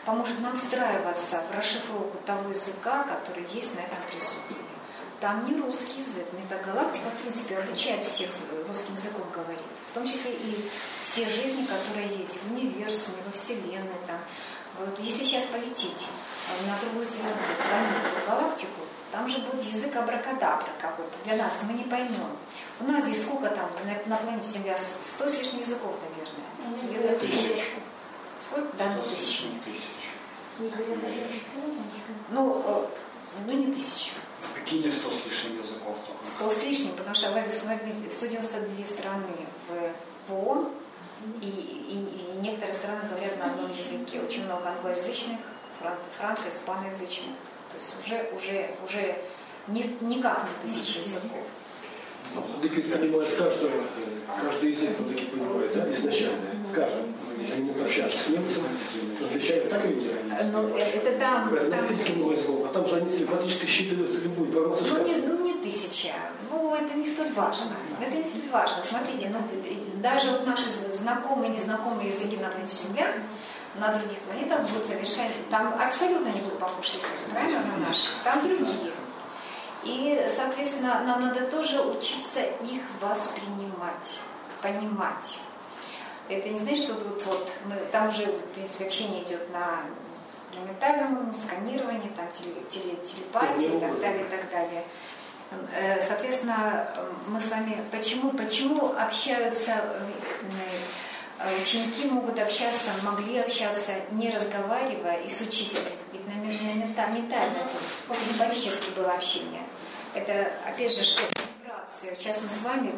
поможет нам встраиваться в расшифровку того языка, который есть на этом присутствии. Там не русский язык. Метагалактика, в принципе, обучает всех русским языком говорить. В том числе и все жизни, которые есть в универсуме, во Вселенной. Там. Вот, если сейчас полететь на другую звезду, планету, галактику, там же будет язык абракадабра какой-то. Для нас мы не поймем. У нас здесь сколько там на планете Земля? 100 с лишним языков, наверное. Где-то 1000. Сколько? Да, ну 1000. Не говорят, Ну, не 1000. В Пекине 100 с лишним языков только. 100 с лишним, потому что 192 страны в ООН, и некоторые страны говорят на одном языке. Очень много англоязычных, франко, испаноязычных. То есть уже никак не 1000 языков. Владыки понимают каждый язык, владыки понимают, да, изначально. Скажем, если они будут общаться с немцем, отвечают так или нет? Но это там... А там же они телепатически считывают любую информацию. Ну, не 1000. Ну, это не столь важно. Это не столь важно. Смотрите, даже вот наши знакомые, незнакомые языки на планете Земля на других планетах будут совершенно... Там абсолютно не будут похожи языки, правильно, на наши? Там другие. И, соответственно, нам надо тоже учиться их воспринимать, понимать. Это не значит, что там уже, в принципе, общение идет на ментальном уровне, сканирование, там, телепатия и так далее, и так далее. Соответственно, мы с вами... Почему общаются... Ученики могли общаться, не разговаривая, и с учителем. Ведь на ментально, телепатически было общение. Это, опять же, что вибрация. Сейчас мы с вами,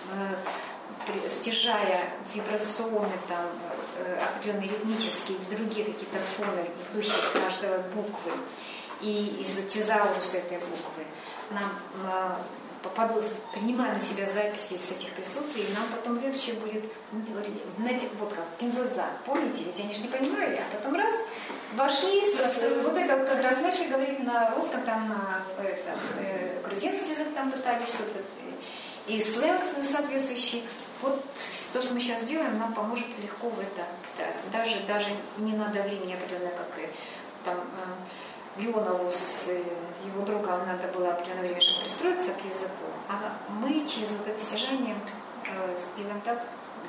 стяжая вибрационные, определенные ритмические или другие какие-то фоны, идущие из каждой буквы, и из тезауруса этой буквы, нам принимаем на себя записи с этих присутствий, и нам потом легче будет, знаете, вот как кинзадза, помните, ведь они же не понимали, а потом раз, вошли, вот это вот как раз начали говорить на русском, там на грузинский язык там пытались что-то, и сленг соответствующий. Вот то, что мы сейчас делаем, нам поможет легко в это встраиваться. Даже не надо времени определенное, как там Леонову с его другом надо было определенное время, чтобы пристроиться к языку, а мы через вот это стяжание сделаем так,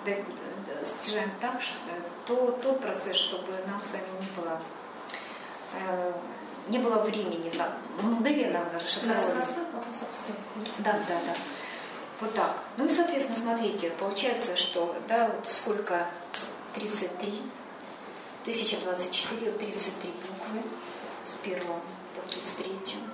что тот процесс, чтобы нам с вами не было времени, мгновенно расшифровывать. Да. Вот так. Ну и, соответственно, смотрите, получается, что, да, вот сколько 33, 1024, 33 буквы. С 1 по 33,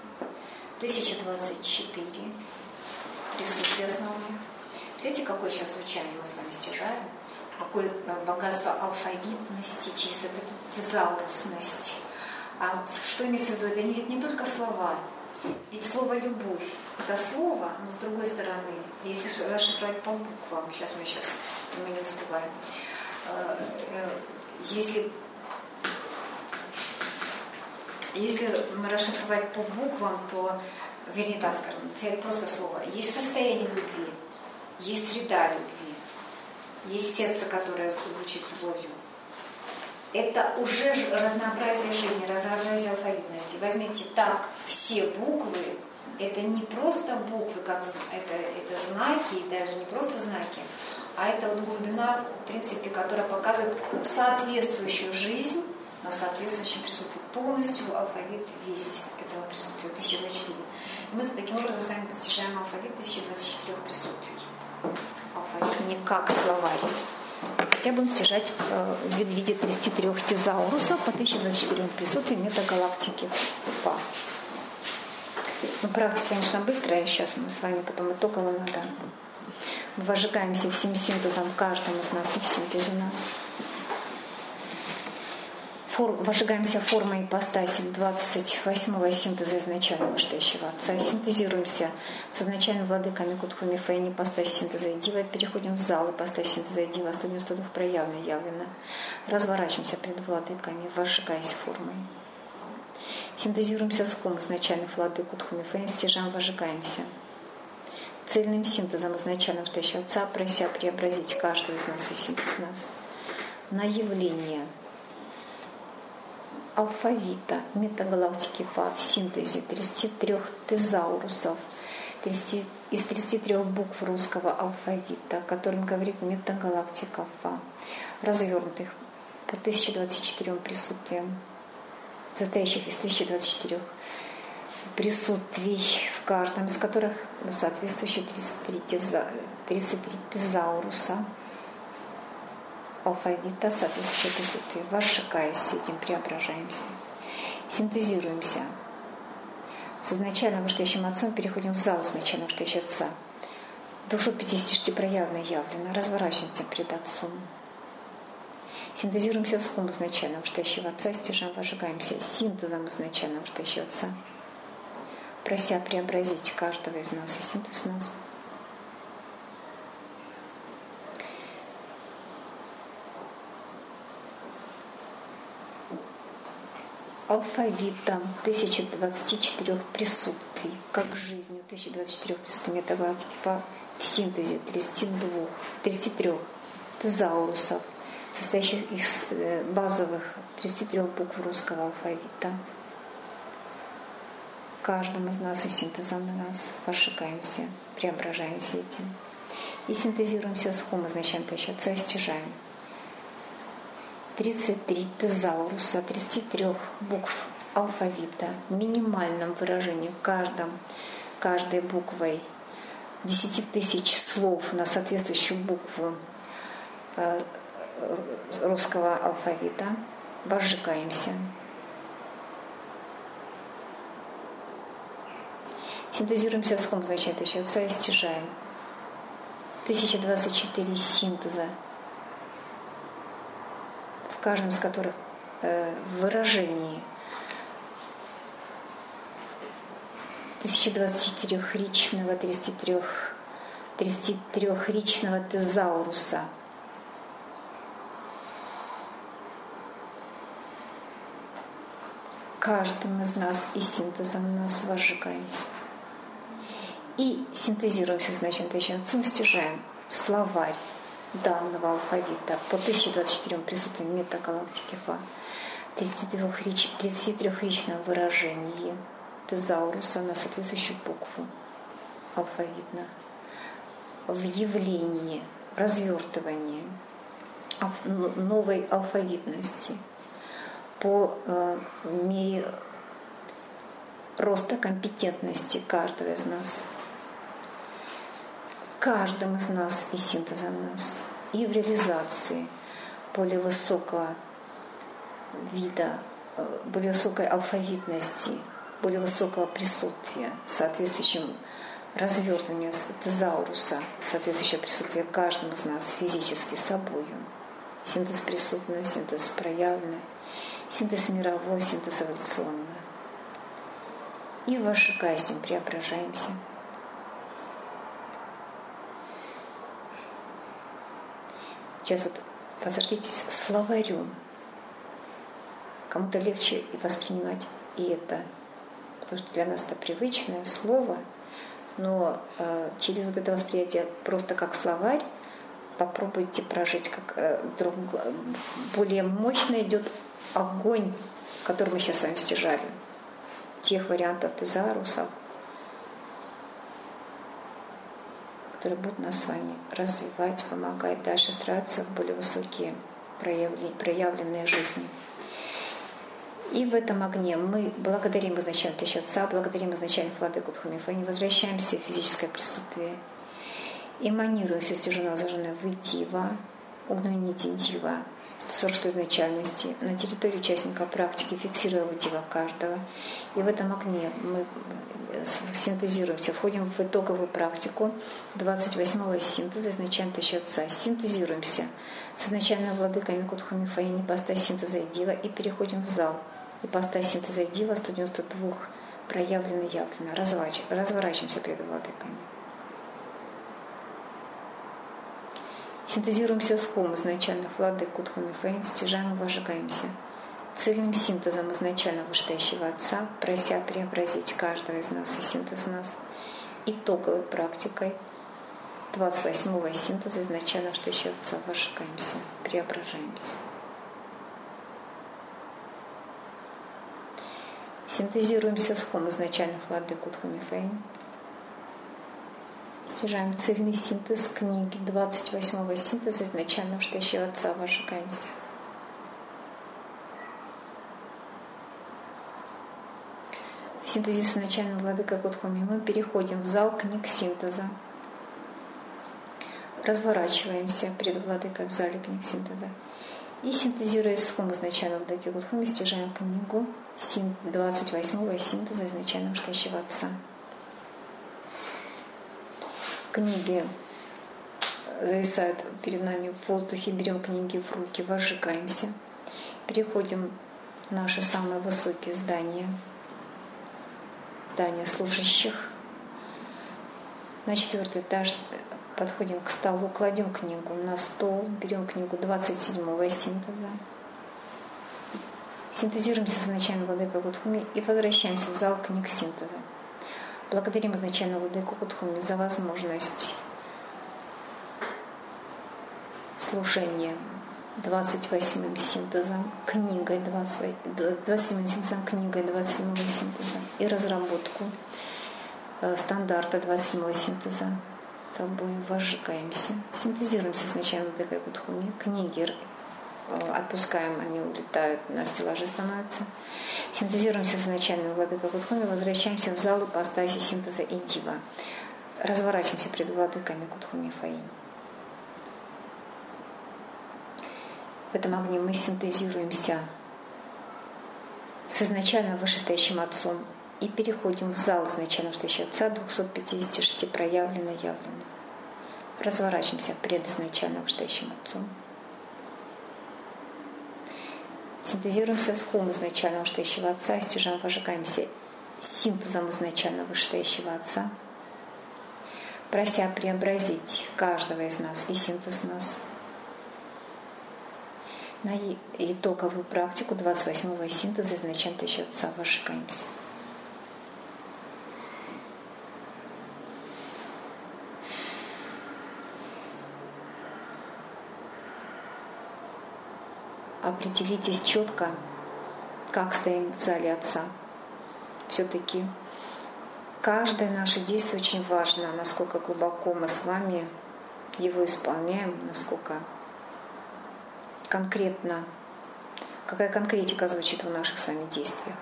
1024 присутствие основные. Видите, какое сейчас звучание мы с вами стяжаем? Какое богатство алфавитности через эту тезаурусность. А что имеется в виду? Это ведь не только слова. Ведь слово «любовь» – это слово, но с другой стороны, если расшифровать по буквам, мы не успеваем, Если расшифровать по буквам, то, вернее так скажем, взять просто слово. Есть состояние любви, есть среда любви, есть сердце, которое звучит любовью. Это уже разнообразие жизни, разнообразие алфавитности. Возьмите так, все буквы, это не просто буквы, как это знаки, и даже не просто знаки, а это вот глубина, в принципе, которая показывает соответствующую жизнь, на соответствующем присутствии. Полностью алфавит весь этого присутствия, 1024. И мы таким образом с вами постижаем алфавит 1024 присутствий. Алфавит не как словарь. Хотя будем стяжать в виде 33 тезаурусов по 1024 присутствий метагалактики УПА. Ну, практика, конечно, быстрая. Сейчас мы с вами потом итогово надо. Мы возжигаемся всем синтезом каждому из нас и в синтезе нас. Возжигаемся формой ипостаси 28-го синтеза изначального вышестоящего Отца. Синтезируемся с изначальными владыками Кутхуми Фэйни ипостаси синтеза Дива. Переходим в зал ипостаси синтеза Дива. 192 проявлено, явлено. Разворачиваемся перед владыками, возжигаясь формой. Синтезируемся с хум изначальных владык Кутхуми Фэйни. Стяжаем, возжигаемся. Цельным синтезом изначального вышестоящего Отца, прося преобразить каждого из нас и синтез нас на явление алфавита метагалактики Фа в синтезе 33 тезаурусов, из 33 букв русского алфавита, которым говорит метагалактика Фа, развернутых по 1024 присутствиям, состоящих из 1024 присутствий, в каждом из которых соответствующие 33 тезауруса алфавита, соответствующее присутствие. Восшикаясь с этим, преображаемся, синтезируемся. С изначально вышестоящим Отцом переходим в зал изначально вышестоящего Отца. 256 проявлено явлено. Разворачиваемся перед Отцом. Синтезируемся с хум изначально вышестоящего Отца, стяжаем, возжигаемся синтезом изначально вышестоящего Отца, прося преобразить каждого из нас и синтез нас. Алфавитом 1024 присутствий, как жизнью 1024 присутствий метагалактики Фа в синтезе 33 тезаурусов, состоящих из базовых 33 букв русского алфавита. Каждому из нас и синтезом на нас восшикаемся, преображаемся этим. И синтезируемся с хум изначально Отца, стяжаем. 33 тезауруса, 33 букв алфавита, в минимальном выражении каждой буквой 10 тысяч слов на соответствующую букву русского алфавита, возжигаемся. Синтезируемся с хум изначально Отца и стяжаем. 1024 синтеза, в каждом из которых в выражении 1024-ричного, 33-ричного тезауруса, каждым из нас и синтезом нас возжигаемся. И синтезируемся с значением Отцом, стяжаем словарь данного алфавита по 1024 присутствиям метагалактики Фа, 33-ричном выражении тезауруса на соответствующую букву алфавитно, в явлении, развертывании новой алфавитности по мере роста компетентности каждого из нас, каждым из нас и синтезом нас, и в реализации более высокого вида, более высокой алфавитности, более высокого присутствия, соответствующим развертыванию тезауруса, соответствующее присутствие каждому из нас физически собою. Синтез присутственный, синтез проявленный, синтез мировой, синтез эволюционный. И восшикаясь с ним преображаемся. Сейчас вот возжгитесь словарем. Кому-то легче и воспринимать и это, потому что для нас это привычное слово, но через вот это восприятие просто как словарь попробуйте прожить, как более мощно идет огонь, который мы сейчас с вами стяжали, тех вариантов тезаурусов, которые будут нас с вами развивать, помогать дальше стараться в более высокие проявленные жизни. И в этом огне мы благодарим изначально Отца, благодарим изначально Владыку Дхумифани, возвращаемся в физическое присутствие, эманируя все стяженное зажженное в Дива, огненной нити Дива, 146 изначальности, на территории участника практики, фиксируя Дива каждого. И в этом огне мы синтезируемся, входим в итоговую практику 28-го синтеза изначально Отца. Синтезируемся с изначальным владыкой Кудхумифани, ипостась синтеза и Дива, и переходим в зал. Ипостась синтеза и Дива 192 проявлено явлено. Разворачиваемся перед владыками. Синтезируемся с хум изначальных владык Кудхумифани, стяжаем и возжигаемся цельным синтезом изначально вышестоящего Отца, прося преобразить каждого из нас и синтез нас, итоговой практикой 28-го синтеза изначально вышестоящего Отца возжигаемся, преображаемся. Синтезируемся с хом изначальных владык Удхуми Фэйн. Стяжаем цельный синтез книги 28-го синтеза изначального Штащего Отца. Вожжикаемся. В синтезе с изначальным владыкой Удхуми мы переходим в зал книг синтеза. Разворачиваемся перед владыкой в зале книг синтеза. И синтезируя с хум изначального владыки Удхуми, стяжаем книгу 28-го синтеза изначального Штащего Отца. Книги зависают перед нами в воздухе, берем книги в руки, возжигаемся. Переходим в наши самые высокие здания служащих. На 4-й этаж подходим к столу, кладем книгу на стол, берем книгу 27-го синтеза. Синтезируемся с изначальным владыкой Удхуми и возвращаемся в зал книг синтеза. Благодарим изначального владыку Удхуми за возможность служения 28-м синтезом, книгой 27-м синтезом, книгой 27-го синтеза и разработку стандарта 27-го синтеза. Толбой возжигаемся, синтезируемся с начальным владыкой Удхуми, книги отпускаем, они улетают, на стеллаже становятся. Синтезируемся с начальным владыкой Удхуми, возвращаемся в зал ипостаси синтеза и дива. Разворачиваемся перед владыками Удхуми Фэйн. В этом огне мы синтезируемся с изначально вышестоящим Отцом и переходим в зал изначально вышестоящего Отца 256 проявлено-явлено. Разворачиваемся пред изначально вышестоящим Отцом. Синтезируемся с хум изначально вышестоящего Отца, стяжаем, возжигаемся синтезом изначально вышестоящего Отца, прося преобразить каждого из нас, весь синтез нас, на итоговую практику 28-го синтеза изначально вышестоящего Отца возжигаемся. Определитесь четко, как стоим в зале Отца. Все-таки каждое наше действие очень важно, насколько глубоко мы с вами его исполняем, насколько конкретно, какая конкретика звучит в наших с вами действиях.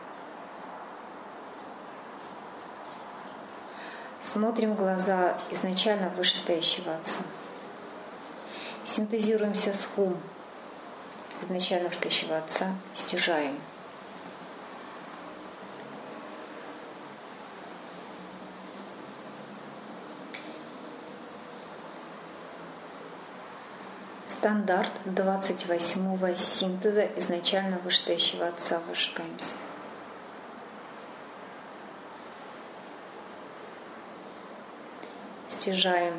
Смотрим в глаза изначально вышестоящего Отца. Синтезируемся с хум изначально вышестоящего Отца, стяжаем. Стандарт 28-го синтеза изначально вышестоящего Отца возжигаемся. Стяжаем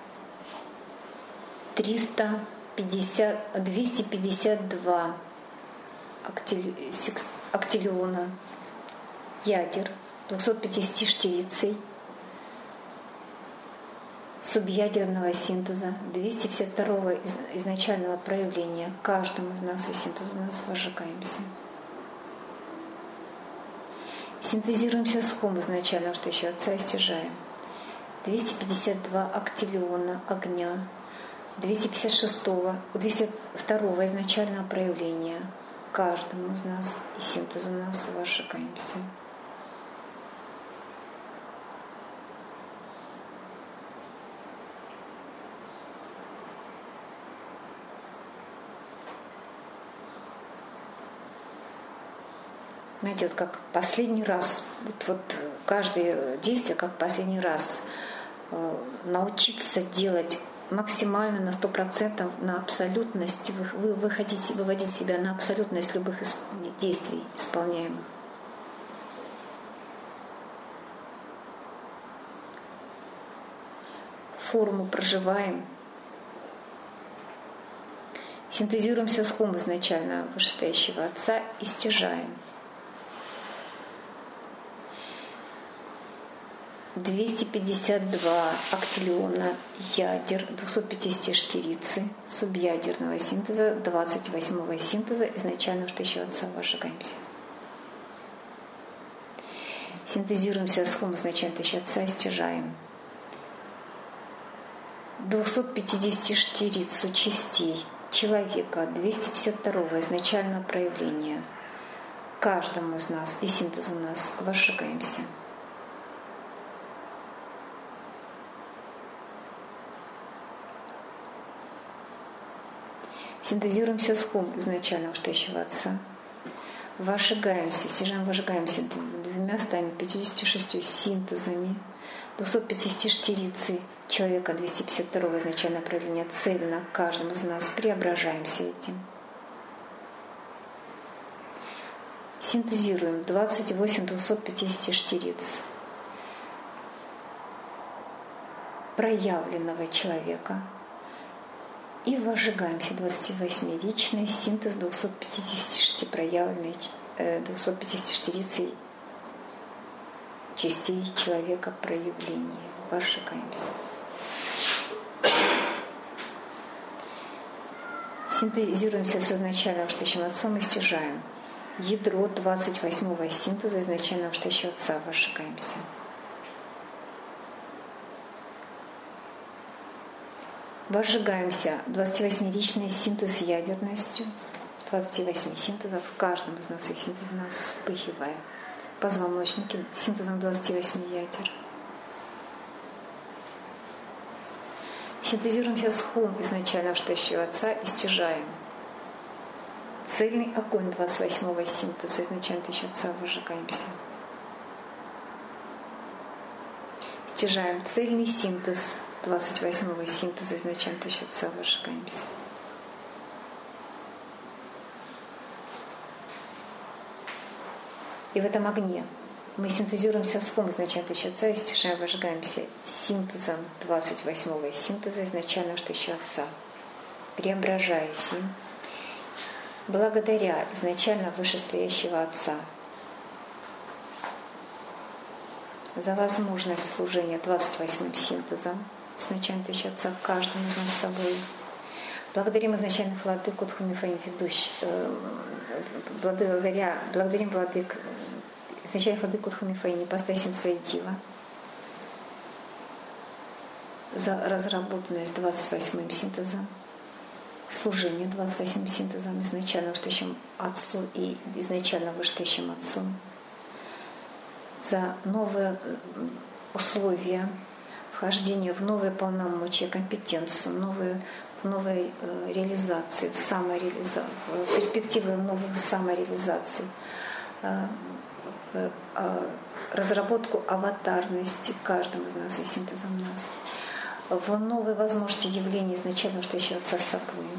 252 актиллиона ядер, 250 штирицей субъядерного синтеза, 252 изначального проявления каждому из нас и синтезу нас возжигаемся. Синтезируемся с хум изначального вышестоящего Отца и стяжаем 252 актиллиона огня, 252 изначального проявления каждому из нас и синтезу нас возжигаемся. Знаете, вот как последний раз, вот каждое действие как последний раз научиться делать максимально на 100% на абсолютность, выводить себя на абсолютность любых действий исполняемых. Форму проживаем. Синтезируемся с хум изначально вышестоящего Отца и стяжаем. 252 актиллиона ядер, 250 штирицы субъядерного синтеза, 28-го синтеза изначально вышестоящего Отца возжигаемся. Синтезируем Сиасхум, изначально Тысяча Отца, и стяжаем 254 частей человека, 252 изначального проявления каждому из нас и синтезу нас возжигаемся. Синтезируем Сиасхум изначального Штающего Отца. Возжигаемся, стяжаем, возжигаемся 256 синтезами, 254 человека, 252 изначальное проявление цельно каждому из нас, преображаемся этим. Синтезируем 28 254 проявленного человека и возжигаемся 28-ричный синтез 256 проявленной 254 частей человека проявления. Возжигаемся. Синтезируемся с изначальным Штающим Отцом и стяжаем ядро 28-го синтеза изначального Штающего Отца. Возжигаемся. Возжигаемся 28-ричный синтез ядерностью, 28 синтезов в каждом из нас, и синтез нас вспыхивая. Позвоночники синтезом 28 ядер. Синтезируем Сиасхум изначально Штающего Отца и стяжаем цельный огонь 28-го синтеза изначально Тысяча Отца. Возжигаемся. Стяжаем цельный синтез 28-го синтеза изначально Тысяча Отца. Возжигаемся. И в этом огне мы синтезируем Сиасхум изначально Тысяча Отца и стяжаем, возжигаемся синтезом 28-го синтеза изначально Тысяча Отца, преображаясь им благодаря изначально вышестоящего Отца за возможность служения 28-м синтезом изначально Тысяча Отца каждому из нас с собой. Благодарим изначальных владык Утхумифаим ведущих, благодарим владык изначальных владык Утхумифаим ипостась синтеза и дива за разработанность 28-м синтезом, служение 28-м синтезом изначально Вышестоящему Отцу и изначально Вышестоящим Отцом, за новые условия вхождения в новые полномочия, компетенцию, в новой реализации, в перспективы новых самореализаций, разработку аватарности каждому из нас и синтезом нас, в новые возможности явления изначально Вышестоящего Отца с собой.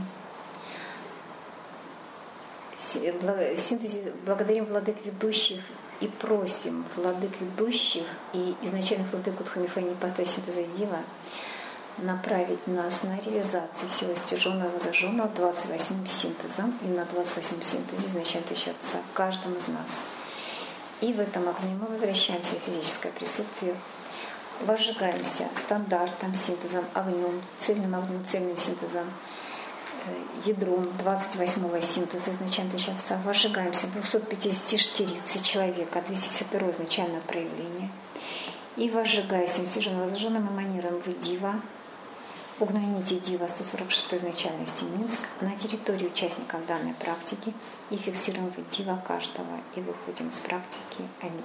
Благодарим владык ведущих и просим владык ведущих и изначальных владык Утхумифаим ипостась синтеза и дива направить нас на реализацию всего стяженного и зажженного 28-м синтезом и на 28-м синтезе изначально Тысяча Отца каждому из нас. И в этом огне мы возвращаемся в физическое присутствие, возжигаемся стандартом, синтезом, огнем, цельным синтезом, ядром 28-го синтеза изначально Тысяча Отца, возжигаемся 254 человека, 252 изначальное проявление, и возжигаясь стяженным зажженным эманируем в дива, огненной нити дива 146 изначальности Минск на территории участников данной практики и фиксируем в дива каждого и выходим из практики. Аминь.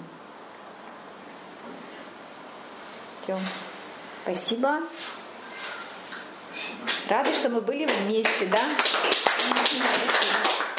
Все. Спасибо. Рады, что мы были вместе, да?